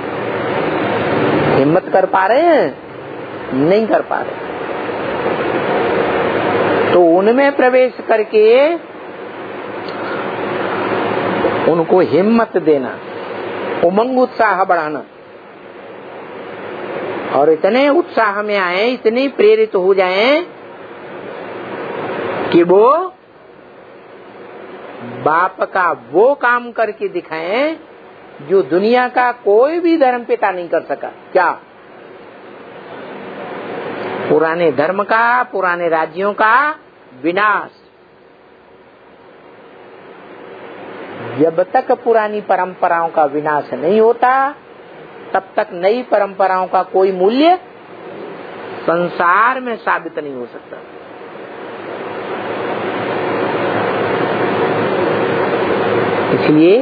हिम्मत कर पा रहे हैं? नहीं कर पा रहे। तो उनमें प्रवेश करके उनको हिम्मत देना, उमंग उत्साह बढ़ाना, और इतने उत्साह में आए, इतने प्रेरित हो जाएं कि वो बाप का वो काम करके दिखाएं जो दुनिया का कोई भी धर्म पिता नहीं कर सका। क्या? पुराने धर्म का, पुराने राज्यों का विनाश। जब तक पुरानी परंपराओं का विनाश नहीं होता, तब तक नई परंपराओं का कोई मूल्य संसार में साबित नहीं हो सकता। इसलिए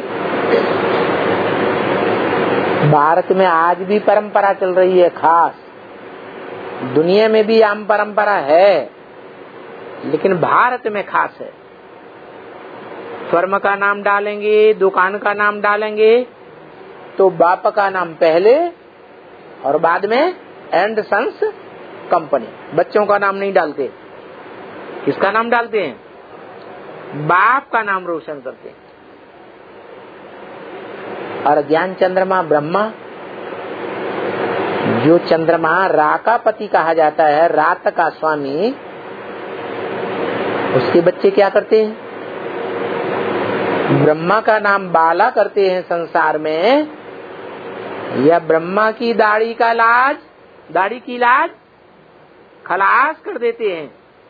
भारत में आज भी परंपरा चल रही है खास, दुनिया में भी आम परंपरा है, लेकिन भारत में खास है। फर्म का नाम डालेंगे, दुकान का नाम डालेंगे तो बाप का नाम पहले और बाद में एंड सन्स कंपनी। बच्चों का नाम नहीं डालते। किसका नाम डालते हैं? बाप का नाम रोशन करते हैं। और ज्ञान चंद्रमा ब्रह्मा, जो चंद्रमा रा का पति कहा जाता है, रात का स्वामी, उसके बच्चे क्या करते हैं? ब्रह्मा का नाम बाला करते हैं संसार में, या ब्रह्मा की दाढ़ी की लाज खलास कर देते हैं।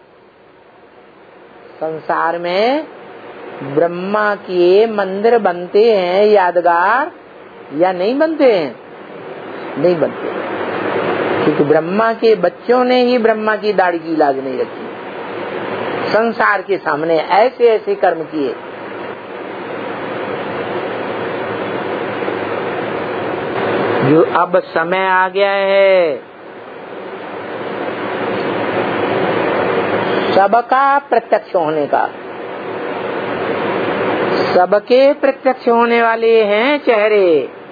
संसार में ब्रह्मा के मंदिर बनते हैं यादगार, या नहीं बनते हैं? नहीं बनते, क्योंकि ब्रह्मा के बच्चों ने ही ब्रह्मा की दाढ़ी की लाज नहीं रखी। संसार के सामने ऐसे ऐसे कर्म किए। जो अब समय आ गया है सबका प्रत्यक्ष होने का, सबके प्रत्यक्ष होने वाले हैं चेहरे।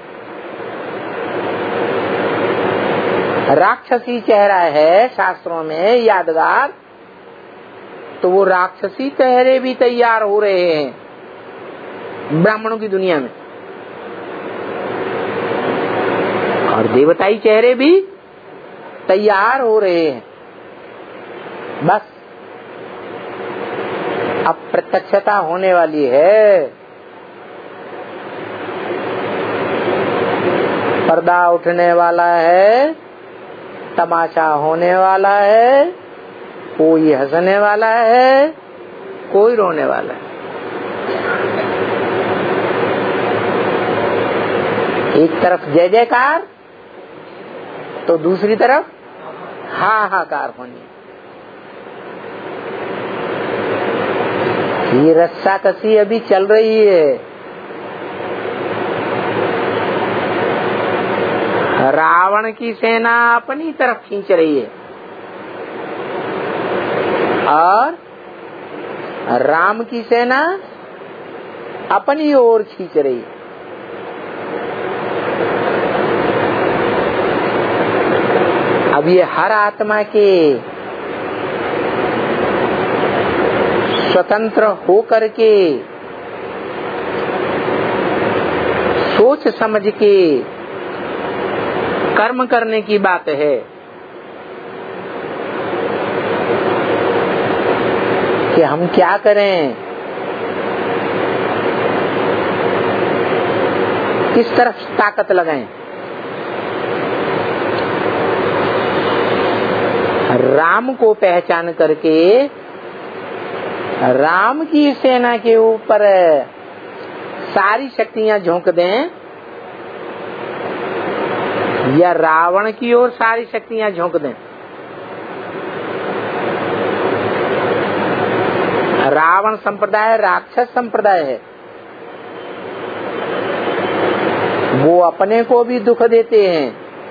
राक्षसी चेहरा है शास्त्रों में यादगार, तो वो राक्षसी चेहरे भी तैयार हो रहे हैं ब्राह्मणों की दुनिया में, और देवताई चेहरे भी तैयार हो रहे हैं। बस अब प्रत्यक्षता होने वाली है। पर्दा उठने वाला है, तमाशा होने वाला है, कोई हंसने वाला है, कोई रोने वाला है। एक तरफ जय जयकार तो दूसरी तरफ हाहाकार होनी। ये रस्साकसी अभी चल रही है। रावण की सेना अपनी तरफ खींच रही है और राम की सेना अपनी ओर खींच रही है। अब ये हर आत्मा के स्वतंत्र होकर के सोच समझ के कर्म करने की बात है कि हम क्या करें, किस तरफ ताकत लगाएं। राम को पहचान करके राम की सेना के ऊपर सारी शक्तियां झोंक दें, या रावण की ओर सारी शक्तियां झोंक दें। रावण संप्रदाय राक्षस संप्रदाय है। वो अपने को भी दुख देते हैं,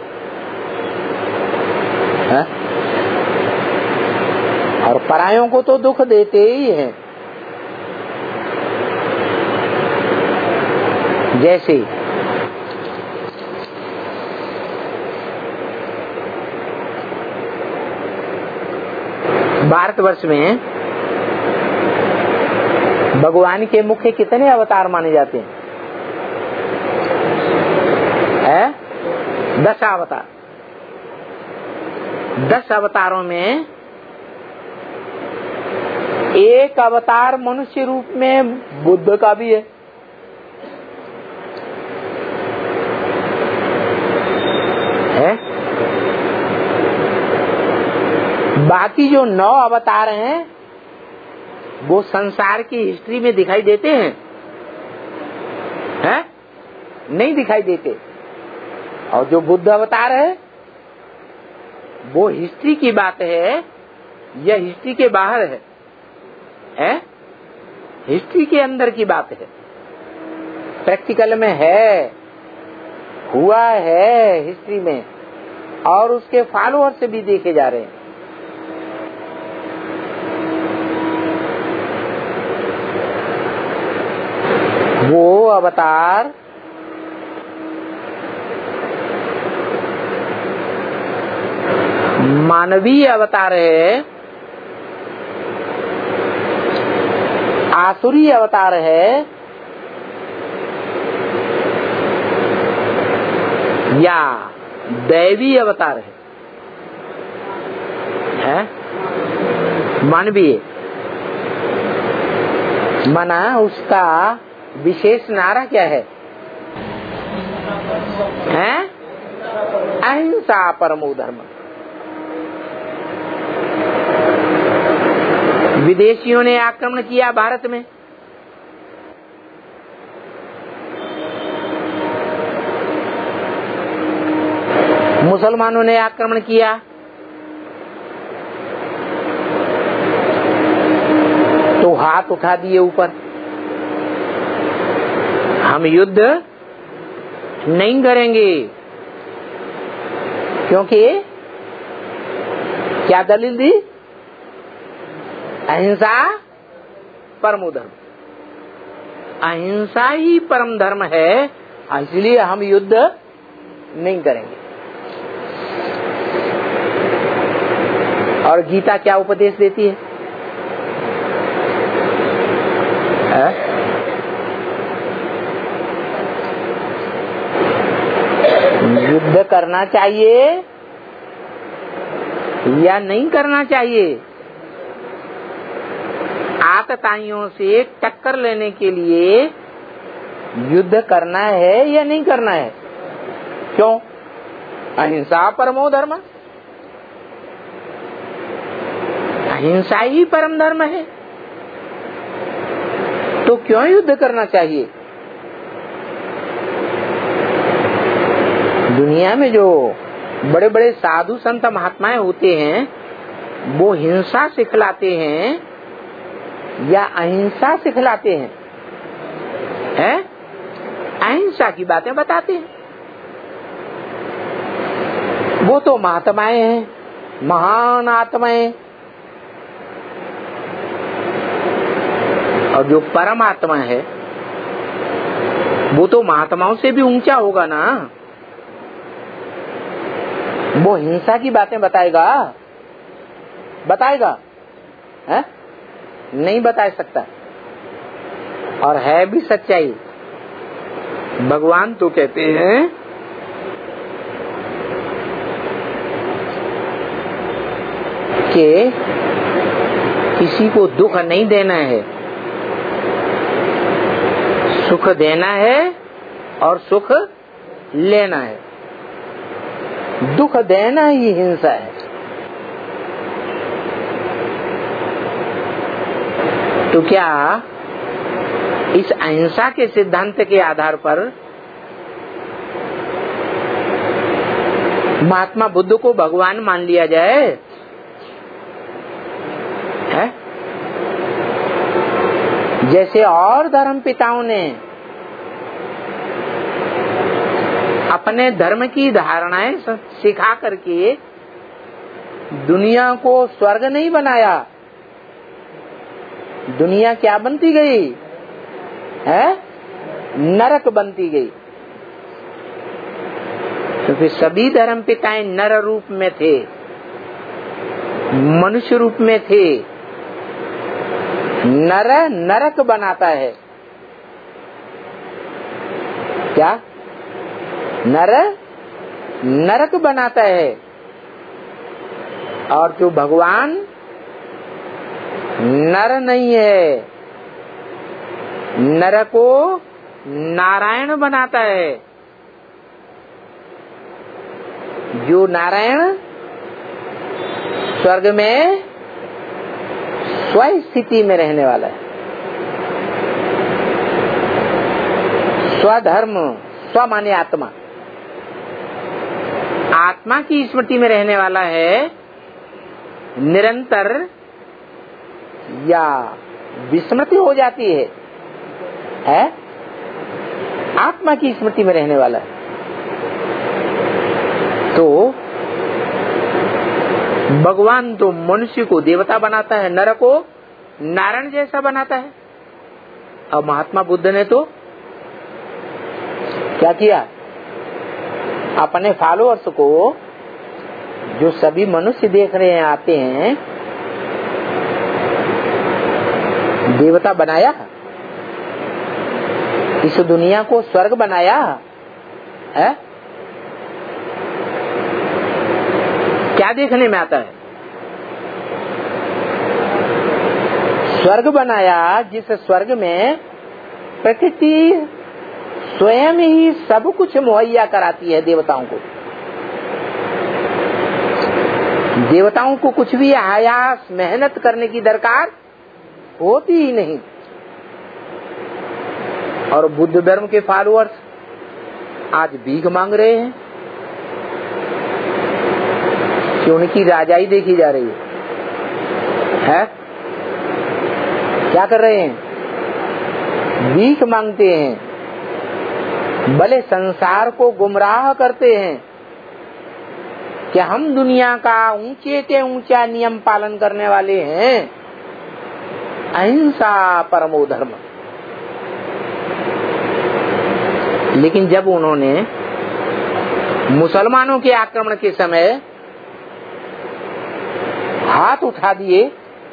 है? और परायों को तो दुख देते ही हैं। जैसे भारतवर्ष में भगवान के मुख्य कितने अवतार माने जाते हैं? 10 अवतार, 10 अवतारों में एक अवतार मनुष्य रूप में बुद्ध का भी है। बाकी जो 9 अवतार हैं वो संसार की हिस्ट्री में दिखाई देते हैं? नहीं दिखाई देते। और जो बुद्ध अवतार है वो हिस्ट्री की बात है या हिस्ट्री के बाहर है? हिस्ट्री के अंदर की बात है, प्रैक्टिकल में है, हुआ है हिस्ट्री में, और उसके फॉलोअर से भी देखे जा रहे हैं। वो अवतार मानवीय अवतार है, आसुरी अवतार है, या दैवी अवतार है? मानवीय माना उसका विशेष नारा क्या है? अहिंसा परमो धर्म। विदेशियों ने आक्रमण किया भारत में, मुसलमानों ने आक्रमण किया, तो हाथ उठा दिए ऊपर, हम युद्ध नहीं करेंगे। क्योंकि क्या दलील दी? अहिंसा परमो धर्म। अहिंसा ही परम धर्म है, इसलिए हम युद्ध नहीं करेंगे। और गीता क्या उपदेश देती है? युद्ध करना चाहिए या नहीं करना चाहिए? आतताइयों से टक्कर लेने के लिए युद्ध करना है या नहीं करना है? क्यों? अहिंसा परमो धर्म। अहिंसा ही परम धर्म है, तो क्यों युद्ध करना चाहिए? दुनिया में जो बड़े बड़े साधु संत महात्माएं होते हैं वो हिंसा सिखलाते हैं या अहिंसा सिखलाते हैं? अहिंसा की बातें बताते हैं। वो तो महात्माएं हैं, महान आत्माएं। और जो परमात्मा है वो तो महात्माओं से भी ऊंचा होगा ना। वो हिंसा की बातें बताएगा? बताएगा? नहीं बता सकता। और है भी सच्चाई। भगवान तो कहते हैं कि किसी को दुख नहीं देना है, सुख देना है और सुख लेना है। दुख देना ही हिंसा है। तो क्या इस अहिंसा के सिद्धांत के आधार पर महात्मा बुद्ध को भगवान मान लिया जाए? है? जैसे और धर्म पिताओं ने अपने धर्म की धारणाएं सिखा करके दुनिया को स्वर्ग नहीं बनाया, दुनिया क्या बनती गई? है? नरक बनती गई। क्योंकि सभी धर्म पिताएं नर रूप में थे, मनुष्य रूप में थे। नर नरक बनाता है। क्या? नर नरक बनाता है, और जो भगवान नर नहीं है, नर को नारायण बनाता है। जो नारायण स्वर्ग में स्व स्थिति में रहने वाला है, स्वधर्म, स्व माने आत्मा, आत्मा की स्मृति में रहने वाला है, निरंतर या विस्मृति हो जाती है, आत्मा की स्मृति में रहने वाला है। तो भगवान तो मनुष्य को देवता बनाता है, नर को नारायण जैसा बनाता है। और महात्मा बुद्ध ने तो क्या किया, अपने फॉलोअर्स को, जो सभी मनुष्य देख रहे हैं आते हैं, देवता बनाया, इस दुनिया को स्वर्ग बनाया है। क्या देखने में आता है? स्वर्ग बनाया, जिस स्वर्ग में प्रकृति स्वयं ही सब कुछ मुहैया कराती है देवताओं को। देवताओं को कुछ भी आयास मेहनत करने की दरकार होती ही नहीं। और बुद्ध धर्म के फॉलोअर्स आज भीख मांग रहे हैं कि उनकी राजाई देखी जा रही है? क्या कर रहे हैं? भीख मांगते हैं, भले संसार को गुमराह करते हैं कि हम दुनिया का ऊंचे से ऊंचा नियम पालन करने वाले हैं, अहिंसा परमो धर्म। लेकिन जब उन्होंने मुसलमानों के आक्रमण के समय हाथ उठा दिए,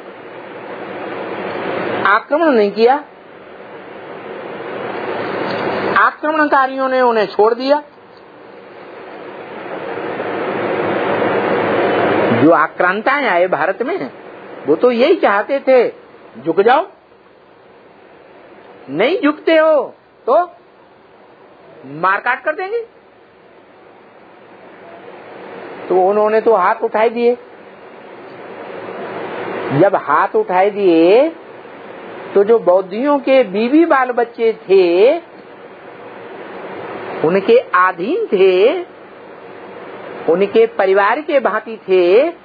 आक्रमण नहीं किया, आक्रमणकारियों ने उन्हें छोड़ दिया। जो आक्रांताएं आए भारत में, वो तो यही चाहते थे, झुक जाओ। नहीं झुकते हो तो मारकाट कर देंगे। तो उन्होंने तो हाथ उठाई दिए। जब हाथ उठाई दिए तो जो बौद्धियों के बीवी बाल बच्चे थे, उनके अधीन थे, उनके परिवार के भांति थे,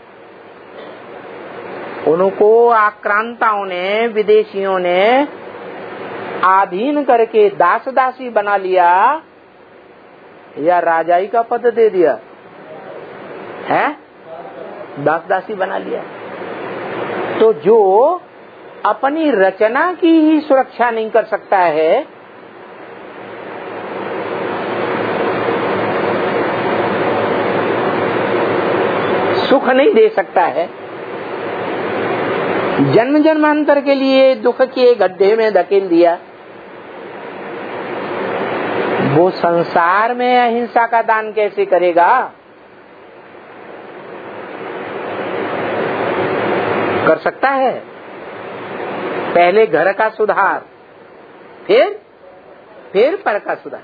उनको आक्रांताओं ने, विदेशियों ने अधीन करके दास दासी बना लिया या राजाई का पद दे दिया है, दास दासी बना लिया। तो जो अपनी रचना की ही सुरक्षा नहीं कर सकता है, सुख नहीं दे सकता है, जन्म जन्मांतर के लिए दुख के गड्ढे में धकेल दिया, वो संसार में अहिंसा का दान कैसे करेगा? कर सकता है? पहले घर का सुधार, फिर पर का सुधार।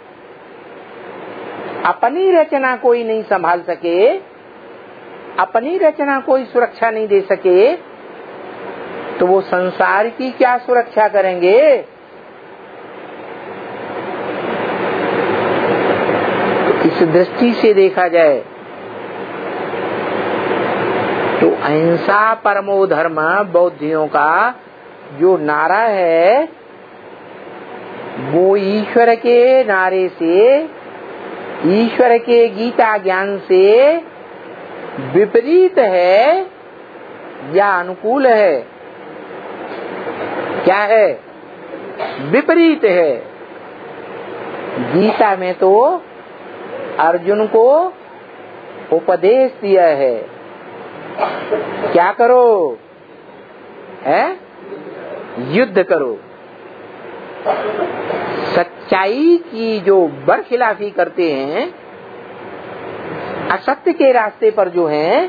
अपनी रचना कोई नहीं संभाल सके, अपनी रचना कोई सुरक्षा नहीं दे सके, तो वो संसार की क्या सुरक्षा करेंगे? तो इस दृष्टि से देखा जाए तो अहिंसा परमो धर्म बौद्धियों का जो नारा है, वो ईश्वर के नारे से, ईश्वर के गीता ज्ञान से विपरीत है या अनुकूल है? क्या है? विपरीत है। गीता में तो अर्जुन को उपदेश दिया है, क्या करो? है? युद्ध करो। सच्चाई की जो बरखिलाफी करते हैं, असत्य के रास्ते पर जो हैं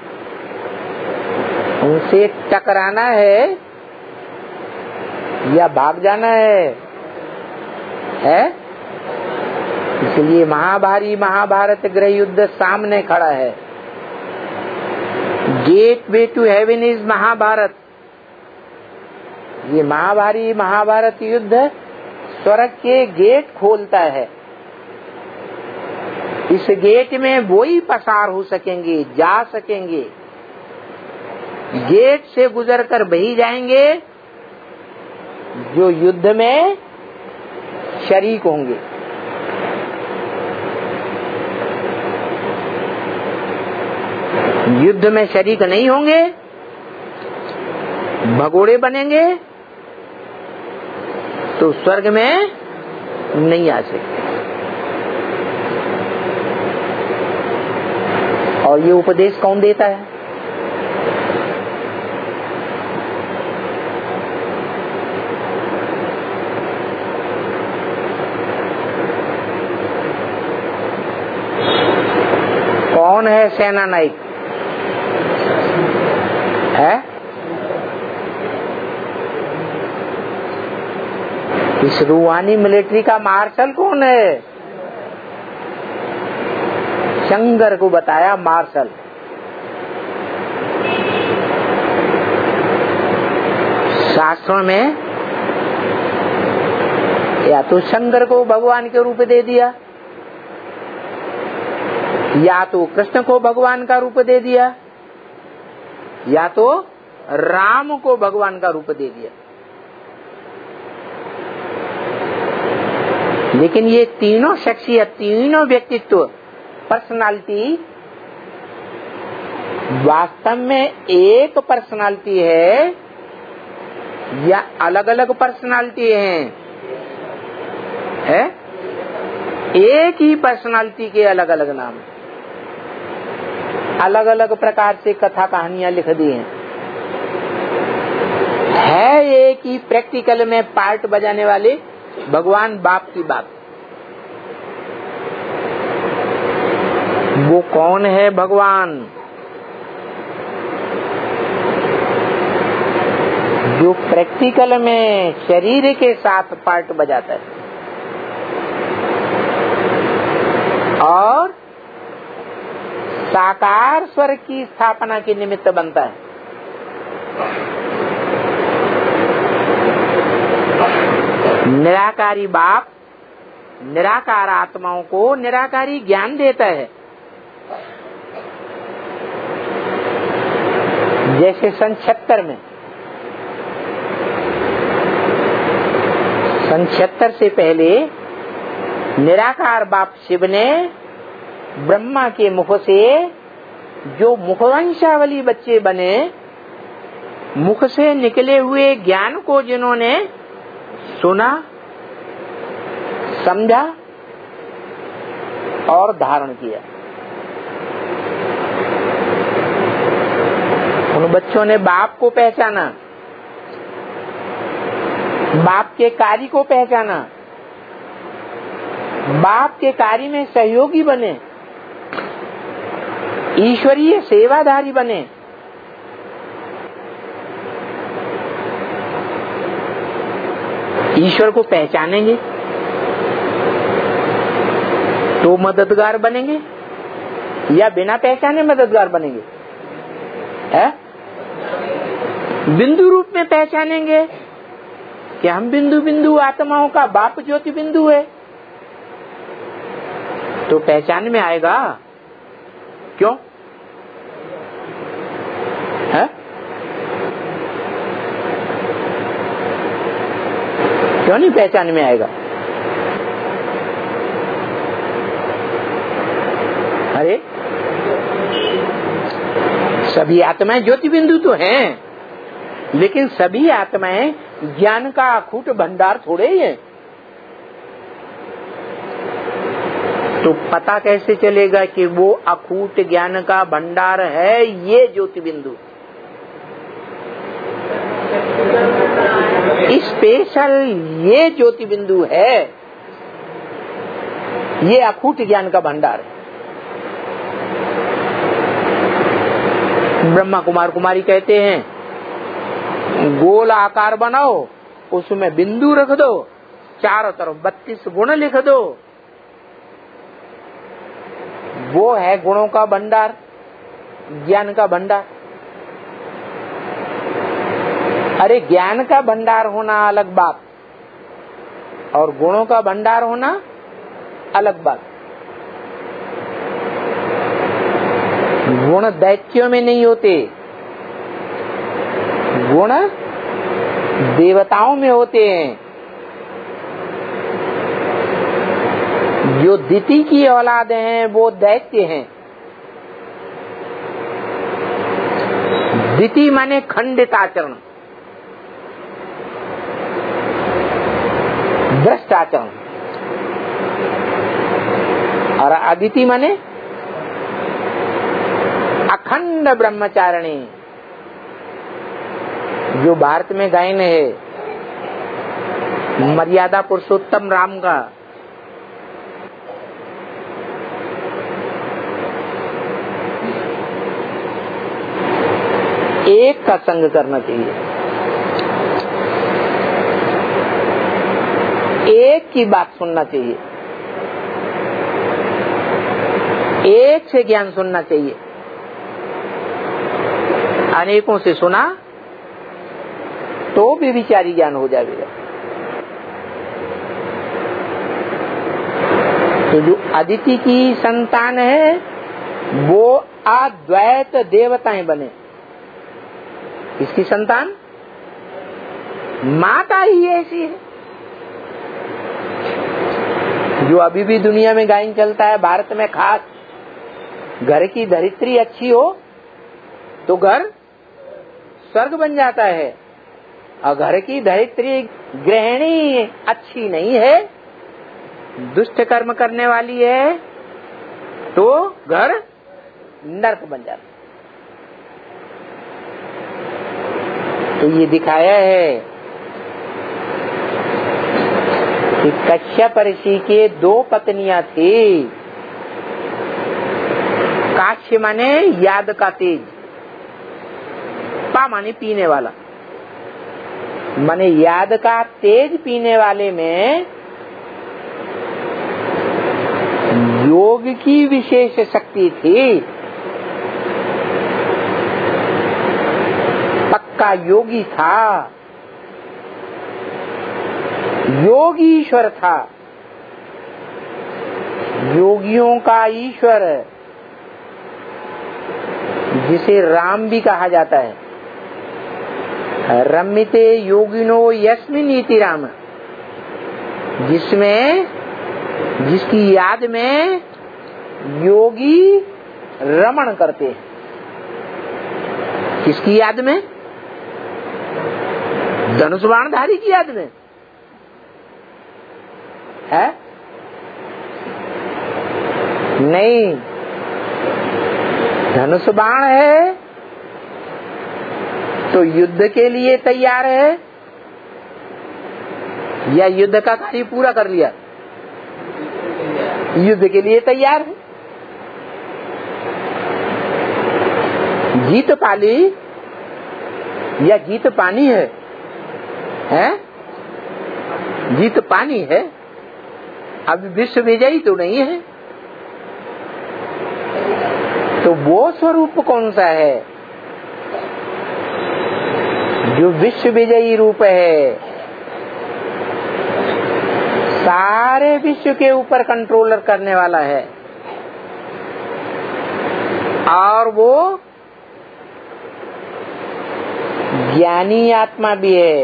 उनसे टकराना है या भाग जाना है? इसलिए महाभारत गृह युद्ध सामने खड़ा है। Gateway to heaven is Mahabharat. ये महाभारत युद्ध स्वर्ग के गेट खोलता है। इस गेट में वो ही पसार हो सकेंगे, जा सकेंगे, गेट से गुजर कर बही जाएंगे जो युद्ध में शरीक होंगे। युद्ध में शरीक नहीं होंगे, भगोड़े बनेंगे तो स्वर्ग में नहीं आ सकते। और ये उपदेश कौन देता है? कौन है सेना नायक? है इस रूहानी मिलिट्री का मार्शल कौन है? शंकर को बताया मार्शल। शास्त्रों में या तो शंकर को भगवान के रूप दे दिया, या तो कृष्ण को भगवान का रूप दे दिया, या तो राम को भगवान का रूप दे दिया। लेकिन ये तीनों शख्सियत, तीनों व्यक्तित्व, पर्सनालिटी वास्तव में एक पर्सनालिटी है या अलग अलग पर्सनालिटी है? एक ही पर्सनालिटी के अलग अलग नाम, अलग अलग प्रकार से कथा कहानियां लिख दी हैं। है एक ही प्रैक्टिकल में पार्ट बजाने वाले भगवान बाप की बाप। वो कौन है भगवान? जो प्रैक्टिकल में शरीर के साथ पार्ट बजाता है और साकार स्वर की स्थापना के निमित्त बनता है। निराकारी बाप निराकार आत्माओं को निराकारी ज्ञान देता है। जैसे सन 76 में, सन 76 से पहले निराकार बाप शिव ने ब्रह्मा के मुख से जो मुखवंशावली बच्चे बने, मुख से निकले हुए ज्ञान को जिन्होंने सुना, समझा और धारण किया, उन बच्चों ने बाप को पहचाना, बाप के कार्य को पहचाना, बाप के कार्य में सहयोगी बने, ईश्वरीय सेवाधारी बने। ईश्वर को पहचानेंगे तो मददगार बनेंगे या बिना पहचाने मददगार बनेंगे? है? बिंदु रूप में पहचानेंगे कि हम बिंदु बिंदु आत्माओं का बाप ज्योति बिंदु है, तो पहचान में आएगा। क्यों? है? क्यों नहीं पहचान में आएगा? अरे सभी आत्माएं ज्योति बिंदु तो हैं, लेकिन सभी आत्माएं ज्ञान का अखूट भंडार थोड़े ही है। तो पता कैसे चलेगा कि वो अखूट ज्ञान का भंडार है ये ज्योति बिंदु? स्पेशल ये ज्योति बिंदु है, ये अखूट ज्ञान का भंडार है। ब्रह्मा कुमार कुमारी कहते हैं गोल आकार बनाओ, उसमें बिंदु रख दो, चारों तरफ 32 गुण लिख दो, वो है गुणों का भंडार, ज्ञान का भंडार। अरे ज्ञान का भंडार होना अलग बात और गुणों का भंडार होना अलग बात। गुण दैत्यों में नहीं होते, गुण देवताओं में होते हैं। जो दिति की औलाद हैं वो दैत्य हैं। दिति माने खंडित आचरण, भ्रष्ट आचरण, और अदिति माने अखंड ब्रह्मचारिणी। जो भारत में गायन है मर्यादा पुरुषोत्तम राम का, एक का संग करना चाहिए, एक की बात सुनना चाहिए, एक से ज्ञान सुनना चाहिए। अनेकों से सुना तो भी विचारी ज्ञान हो जाएगा। तो जो अदिति की संतान है वो अद्वैत देवताएं बने। इसकी संतान माता ही ऐसी है। जो अभी भी दुनिया में गायन चलता है, भारत में खास, घर की धरित्री अच्छी हो तो घर स्वर्ग बन जाता है, और घर की धरित्री गृहिणी अच्छी नहीं है, दुष्ट कर्म करने वाली है, तो घर नरक बन जाता है। तो ये दिखाया है कि कश्यप ऋषि के 2 पत्नियां थी। काश्य माने याद का तेज, पा माने पीने वाला, माने याद का तेज पीने वाले में योग की विशेष शक्ति थी। पक्का योगी था, योगी ईश्वर था, योगियों का ईश्वर जिसे राम भी कहा जाता है। रमिते योगिनो यस्मिन् इति राम, जिसमें जिसकी याद में योगी रमण करते हैं। किसकी याद में? धनुष बाणधारी की याद में है? नहीं, धनुष बाण है तो युद्ध के लिए तैयार है या युद्ध का कार्य पूरा कर लिया? युद्ध के लिए तैयार है। जीत पाली या जीत पानी है? हैं? जीत पानी है, अब विश्व विजयी तो नहीं है। तो वो स्वरूप कौन सा है जो विश्व विजयी रूप है? सारे विश्व के ऊपर कंट्रोलर करने वाला है, और वो ज्ञानी आत्मा भी है,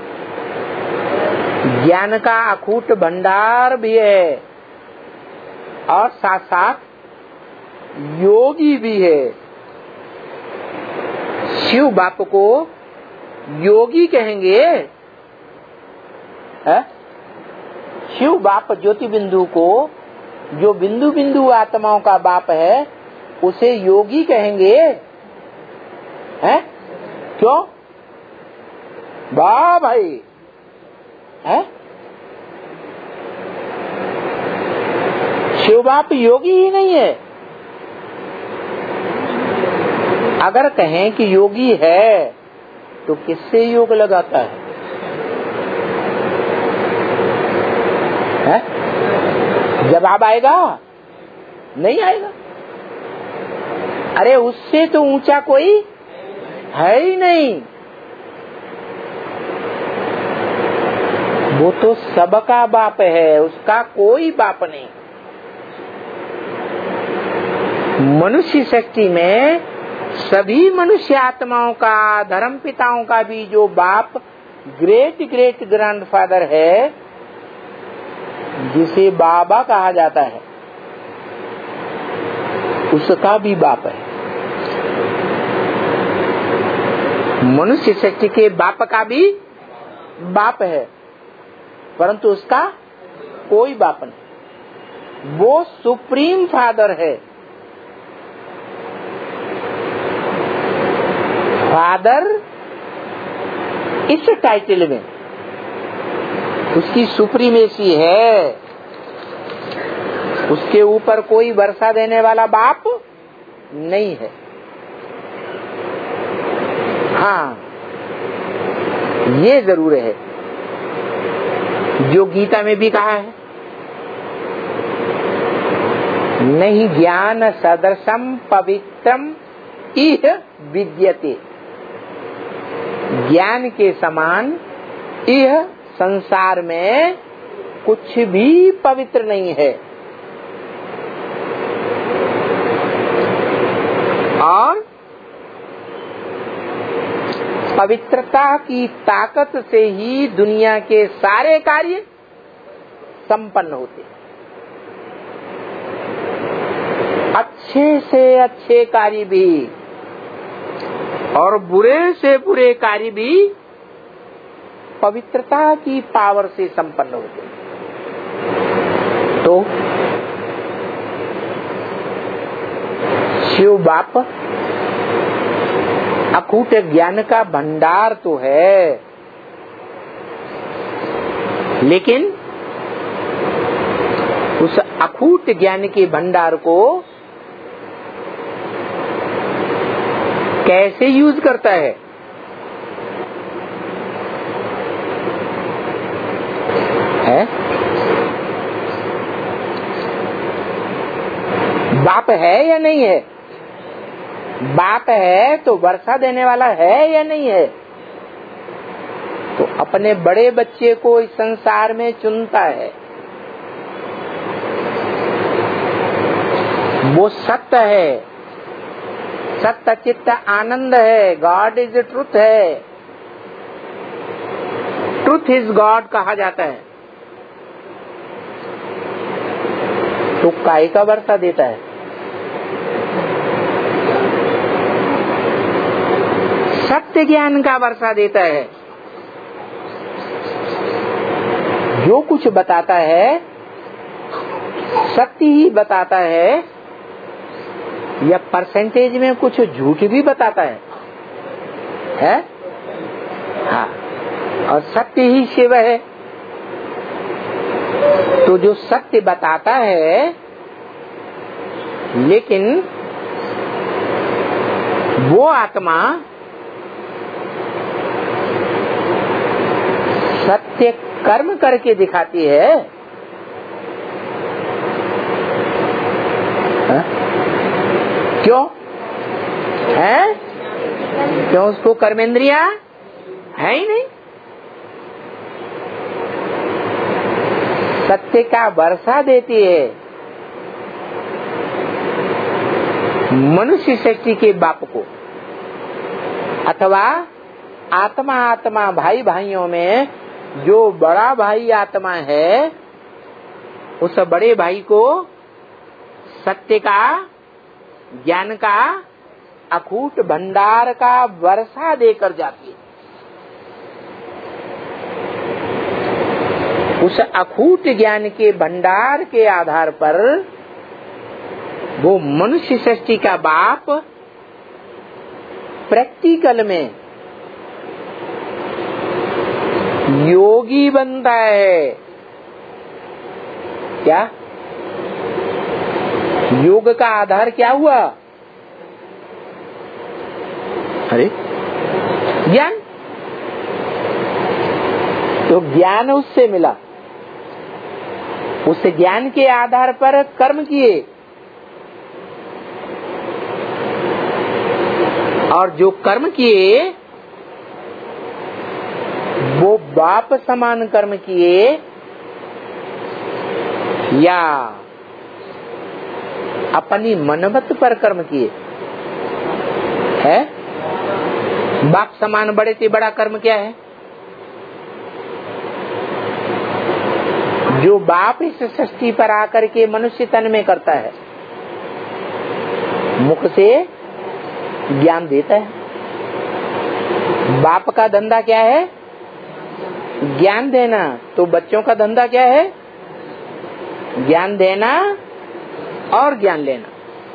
ज्ञान का अखूट भंडार भी है, और साथ साथ योगी भी है। शिव बाप को योगी कहेंगे, है? शिव बाप ज्योति बिंदु को, जो बिंदु बिंदु आत्माओं का बाप है, उसे योगी कहेंगे, हैं? क्यों? वाह भाई, है? शिव बाप योगी ही नहीं है, अगर कहें कि योगी है तो किससे योग लगाता है? जवाब आएगा? नहीं आएगा। अरे उससे तो ऊंचा कोई है ही नहीं। वो तो सबका बाप है, उसका कोई बाप नहीं। मनुष्य शक्ति में सभी मनुष्य आत्माओं का, धर्म पिताओं का भी जो बाप ग्रेट ग्रेट ग्रैंडफादर है, जिसे बाबा कहा जाता है, उसका भी बाप है। मनुष्य शक्ति के बाप का भी बाप है, परंतु उसका कोई बाप नहीं। वो सुप्रीम फादर है। फादर इस टाइटल में उसकी सुप्रीमेसी है। उसके ऊपर कोई वर्षा देने वाला बाप नहीं है। हाँ, ये जरूर है जो गीता में भी कहा है, नहीं ज्ञान सदृशम पवित्रम इह विद्यते। ज्ञान के समान यह संसार में कुछ भी पवित्र नहीं है। और पवित्रता की ताकत से ही दुनिया के सारे कार्य संपन्न होते हैं। अच्छे से अच्छे कार्य भी और बुरे से बुरे कार्य भी पवित्रता की पावर से संपन्न होते हैं। तो शिव बाप अकूट ज्ञान का भंडार तो है, लेकिन उस अकूट ज्ञान के भंडार को कैसे यूज करता है? बाप है या नहीं है? बाप है तो वर्षा देने वाला है या नहीं है? तो अपने बड़े बच्चे को इस संसार में चुनता है। वो सत्य है, सत्य चित्त आनंद है, गॉड इज ट्रुथ है, ट्रुथ इज गॉड कहा जाता है। तो काय का वर्षा देता है? सत्य ज्ञान का वर्षा देता है। जो कुछ बताता है सत्य ही बताता है, या परसेंटेज में कुछ झूठ भी बताता है? हाँ, और सत्य ही शिव है। तो जो सत्य बताता है, लेकिन वो आत्मा सत्य कर्म करके दिखाती है। हा? क्यों है? क्यों उसको कर्मेंद्रिया है ही नहीं। सत्य का वर्षा देती है। मनुष्य सृष्टि के बाप को, अथवा आत्मा आत्मा भाई भाइयों में जो बड़ा भाई आत्मा है, उस बड़े भाई को सत्य का, ज्ञान का अकूट भंडार का वर्षा देकर जाती है। उस अकूट ज्ञान के भंडार के आधार पर वो मनुष्य सृष्टि का बाप प्रैक्टिकल में योगी बनता है। क्या योग का आधार क्या हुआ? अरे ज्ञान, तो ज्ञान उससे मिला, उस ज्ञान के आधार पर कर्म किए, और जो कर्म किए वो बाप समान कर्म किए या अपनी मनमत पर कर्म किए है। बाप समान बड़े से बड़ा कर्म क्या है? जो बाप इस सृष्टि पर आकर के मनुष्य तन में करता है, मुख से ज्ञान देता है। बाप का धंधा क्या है? ज्ञान देना। तो बच्चों का धंधा क्या है? ज्ञान देना और ज्ञान लेना।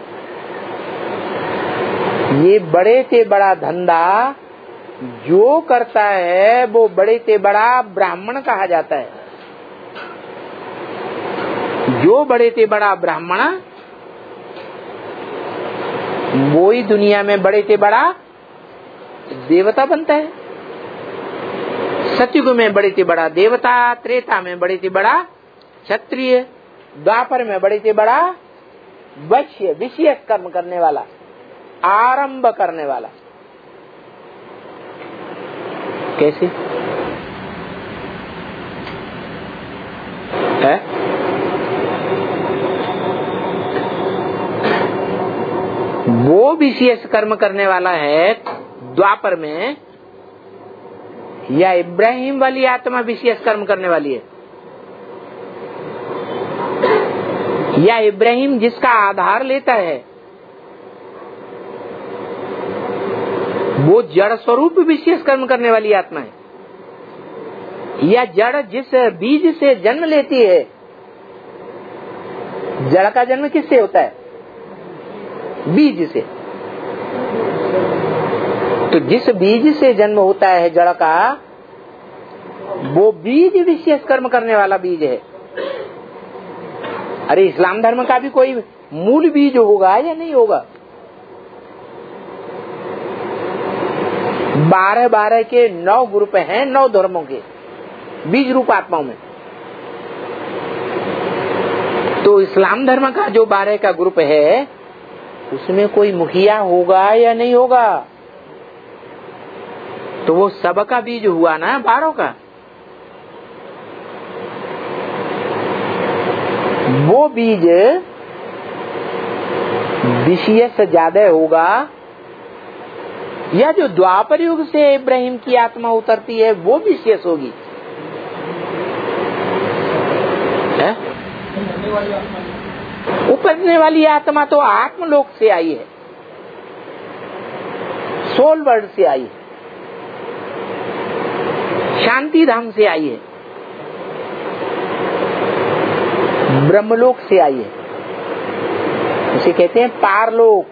ये बड़े से बड़ा धंधा जो करता है वो बड़े से बड़ा ब्राह्मण कहा जाता है। जो बड़े से बड़ा ब्राह्मण वो ही दुनिया में बड़े से बड़ा देवता बनता है। सतयुग में बड़े से बड़ा देवता, त्रेता में बड़े से बड़ा क्षत्रिय, द्वापर में बड़े से बड़ा वैश्य, विशेष कर्म करने वाला, आरंभ करने वाला। कैसे है? वो विशेष कर्म करने वाला है द्वापर में, या इब्राहिम वाली आत्मा विशेष कर्म करने वाली है? या इब्राहिम जिसका आधार लेता है वो जड़ स्वरूप विशेष कर्म करने वाली आत्मा है? या जड़ जिस बीज से जन्म लेती है, जड़ का जन्म किससे होता है? बीज से। तो जिस बीज से जन्म होता है जड़ का, वो बीज विशेष कर्म करने वाला बीज है। अरे इस्लाम धर्म का भी कोई मूल बीज होगा या नहीं होगा? 12 के 9 ग्रुप हैं, 9 धर्मों के बीज रूप आत्माओं में। तो इस्लाम धर्म का जो 12 का ग्रुप है उसमें कोई मुखिया होगा या नहीं होगा? तो वो सबका बीज हुआ ना 12 का। वो बीज विशेष ज्यादा होगा, या जो द्वापर युग से इब्राहिम की आत्मा उतरती है वो विशेष होगी? उपजने वाली आत्मा तो आत्मलोक से आई है, सोल वर्ल्ड से आई है, शांति धाम से आई है, ब्रह्मलोक से आई है। उसे कहते हैं पारलोक।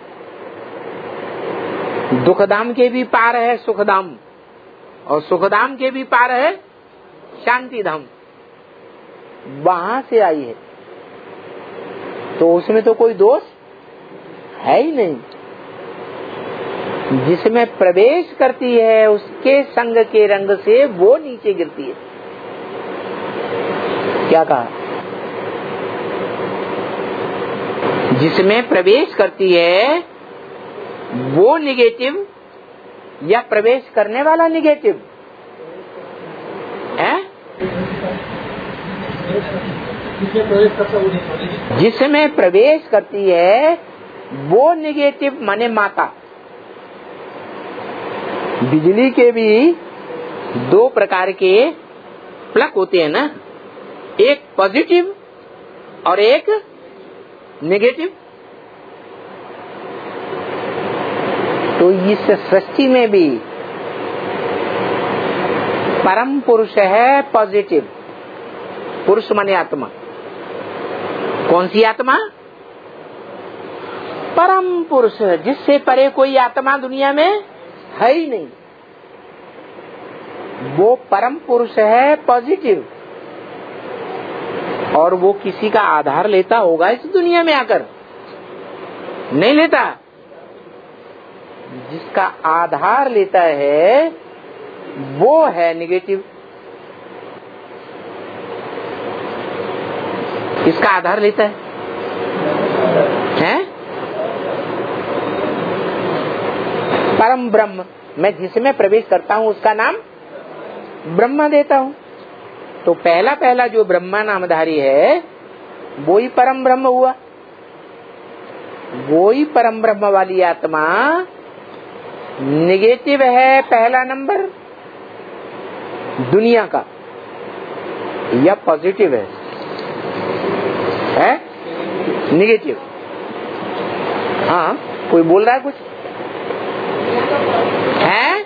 दुखधाम के भी पार है सुखधाम, और सुखधाम के भी पार है शांति धाम। वहां से आई है, तो उसमें तो कोई दोष है ही नहीं। जिसमें प्रवेश करती है उसके संग के रंग से वो नीचे गिरती है। क्या कहा? जिसमें प्रवेश करती है वो निगेटिव, या प्रवेश करने वाला निगेटिव है? जिसमें प्रवेश करती है वो निगेटिव माने माता। बिजली के भी 2 प्रकार के प्लग होते हैं ना, एक पॉजिटिव और एक नेगेटिव। तो इस सृष्टि में भी परम पुरुष है पॉजिटिव। पुरुष माने आत्मा। कौन सी आत्मा? परम पुरुष, जिससे परे कोई आत्मा दुनिया में है ही नहीं। वो परम पुरुष है पॉजिटिव, और वो किसी का आधार लेता होगा इस दुनिया में आकर? नहीं लेता। जिसका आधार लेता है वो है निगेटिव। इसका आधार लेता है, हैं? परम ब्रह्म। मैं जिसमें प्रवेश करता हूँ उसका नाम ब्रह्मा देता हूँ। तो पहला जो ब्रह्मा नामधारी है वो ही परम ब्रह्म हुआ। वो ही परम ब्रह्म वाली आत्मा निगेटिव है पहला नंबर दुनिया का, या पॉजिटिव है निगेटिव। हाँ, कोई बोल रहा है कुछ? है?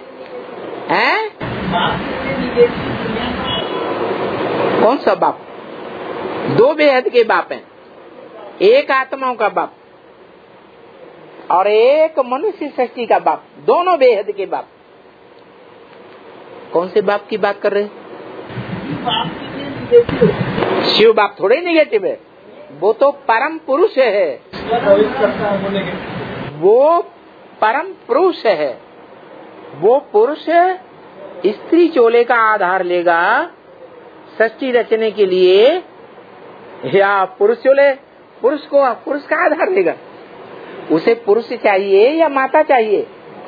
कौन सा बाप? दो बेहद के बाप हैं, एक आत्माओं का बाप और एक मनुष्य सृष्टि का बाप, दोनों बेहद के बाप। कौन से बाप की बात कर रहे हैं? शिव बाप थोड़े निगेटिव है, वो तो परम पुरुष है। वो परम पुरुष है। वो पुरुष स्त्री चोले का आधार लेगा सृष्टि रचने के लिए, या पुरुष चोले पुरुष का आधार लेगा? उसे पुरुष चाहिए या माता चाहिए?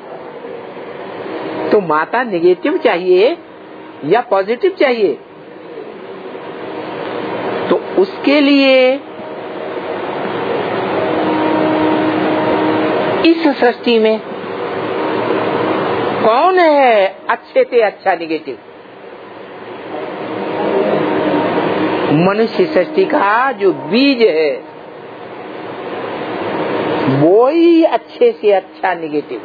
तो माता निगेटिव चाहिए या पॉजिटिव चाहिए? तो उसके लिए इस सृष्टि में कौन है अच्छे से अच्छा निगेटिव? मनुष्य सृष्टि का जो बीज है वो ही अच्छे से अच्छा निगेटिव।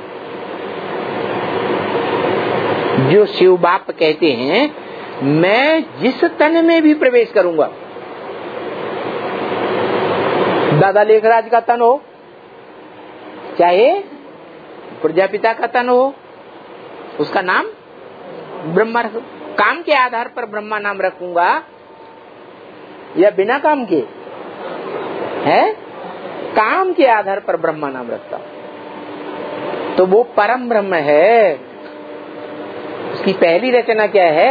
जो शिव बाप कहते हैं मैं जिस तन में भी प्रवेश करूंगा, दादा लेखराज का तन हो, चाहे प्रजापिता का तन हो, उसका नाम ब्रह्मा रखूं। काम के आधार पर ब्रह्मा नाम रखूंगा या बिना काम के? है काम के आधार पर ब्रह्मा नाम रखता हूं। तो वो परम ब्रह्म है। उसकी पहली रचना क्या है?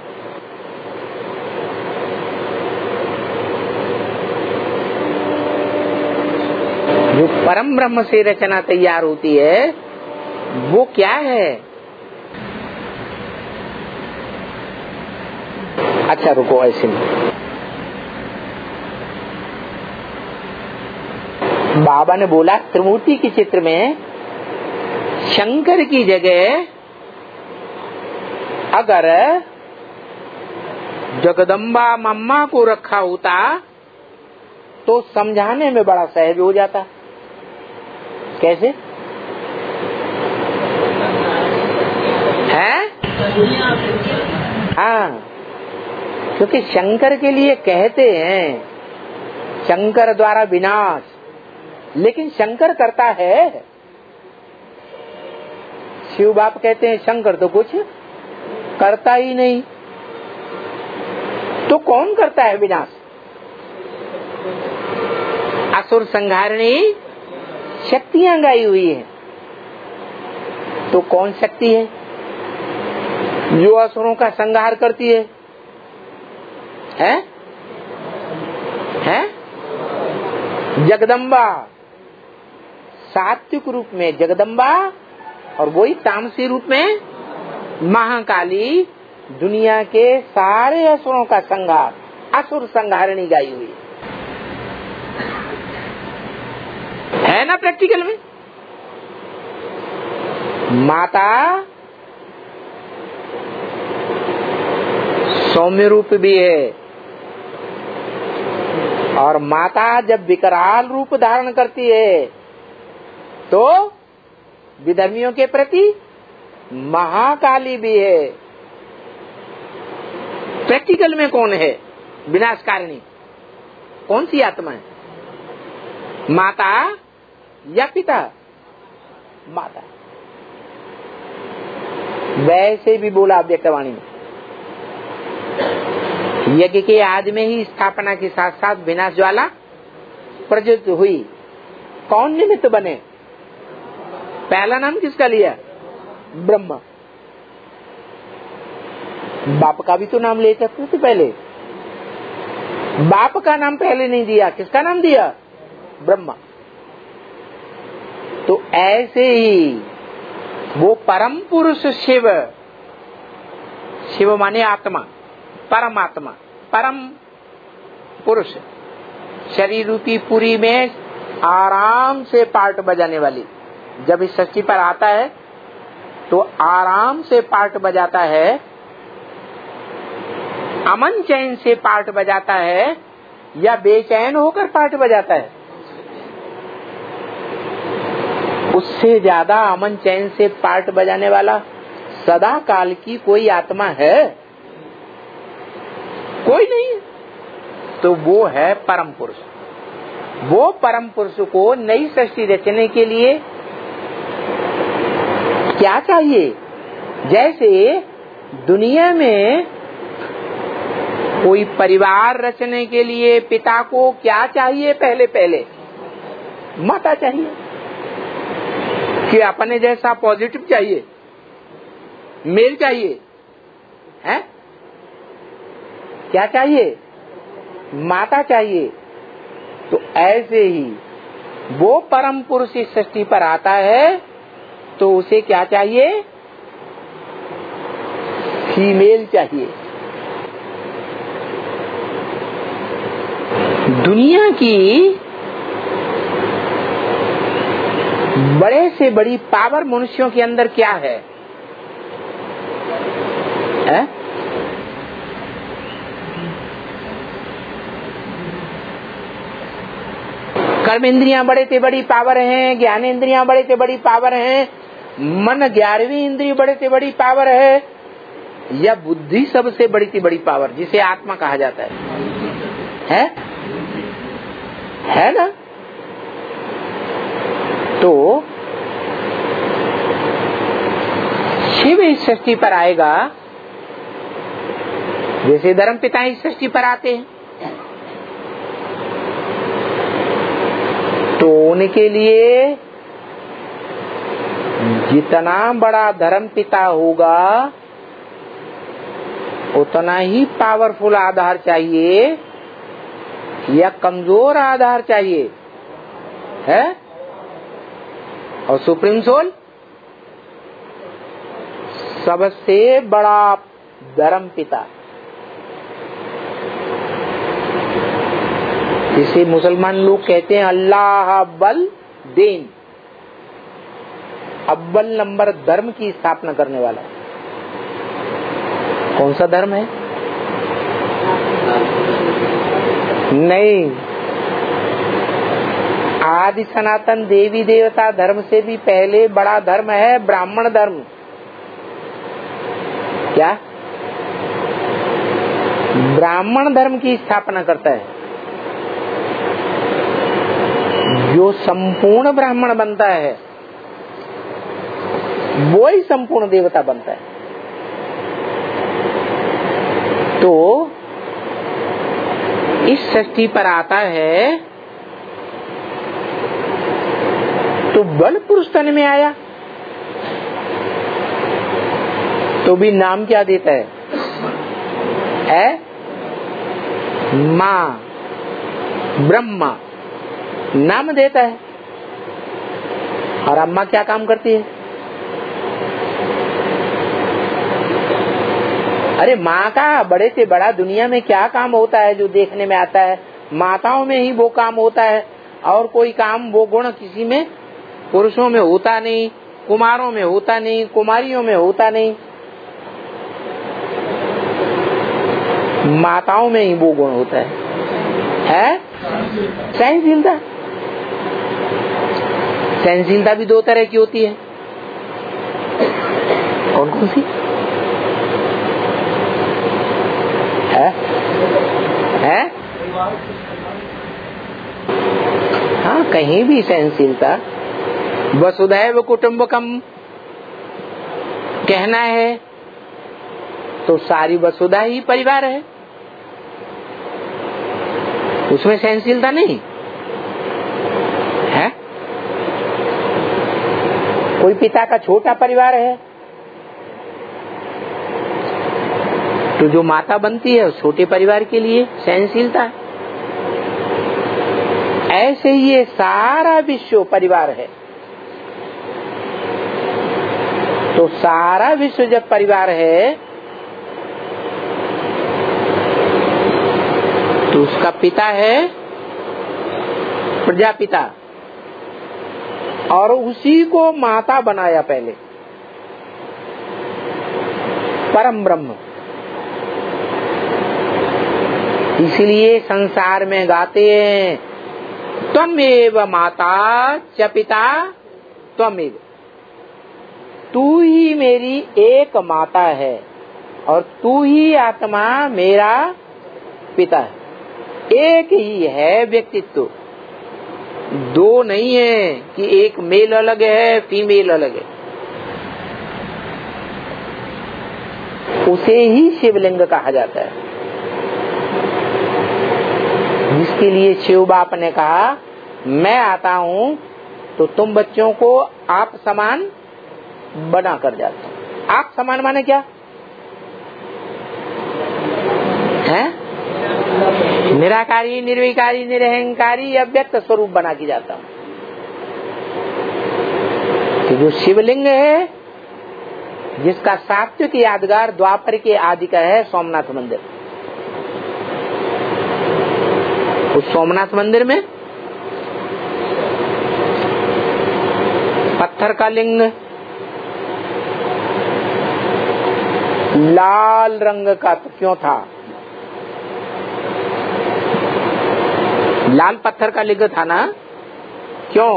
जो परम ब्रह्म से रचना तैयार होती है वो क्या है? अच्छा रुको, ऐसे में बाबा ने बोला त्रिमूर्ति के चित्र में शंकर की जगह अगर जगदम्बा मम्मा को रखा होता तो समझाने में बड़ा सहज हो जाता। कैसे है? हाँ, क्योंकि शंकर के लिए कहते हैं शंकर द्वारा विनाश, लेकिन शंकर करता है। शिव बाप कहते हैं शंकर तो कुछ करता ही नहीं। तो कौन करता है विनाश? असुर संहारणी शक्तियां गाई हुई है। तो कौन शक्ति है जो असुरों का संहार करती है? हैं? जगदम्बा, सात्विक रूप में जगदम्बा और वही तामसी रूप में महाकाली दुनिया के सारे असुरों का संहार, असुर संहारणी गाई हुई है ना प्रैक्टिकल में। माता सौम्य रूप भी है, और माता जब विकराल रूप धारण करती है तो विधर्मियों के प्रति महाकाली भी है। प्रैक्टिकल में कौन है विनाशकारिणी? कौन सी आत्मा है? माता या पिता? माता। वैसे भी बोला व्यक्तवाणी में, यज्ञ के आदि में ही स्थापना के साथ साथ विनाश ज्वाला प्रज्वलित हुई। कौन निमित्त बने? पहला नाम किसका लिया? ब्रह्मा। बाप का भी तो नाम ले सकते थे पहले। बाप का नाम पहले नहीं दिया, किसका नाम दिया? ब्रह्मा। तो ऐसे ही वो परम पुरुष शिव, शिव माने आत्मा, परमात्मा, परम पुरुष, शरीर रूपी पुरी में आराम से पार्ट बजाने वाली, जब इस सृष्टि पर आता है तो आराम से पार्ट बजाता है, अमन चैन से पार्ट बजाता है या बेचैन होकर पार्ट बजाता है? उससे ज्यादा अमन चैन से पार्ट बजाने वाला सदा काल की कोई आत्मा है? कोई नहीं है। तो वो है परम पुरुष। वो परम पुरुष को नई सृष्टि रचने के लिए क्या चाहिए? जैसे दुनिया में कोई परिवार रचने के लिए पिता को क्या चाहिए? पहले पहले माता चाहिए कि अपने जैसा पॉजिटिव चाहिए, मेल चाहिए, है? क्या चाहिए? माता चाहिए। तो ऐसे ही वो परम पुरुष इस सृष्टि पर आता है तो उसे क्या चाहिए? फीमेल चाहिए। दुनिया की बड़े से बड़ी पावर मनुष्यों के अंदर क्या है? कर्म इंद्रियां बड़े से बड़ी पावर हैं, ज्ञान इंद्रियां बड़े से बड़ी पावर हैं, मन 11वीं इंद्रिय बड़े से बड़ी पावर है, या बुद्धि सबसे बड़ी से बड़ी पावर जिसे आत्मा कहा जाता है ना? तो शिव इस सृष्टि पर आएगा, जैसे धर्म पिता इस सृष्टि पर आते हैं, तो उनके लिए जितना बड़ा धर्म पिता होगा उतना ही पावरफुल आधार चाहिए या कमजोर आधार चाहिए? है? और सुप्रीम सोल सबसे बड़ा धर्म पिता, जिसे मुसलमान लोग कहते हैं अल्लाह अव्वल दीन, अव्वल नंबर धर्म की स्थापना करने वाला। कौन सा धर्म है? नहीं, आदि सनातन देवी देवता धर्म से भी पहले बड़ा धर्म है ब्राह्मण धर्म। क्या? ब्राह्मण धर्म की स्थापना करता है। जो संपूर्ण ब्राह्मण बनता है वो ही संपूर्ण देवता बनता है। तो इस सृष्टि पर आता है तो बल पुरुष तन में आया, तो भी नाम क्या देता है? माँ ब्रह्मा नाम देता है। और अम्मा क्या काम करती है? अरे माँ का बड़े से बड़ा दुनिया में क्या काम होता है जो देखने में आता है? माताओं में ही वो काम होता है, और कोई काम वो गुण किसी में, पुरुषों में होता नहीं, कुमारों में होता नहीं, कुमारियों में होता नहीं, माताओं में ही वो गुण होता है? सहनशीलता। सहनशीलता भी दो तरह की होती है। कौन कौन सी है? हाँ, कहीं भी सहनशीलता। वसुधैव कुटुम्बकम कहना है तो सारी वसुधा ही परिवार है, उसमें सहनशीलता नहीं है। कोई पिता का छोटा परिवार है तो जो माता बनती है उस छोटे परिवार के लिए सहनशीलता है। ऐसे ही ये सारा विश्व परिवार है। तो सारा विश्व जब परिवार है तो उसका पिता है प्रजापिता और उसी को माता बनाया पहले परम ब्रह्म। इसलिए संसार में गाते हैं त्वमेव माता च पिता त्वमेव, तू ही मेरी एक माता है और तू ही आत्मा मेरा पिता है। एक ही है व्यक्तित्व, दो नहीं है कि एक मेल अलग है फीमेल अलग है। उसे ही शिवलिंग कहा जाता है, जिसके लिए शिव बाप ने कहा मैं आता हूँ तो तुम बच्चों को आप समान बना कर जाता हूँ। आप समान माने क्या है? निराकारी निर्विकारी निरहंकारी अव्यक्त स्वरूप बना के जाता हूँ। तो जो शिवलिंग है जिसका सात्विक यादगार द्वापर के आदि का है सोमनाथ मंदिर, उस सोमनाथ मंदिर में पत्थर का लिंग लाल रंग का तो क्यों था? लाल पत्थर का लिंग था ना, क्यों?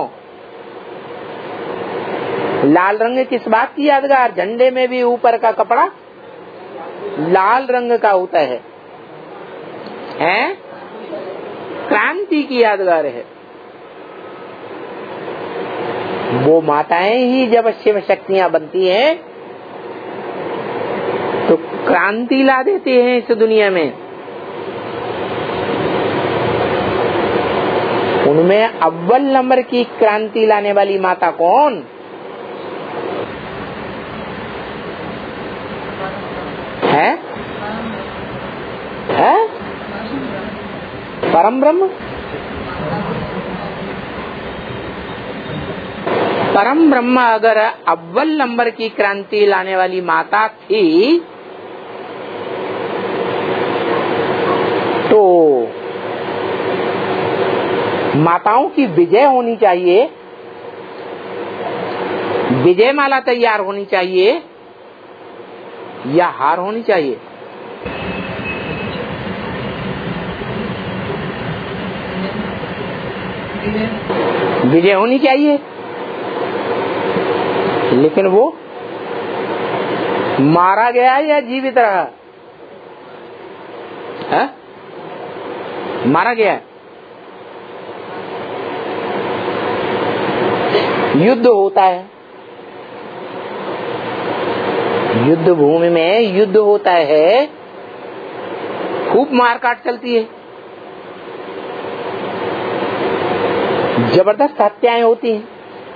लाल रंग किस बात की यादगार? झंडे में भी ऊपर का कपड़ा लाल रंग का होता है, हैं? क्रांति की यादगार है। वो माताएं ही जब शिव शक्तियां बनती हैं तो क्रांति ला देते हैं इस दुनिया में। उनमें अव्वल नंबर की क्रांति लाने वाली माता कौन है? है? परम ब्रह्म। परम ब्रह्म अगर अव्वल नंबर की क्रांति लाने वाली माता थी तो माताओं की विजय होनी चाहिए, विजय माला तैयार होनी चाहिए या हार होनी चाहिए? विजय होनी चाहिए। लेकिन वो मारा गया या जीवित रहा? है? मारा गया। युद्ध होता है, युद्ध भूमि में युद्ध होता है, खूब मारकाट चलती है, जबरदस्त हत्याएं होती हैं।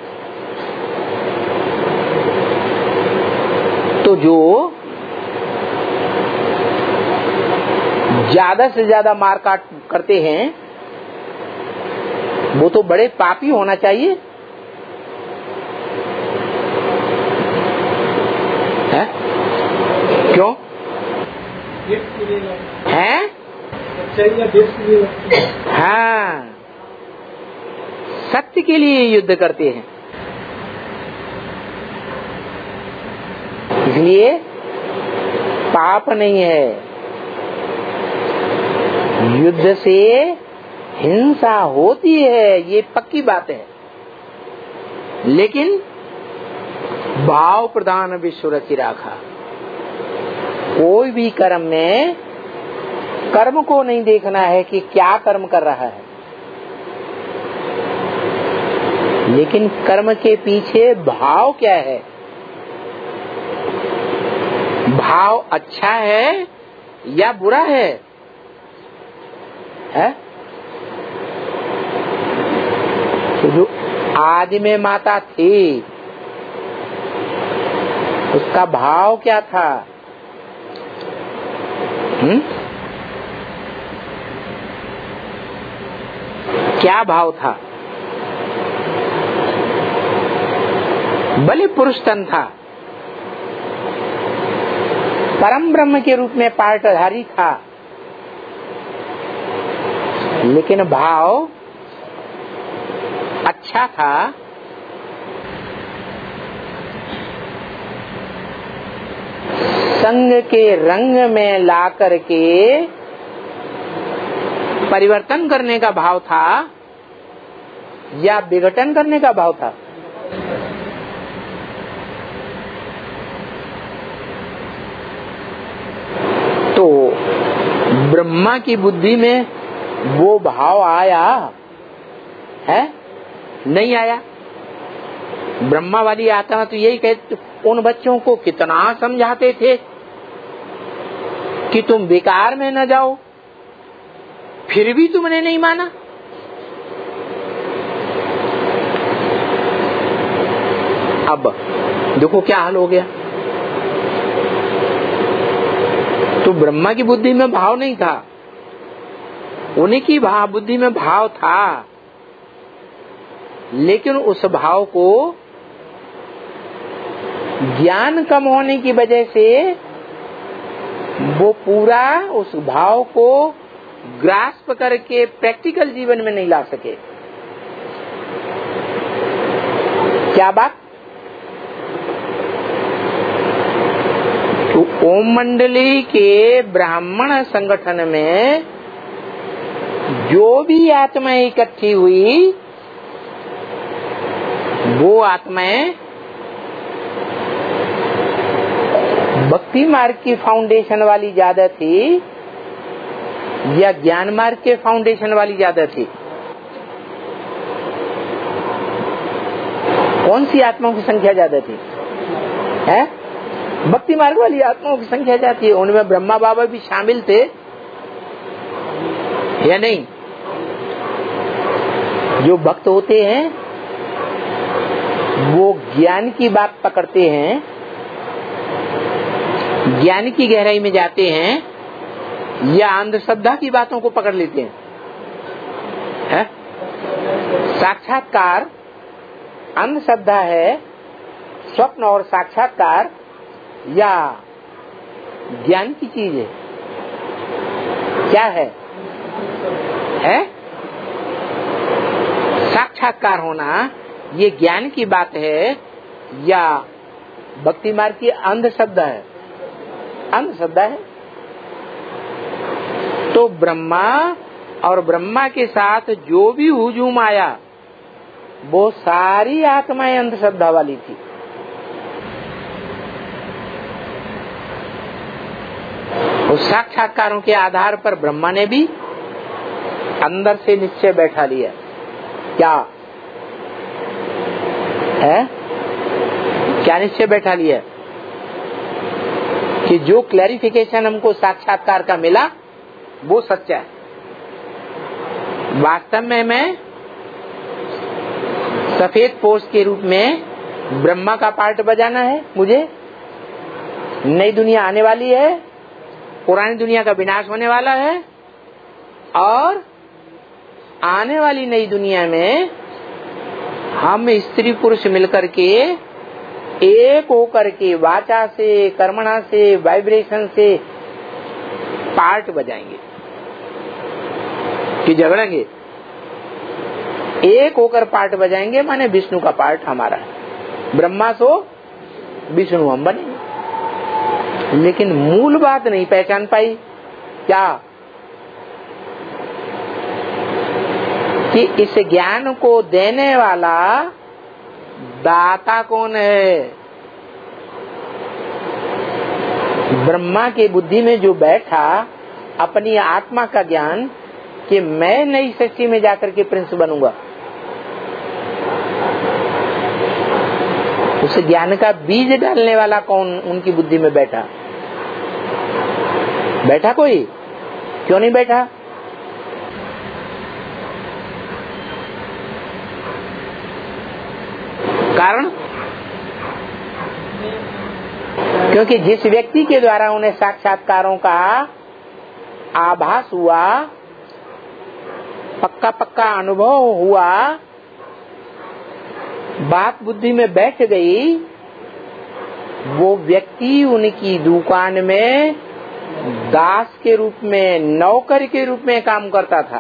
तो जो ज्यादा से ज्यादा मारकाट करते हैं वो तो बड़े पापी होना चाहिए, है? क्यों है? हाँ, सत्य के लिए युद्ध करते हैं। इसलिए पाप नहीं है, युद्ध से हिंसा होती है, ये पक्की बात है। लेकिन भाव प्रधान विश्व रचि राखा। कोई भी कर्म में कर्म को नहीं देखना है कि क्या कर्म कर रहा है, लेकिन कर्म के पीछे भाव क्या है। भाव अच्छा है या बुरा है? तो जो आदि में माता थी उसका भाव क्या था? क्या भाव था? बलि पुरुष तन था, परम ब्रह्म के रूप में पार्टधारी था, लेकिन भाव अच्छा था। संग के रंग में ला करके परिवर्तन करने का भाव था या विघटन करने का भाव था? तो ब्रह्मा की बुद्धि में वो भाव आया है? नहीं आया। ब्रह्मा वाली आत्मा तो यही कहते, उन बच्चों को कितना समझाते थे कि तुम बेकार में न जाओ, फिर भी तुमने नहीं माना। अब देखो क्या हाल हो गया। तो ब्रह्मा की बुद्धि में भाव नहीं था, उन्हीं की बुद्धि में भाव था, लेकिन उस भाव को ज्ञान कम होने की वजह से वो पूरा उस भाव को ग्रास्प करके प्रैक्टिकल जीवन में नहीं ला सके। क्या बात? तो ओम मंडली के ब्राह्मण संगठन में जो भी आत्माएं इकट्ठी हुई, वो आत्माएं भक्ति मार्ग की फाउंडेशन वाली ज्यादा थी या ज्ञान मार्ग के फाउंडेशन वाली ज्यादा थी? कौन सी आत्माओं की संख्या ज्यादा थी? है? भक्ति मार्ग वाली आत्माओं की संख्या ज्यादा थी। उनमें ब्रह्मा बाबा भी शामिल थे या नहीं? जो भक्त होते हैं वो ज्ञान की बात पकड़ते हैं, ज्ञान की गहराई में जाते हैं, या अंधश्रद्धा की बातों को पकड़ लेते हैं? है? साक्षात्कार अंधश्रद्धा है, स्वप्न और साक्षात्कार या ज्ञान की चीज है? क्या है? है? साक्षात्कार होना ये ज्ञान की बात है या भक्ति मार्ग की अंधश्रद्धा है? अंधश्रद्धा है। तो ब्रह्मा और ब्रह्मा के साथ जो भी हुजूम आया वो सारी आत्माएं अंधश्रद्धा वाली थी। उस साक्षात्कारों के आधार पर ब्रह्मा ने भी अंदर से निश्चय बैठा लिया। क्या है? क्या निश्चय बैठा लिया कि जो क्लैरिफिकेशन हमको साक्षात्कार का मिला वो सच्चा है। वास्तव में मैं सफेद पोस्ट के रूप में ब्रह्मा का पार्ट बजाना है। मुझे नई दुनिया आने वाली है, पुरानी दुनिया का विनाश होने वाला है, और आने वाली नई दुनिया में हम स्त्री पुरुष मिलकर के एक होकर के वाचा से, कर्मणा से, वाइब्रेशन से पार्ट बजाएंगे कि झगड़ेंगे। एक होकर पार्ट बजाएंगे, माने विष्णु का पार्ट हमारा है। ब्रह्मा सो विष्णु हम बनेंगे। लेकिन मूल बात नहीं पहचान पाई। क्या? कि इस ज्ञान को देने वाला दाता कौन है? ब्रह्मा के बुद्धि में जो बैठा अपनी आत्मा का ज्ञान कि मैं नई सृष्टि में जाकर के प्रिंस बनूंगा, उस ज्ञान का बीज डालने वाला कौन उनकी बुद्धि में बैठा? बैठा कोई? क्यों नहीं बैठा? कारण क्योंकि जिस व्यक्ति के द्वारा उन्हें साक्षात्कारों का आभास हुआ, पक्का पक्का अनुभव हुआ, बात बुद्धि में बैठ गई, वो व्यक्ति उनकी दुकान में दास के रूप में, नौकर के रूप में काम करता था।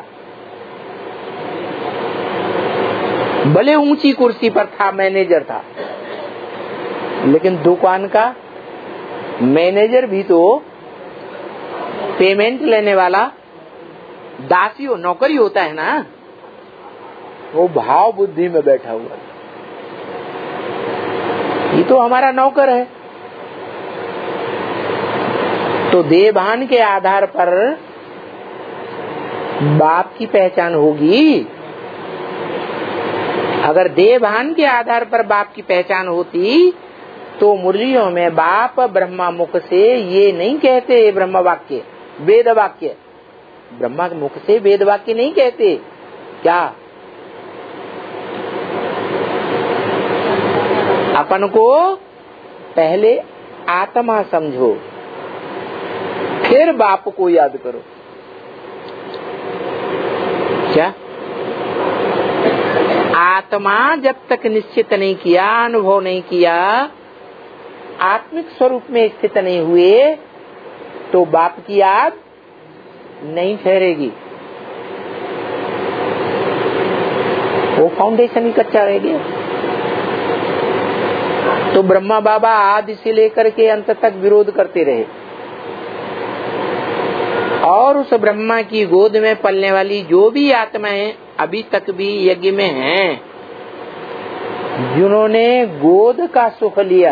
भले ऊंची कुर्सी पर था, मैनेजर था, लेकिन दुकान का मैनेजर भी तो पेमेंट लेने वाला दासी नौकरी होता है ना। वो भाव बुद्धि में बैठा हुआ, ये तो हमारा नौकर है। तो देहभान के आधार पर बाप की पहचान होगी। अगर देहभान के आधार पर बाप की पहचान होती तो मुरलियों में बाप ब्रह्मा मुख से ये नहीं कहते, ब्रह्म वाक्य, वेद वाक्य, ब्रह्मा के मुख से वेद वाक्य नहीं कहते। क्या अपन को पहले आत्मा समझो, फिर बाप को याद करो। क्या आत्मा जब तक निश्चित नहीं किया, अनुभव नहीं किया, आत्मिक स्वरूप में स्थित नहीं हुए, तो बाप की याद नहीं ठहरेगी। वो फाउंडेशन ही कच्चा रह गया। तो ब्रह्मा बाबा आदि से लेकर के अंत तक विरोध करते रहे, और उस ब्रह्मा की गोद में पलने वाली जो भी आत्माएं अभी तक भी यज्ञ में हैं, जिन्होंने गोद का सुख लिया,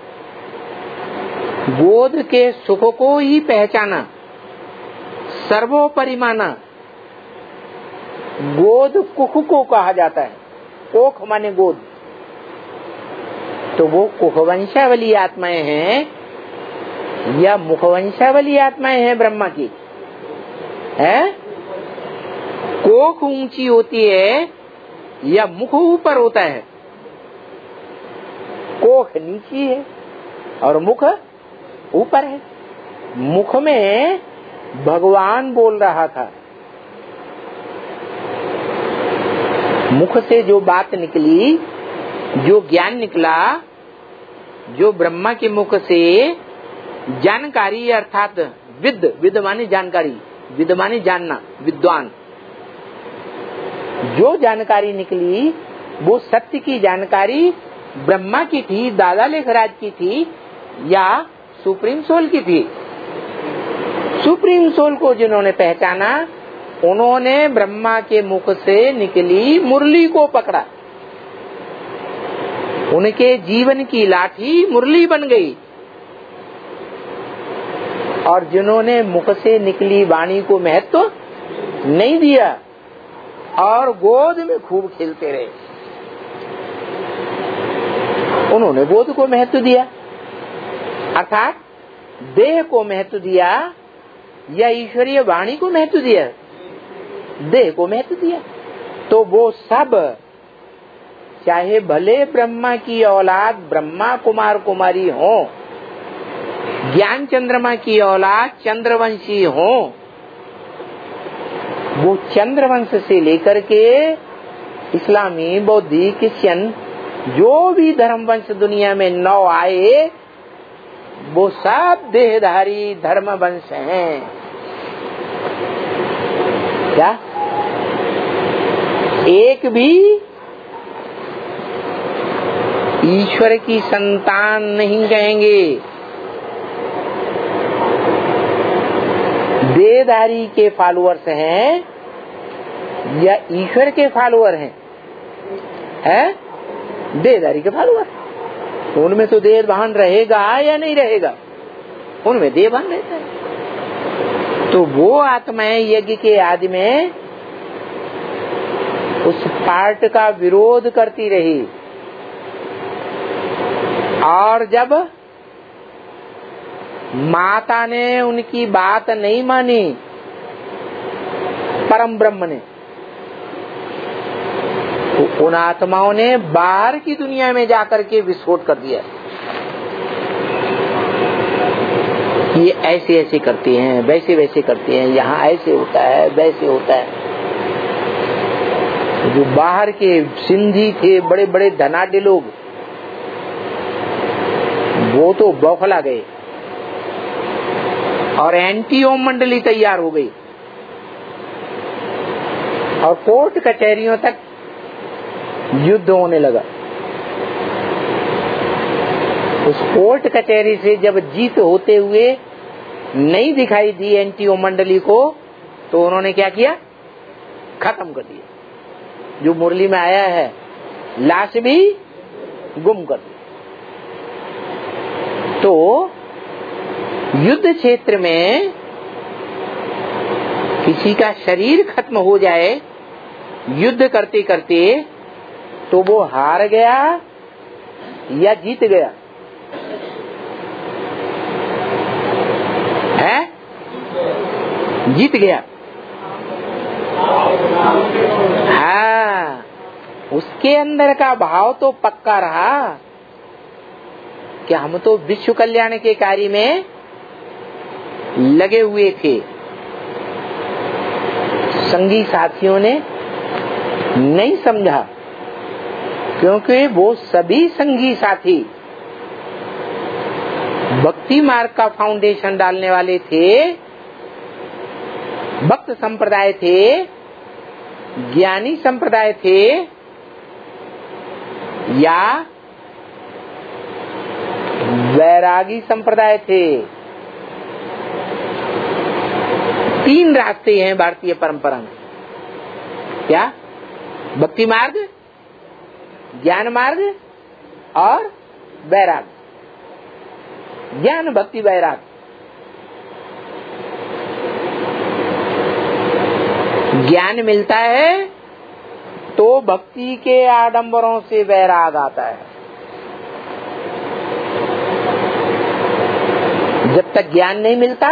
गोद के सुख को ही पहचाना, सर्वोपरि माना। गोद कुख को कहा जाता है, कोख माने गोद। तो वो कुखवंशावली आत्माएं हैं या मुखवंशावली आत्माएं हैं ब्रह्मा की? है कोख ऊंची होती है या मुख ऊपर होता है? कोख नीची है और मुख ऊपर है। मुख में भगवान बोल रहा था, मुख से जो बात निकली, जो ज्ञान निकला, जो ब्रह्मा के मुख से जानकारी अर्थात विद माने जानकारी, विद माने जानना, विद्वान, जो जानकारी निकली वो सत्य की जानकारी ब्रह्मा की थी, दादा लेखराज की थी या सुप्रीम सोल की थी? सुप्रीम सोल को जिन्होंने पहचाना, उन्होंने ब्रह्मा के मुख से निकली मुरली को पकड़ा। उनके जीवन की लाठी मुरली बन गई। और जिन्होंने मुख से निकली वाणी को महत्व नहीं दिया और गोद में खूब खेलते रहे, उन्होंने गोद को महत्व दिया, अर्थात देह को महत्व दिया या ईश्वरीय वाणी को महत्व दिया? देह को महत्व दिया। तो वो सब, चाहे भले ब्रह्मा की औलाद ब्रह्मा कुमार कुमारी हो, ज्ञान चंद्रमा की औलाद चंद्रवंशी हो, वो चंद्रवंश से लेकर के इस्लामी, बौद्धी, क्रिश्चियन, जो भी धर्म वंश दुनिया में नौ आए, वो सब देहधारी धर्म वंश हैं। क्या एक भी ईश्वर की संतान नहीं कहेंगे? देहधारी के फॉलोअर्स हैं या ईश्वर के फॉलोअर हैं? देहधारी के फॉलोअर। तो उनमें तो देह भान रहेगा या नहीं रहेगा? उनमें देह भान रहता है। तो वो आत्माएं यज्ञ के आदि में उस पार्ट का विरोध करती रही, और जब माता ने उनकी बात नहीं मानी, परम ब्रह्म ने, तो उन आत्माओं ने बाहर की दुनिया में जाकर के विस्फोट कर दिया। ये ऐसे ऐसे करते हैं, वैसे वैसे करते हैं, यहाँ ऐसे होता है, वैसे होता है। जो बाहर के सिंधी थे, बड़े बड़े धनाढ्य लोग, वो तो बौखला गए और एंटी ओम मंडली तैयार हो गई और कोर्ट कचहरियों तक युद्ध होने लगा। उस कोर्ट कचहरी से जब जीत होते हुए नहीं दिखाई दी एंटी ओम मंडली को, तो उन्होंने क्या किया, खत्म कर दिया। जो मुरली में आया है, लाश भी गुम कर दी। तो युद्ध क्षेत्र में किसी का शरीर खत्म हो जाए युद्ध करते करते, तो वो हार गया या जीत गया है? जीत गया। हाँ, उसके अंदर का भाव तो पक्का रहा कि हम तो विश्व कल्याण के कार्य में लगे हुए थे। संगी साथियों ने नहीं समझा, क्योंकि वो सभी संगी साथी भक्ति मार्ग का फाउंडेशन डालने वाले थे, भक्त संप्रदाय थे, ज्ञानी संप्रदाय थे, या वैरागी संप्रदाय थे। 3 रास्ते हैं भारतीय परंपरा में। क्या? भक्ति मार्ग, ज्ञान मार्ग और वैराग। ज्ञान, भक्ति, वैराग। ज्ञान मिलता है तो भक्ति के आडंबरों से वैराग आता है। जब तक ज्ञान नहीं मिलता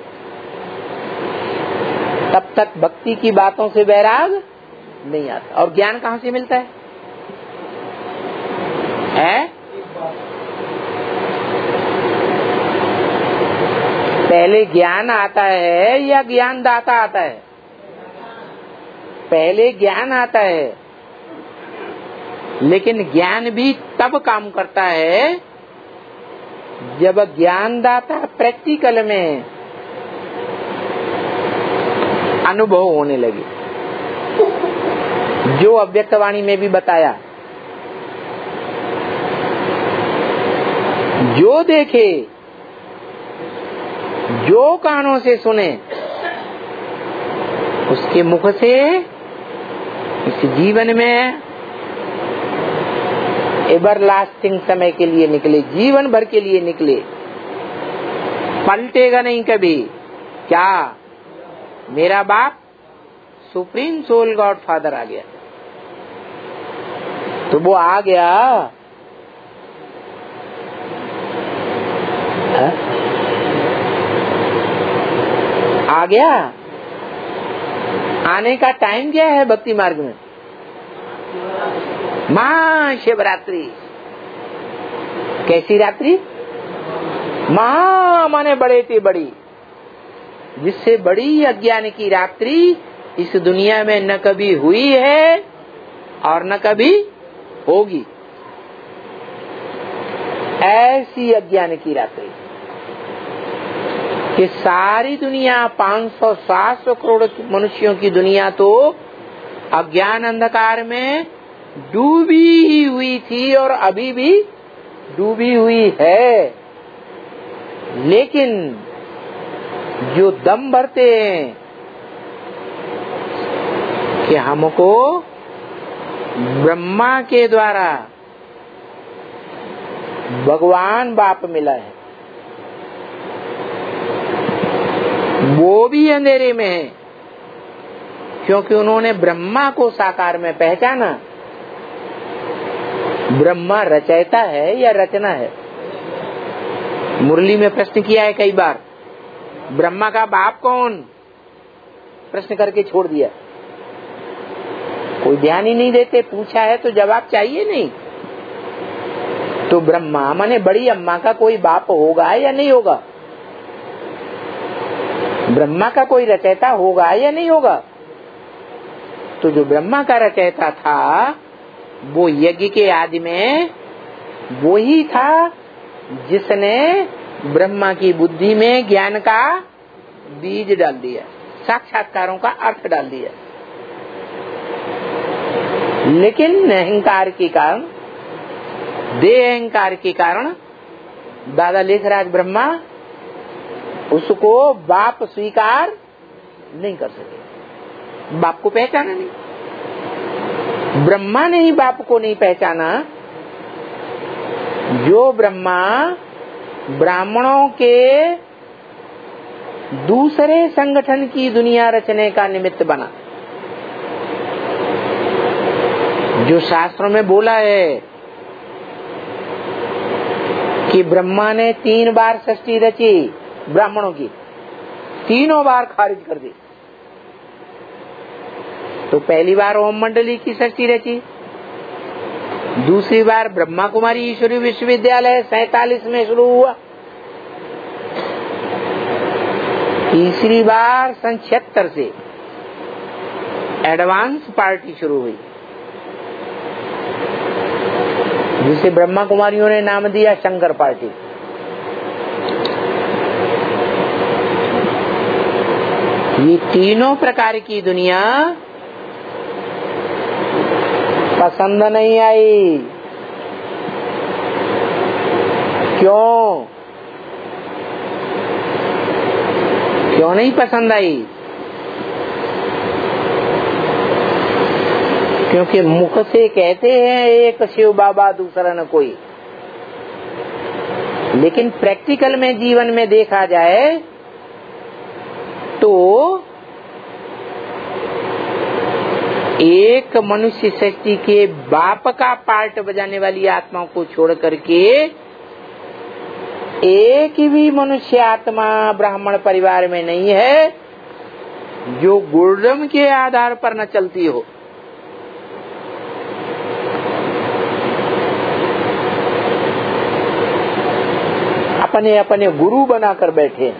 तब तक भक्ति की बातों से वैराग नहीं आता। और ज्ञान कहाँ से मिलता है? पहले ज्ञान आता है या ज्ञान दाता आता है? पहले ज्ञान आता है, लेकिन ज्ञान भी तब काम करता है जब ज्ञानदाता प्रैक्टिकल में अनुभव होने लगे। जो अव्यक्तवाणी में भी बताया, जो देखे, जो कानों से सुने, उसके मुख से इस जीवन में एवरलास्टिंग समय के लिए निकले, जीवन भर के लिए निकले, पलटेगा नहीं कभी। क्या? मेरा बाप सुप्रीम सोल गॉड फादर आ गया, तो वो आ गया। आ गया। आने का टाइम क्या है भक्ति मार्ग में? महाशिवरात्रि। कैसी रात्रि? महा माने बड़े से बड़ी, जिससे बड़ी अज्ञान की रात्रि इस दुनिया में न कभी हुई है और न कभी होगी। ऐसी अज्ञान की रात्रि कि सारी दुनिया 500-700 करोड़ मनुष्यों की दुनिया तो अज्ञान अंधकार में डूबी हुई थी और अभी भी डूबी हुई है। लेकिन जो दम भरते हैं कि हमको ब्रह्मा के द्वारा भगवान बाप मिला है, वो भी अंधेरे में है, क्योंकि उन्होंने ब्रह्मा को साकार में पहचाना। ब्रह्मा रचयिता है या रचना है? मुरली में प्रश्न किया है कई बार, ब्रह्मा का बाप कौन? प्रश्न करके छोड़ दिया, कोई ध्यान ही नहीं देते। पूछा है तो जवाब चाहिए नहीं। तो ब्रह्मा माने बड़ी अम्मा का कोई बाप होगा या नहीं होगा? ब्रह्मा का कोई रचयिता होगा या नहीं होगा? तो जो ब्रह्मा का रचयिता था वो यज्ञ के आदि में वो ही था जिसने ब्रह्मा की बुद्धि में ज्ञान का बीज डाल दिया, साक्षात्कारों का अर्थ डाल दिया। लेकिन अहंकार के कारण, देह अहंकार के कारण दादा लेखराज ब्रह्मा उसको बाप स्वीकार नहीं कर सके, बाप को पहचाना नहीं। ब्रह्मा ने ही बाप को नहीं पहचाना। जो ब्रह्मा ब्राह्मणों के दूसरे संगठन की दुनिया रचने का निमित्त बना, जो शास्त्रों में बोला है कि ब्रह्मा ने 3 बार सृष्टि रची ब्राह्मणों की, तीनों बार खारिज कर दी। तो पहली बार ओम मंडली की सृष्टि रची, दूसरी बार ब्रह्मा कुमारी ईश्वरी विश्वविद्यालय 47 में शुरू हुआ, तीसरी बार सन 76 से एडवांस पार्टी शुरू हुई जिसे ब्रह्मा कुमारियों ने नाम दिया शंकर पार्टी। ये तीनों प्रकार की दुनिया पसंद नहीं आई। क्यों? क्यों नहीं पसंद आई? क्योंकि मुख से कहते हैं एक शिव बाबा दूसरा न कोई, लेकिन प्रैक्टिकल में जीवन में देखा जाए तो एक मनुष्य शक्ति के बाप का पार्ट बजाने वाली आत्माओं को छोड़ करके एक भी मनुष्य आत्मा ब्राह्मण परिवार में नहीं है जो गुरुडम के आधार पर न चलती हो। अपने अपने गुरु बनाकर बैठे,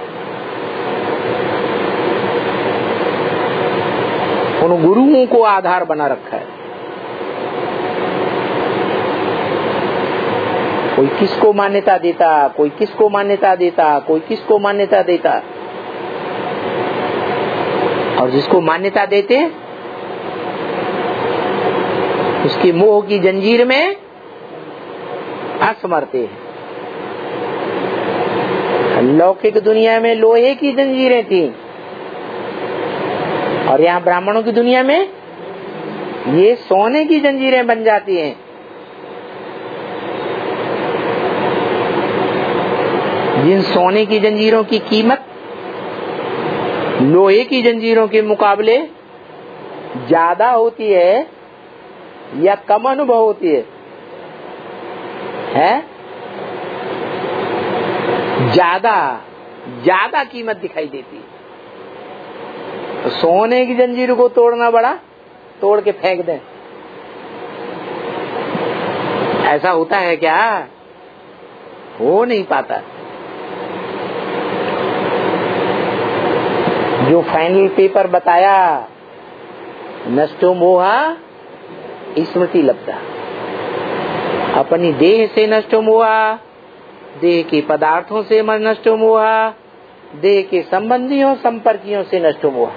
उन गुरुओं को आधार बना रखा है। कोई किसको मान्यता देता, कोई किसको मान्यता देता, कोई किसको मान्यता देता, और जिसको मान्यता देते उसकी मोह की जंजीर में असमर्थे हैं। लौकिक दुनिया में लोहे की जंजीरें थी और यहाँ ब्राह्मणों की दुनिया में ये सोने की जंजीरें बन जाती हैं। जिन सोने की जंजीरों की कीमत लोहे की जंजीरों के मुकाबले ज्यादा होती है या कम अनुभव होती है? ज्यादा कीमत दिखाई देती है। तो सोने की जंजीर को तोड़ना बड़ा, तोड़ के फेंक दें, ऐसा होता है क्या? हो नहीं पाता। जो फाइनल पेपर बताया, नष्टो मोहा स्मृति लब्धा, अपनी देह से नष्टो मोहा, देह के पदार्थों से नष्टो मोहा, देह के संबंधियों संपर्कियों से नष्टो मोहा।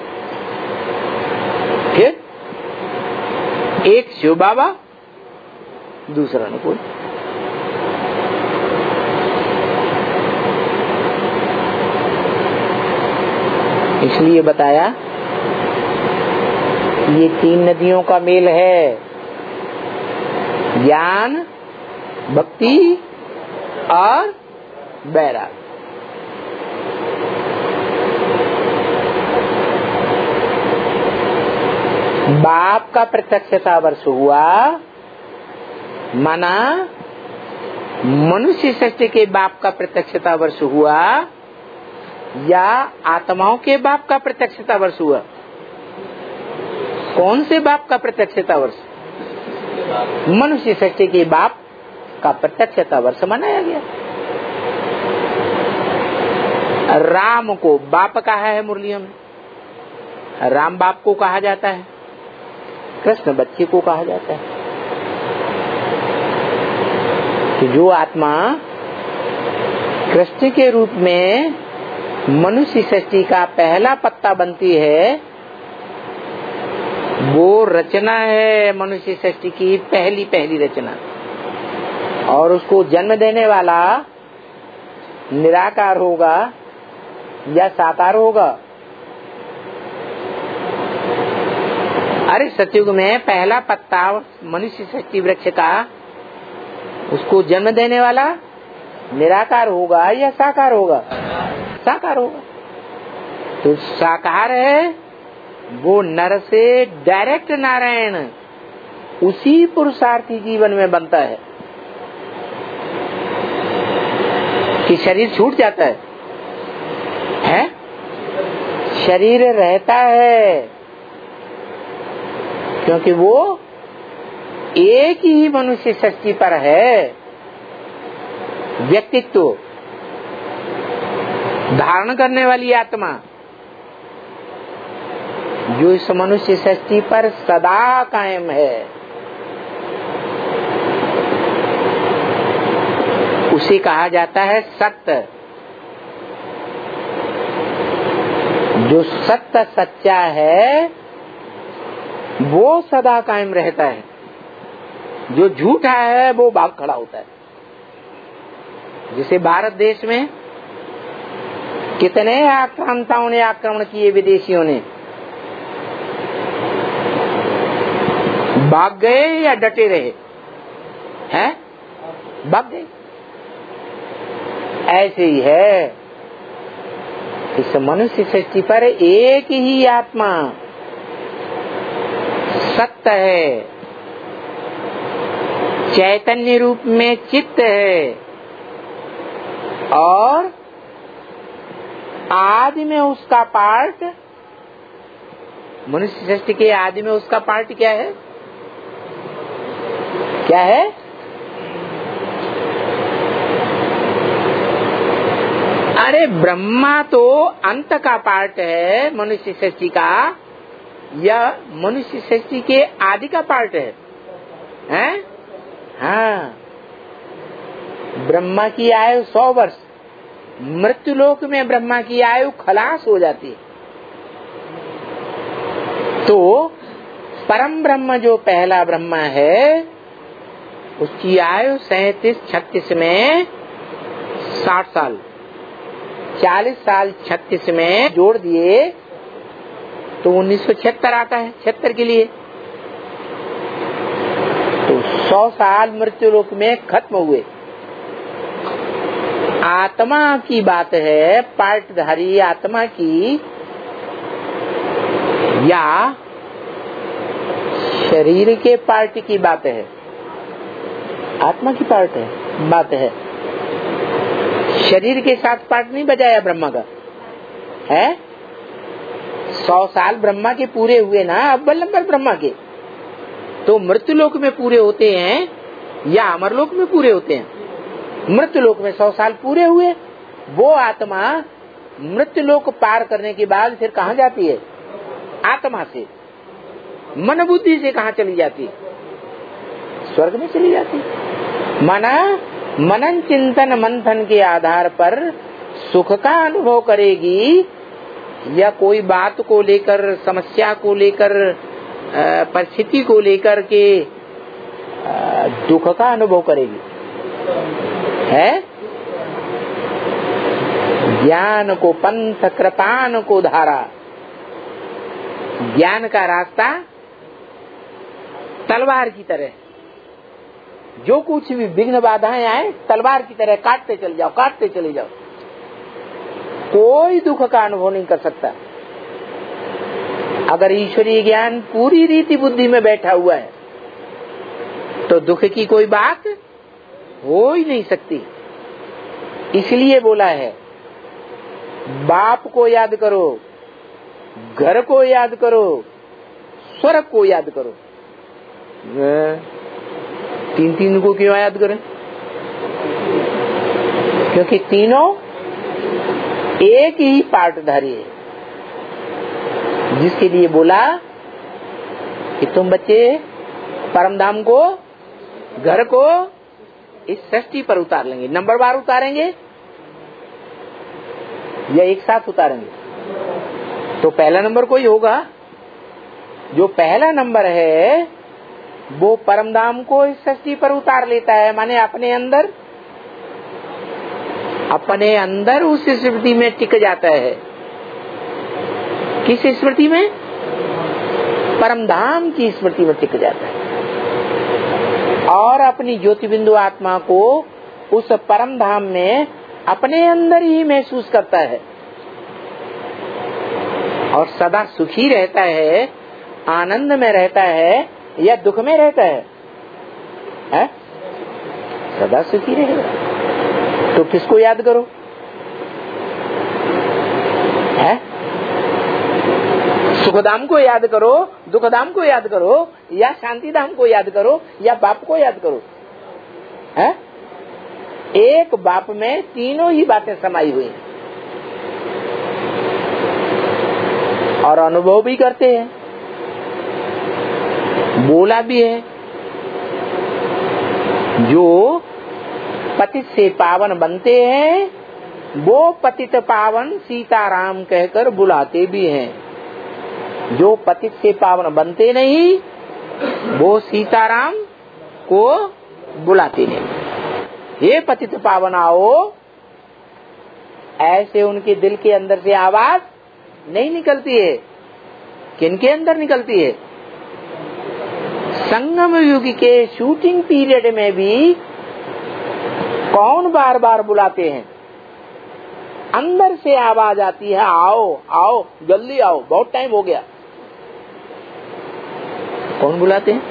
फिर एक शिव बाबा, दूसरा न कोई। इसलिए बताया ये 3 नदियों का मेल है, ज्ञान, भक्ति और बैराग। बाप का प्रत्यक्षता वर्ष हुआ, माना मनुष्य सृष्टि के बाप का प्रत्यक्षता वर्ष हुआ या आत्माओं के बाप का प्रत्यक्षता वर्ष हुआ? कौन से बाप का प्रत्यक्षता वर्ष? मनुष्य सृष्टि के बाप का प्रत्यक्षता वर्ष मनाया गया। राम को बाप कहा है मुरलियों में, राम बाप को कहा जाता है, कृष्ण बच्चे को कहा जाता है। कि जो आत्मा कृष्ण के रूप में मनुष्य सृष्टि का पहला पत्ता बनती है, वो रचना है मनुष्य सृष्टि की पहली रचना। और उसको जन्म देने वाला निराकार होगा या साकार होगा? अरे सतयुग में पहला पत्ता मनुष्य सृष्टि वृक्ष का, उसको जन्म देने वाला निराकार होगा या साकार होगा? साकार होगा। तो साकार है वो नर से डायरेक्ट नारायण उसी पुरुषार्थी जीवन में बनता है कि शरीर छूट जाता है? शरीर रहता है, क्योंकि वो एक ही मनुष्य सृष्टि पर है। व्यक्तित्व धारण करने वाली आत्मा जो इस मनुष्य सृष्टि पर सदा कायम है, उसे कहा जाता है सत्य। जो सत्य सच्चा है वो सदा कायम रहता है, जो झूठा है वो भाग खड़ा होता है। जैसे भारत देश में कितने आक्रांताओं ने आक्रमण किए, विदेशियों ने, भाग गए या डटे रहे हैं? भाग गए। ऐसे ही है इस मनुष्य सृष्टि पर एक ही आत्मा सत्य है, चैतन्य रूप में चित्त है, और आदि में उसका पार्ट, मनुष्य सृष्टि के आदि में उसका पार्ट क्या है? क्या है? अरे ब्रह्मा तो अंत का पार्ट है मनुष्य सृष्टि का, या मनुष्य सृष्टि के आदि का पार्ट है? हैं? हाँ, ब्रह्मा की आयु 100 वर्ष, मृत्युलोक में ब्रह्मा की आयु खलास हो जाती है। तो परम ब्रह्म जो पहला ब्रह्मा है, उसकी आयु 37-36 में 60 साल, 40 साल 36 में जोड़ दिए तो 1976 आता है 76 के लिए। तो 100 साल मृत्युलोक में खत्म हुए। आत्मा की बात है, पार्टधारी आत्मा की, या शरीर के पार्ट की बात है? आत्मा की पार्ट है, बात है। शरीर के साथ पार्ट नहीं बजाया ब्रह्मा का है। 100 साल ब्रह्मा के पूरे हुए ना, अव्वल नंबर ब्रह्मा के, तो मृत्युलोक में पूरे होते हैं या अमरलोक में पूरे होते हैं? मृत्युलोक में 100 साल पूरे हुए। वो आत्मा मृत्युलोक पार करने के बाद फिर कहाँ जाती है? आत्मा से, मन बुद्धि से कहाँ चली जाती है? स्वर्ग में चली जाती है। मनन चिंतन मंथन के आधार पर सुख का अनुभव करेगी, या कोई बात को लेकर, समस्या को लेकर, परिस्थिति को लेकर के दुख का अनुभव करेगी? है ज्ञान को पंथ, कृपान को धारा। ज्ञान का रास्ता तलवार की तरह, जो कुछ भी विघ्न बाधाएं आए तलवार की तरह काटते चले जाओ, काटते चले जाओ। कोई दुख का अनुभव नहीं कर सकता। अगर ईश्वरीय ज्ञान पूरी रीति बुद्धि में बैठा हुआ है तो दुख की कोई बात हो ही नहीं सकती। इसलिए बोला है, बाप को याद करो, घर को याद करो, स्वर्ग को याद करो। तीन को क्यों याद करें? क्योंकि तीनों एक ही पार्टधारी है, जिसके लिए बोला कि तुम बच्चे परमधाम को, घर को इस सृष्टि पर उतार लेंगे। नंबर बार उतारेंगे या एक साथ उतारेंगे? तो पहला नंबर कोई होगा। जो पहला नंबर है वो परमधाम को इस सृष्टि पर उतार लेता है, माने अपने अंदर उस स्मृति में टिक जाता है। किस स्मृति में? परमधाम की स्मृति में टिक जाता है और अपनी ज्योति बिंदु आत्मा को उस परमधाम में अपने अंदर ही महसूस करता है और सदा सुखी रहता है, आनंद में रहता है या दुख में रहता है? सदा सुखी रहेगा। तो किसको याद करो? है? सुखधाम को याद करो, दुखधाम को याद करो, या शांतिधाम को याद करो, या बाप को याद करो? है? एक बाप में तीनों ही बातें समाई हुई हैं और अनुभव भी करते हैं, बोला भी है। जो पतित से पावन बनते हैं वो पतित पावन सीताराम कहकर बुलाते भी हैं। जो पतित से पावन बनते नहीं वो सीताराम को बुलाते नहीं। ये पतित पावन आओ, ऐसे उनके दिल के अंदर से आवाज नहीं निकलती है। किनके अंदर निकलती है? संगम युग के शूटिंग पीरियड में भी कौन बार बार बुलाते हैं? अंदर से आवाज आती है, आओ आओ जल्दी आओ, बहुत टाइम हो गया। कौन बुलाते हैं?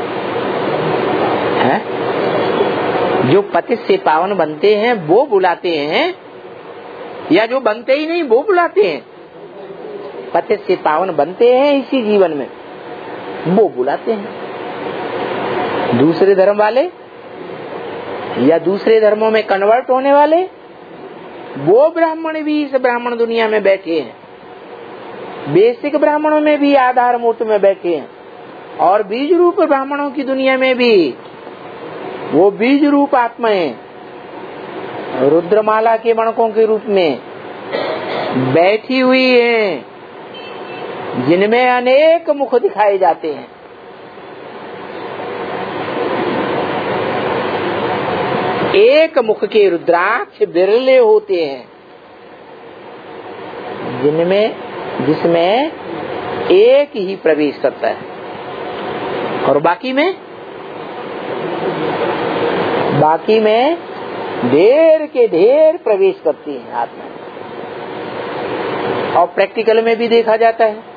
जो पतित से पावन बनते हैं वो बुलाते हैं या जो बनते ही नहीं वो बुलाते हैं? पतित से पावन बनते हैं इसी जीवन में, वो बुलाते हैं। दूसरे धर्म वाले या दूसरे धर्मों में कन्वर्ट होने वाले, वो ब्राह्मण भी इस ब्राह्मण दुनिया में बैठे हैं। बेसिक ब्राह्मणों में भी आधार मूर्त में बैठे हैं और बीज रूप ब्राह्मणों की दुनिया में भी वो बीज रूप आत्माएं रुद्रमाला के मणकों के रूप में बैठी हुई हैं, जिनमें अनेक मुख दिखाए जाते हैं। एक मुख के रुद्राक्ष बिरले होते हैं, जिसमें एक ही प्रवेश करता है और बाकी में ढेर के ढेर प्रवेश करती है आत्मा। और प्रैक्टिकल में भी देखा जाता है।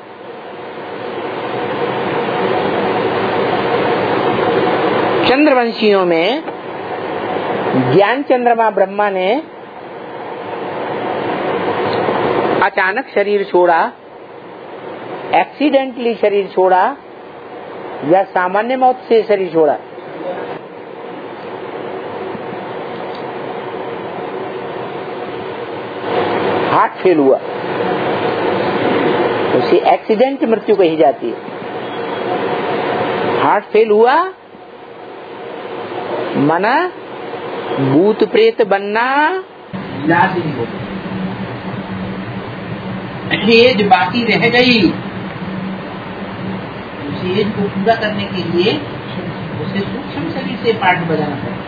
चंद्रवंशियों में ज्ञान चंद्रमा ब्रह्मा ने अचानक शरीर छोड़ा, एक्सीडेंटली शरीर छोड़ा या सामान्य मौत से शरीर छोड़ा? हार्ट फेल हुआ, उसे एक्सीडेंट मृत्यु कही जाती है। हार्ट फेल हुआ माना भूत प्रेत बनना लाजिम हो। एज बाकी रह गई, उस एज को पूरा करने के लिए उसे सूक्ष्म शरीर से पार्ट बजाना पड़ता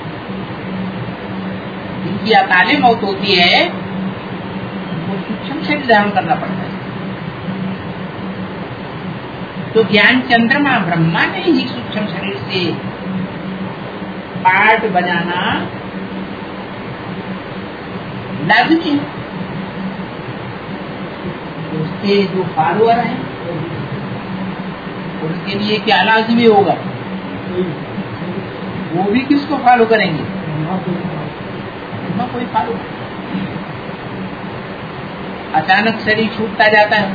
है। जिनकी अकाले मौत होती है वो सूक्ष्म शरीर धारण करना पड़ता है। तो ज्ञान चंद्रमा ब्रह्मा ने ही सूक्ष्म शरीर से पार्ट बजाना लाजिमी है। उसके जो फॉलोअर हैं उनके लिए क्या लाजिमी होगा? वो भी किसको फॉलो करेंगे? कोई फॉलो। अचानक शरीर छूटता जाता है,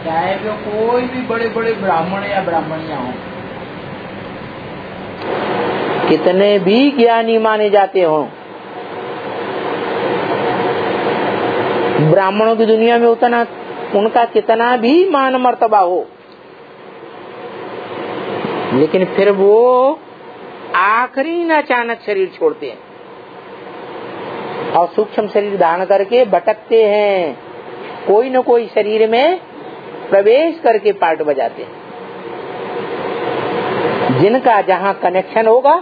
चाहे वो कोई भी बड़े बड़े ब्राह्मण या ब्राह्मणियां हो, कितने भी ज्ञानी माने जाते हो, ब्राह्मणों की दुनिया में उतना उनका कितना भी मान मर्तबा हो, लेकिन फिर वो आखिरी में अचानक शरीर छोड़ते हैं और सूक्ष्म शरीर धारण करके भटकते हैं, कोई न कोई शरीर में प्रवेश करके पार्ट बजाते हैं। जिनका जहाँ कनेक्शन होगा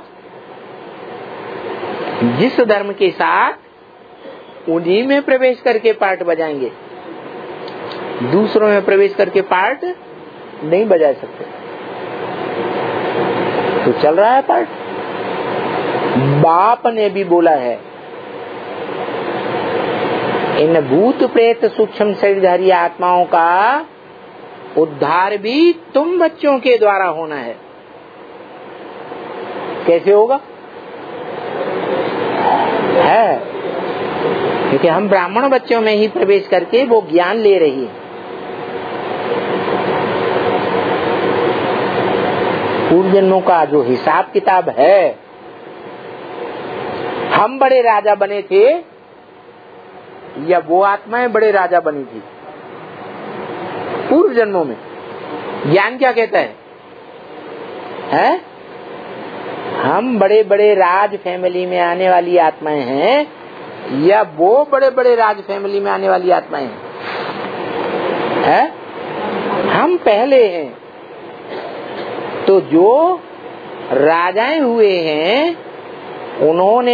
जिस धर्म के साथ, उन्हीं में प्रवेश करके पार्ट बजाएंगे, दूसरों में प्रवेश करके पार्ट नहीं बजा सकते। तो चल रहा है पार्ट। बाप ने भी बोला है, इन भूत प्रेत सूक्ष्म शरीरधारी आत्माओं का उद्धार भी तुम बच्चों के द्वारा होना है। कैसे होगा? है क्योंकि हम ब्राह्मण बच्चों में ही प्रवेश करके वो ज्ञान ले रही है। पूर्व जन्मों का जो हिसाब किताब है, हम बड़े राजा बने थे या वो आत्माएं बड़े राजा बनी थी? पूर्व जन्मों में ज्ञान क्या कहता है? हम बड़े बड़े राज फैमिली में आने वाली आत्माएं हैं या वो बड़े बड़े राज फैमिली में आने वाली आत्माएं हैं? हम पहले हैं। तो जो राजाएं हुए हैं उन्होंने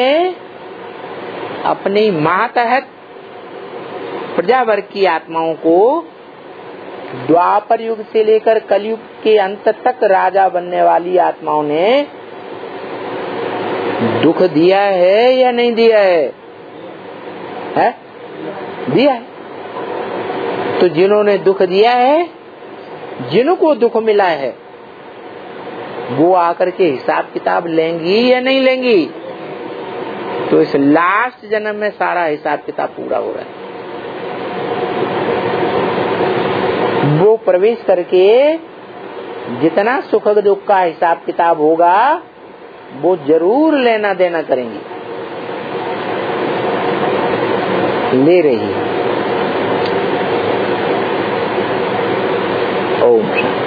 अपनी मातहत प्रजावर्ग की आत्माओं को द्वापर युग से लेकर कलयुग के अंत तक राजा बनने वाली आत्माओं ने दुख दिया है या नहीं दिया है? दिया है। तो जिन्होंने दुख दिया है, जिनको दुख मिला है, वो आकर के हिसाब किताब लेंगी या नहीं लेंगी? तो इस लास्ट जन्म में सारा हिसाब किताब पूरा हो रहा है। वो प्रवेश करके जितना सुख दुख का हिसाब किताब होगा वो जरूर लेना देना करेंगी, ले रही है। ओम शांति।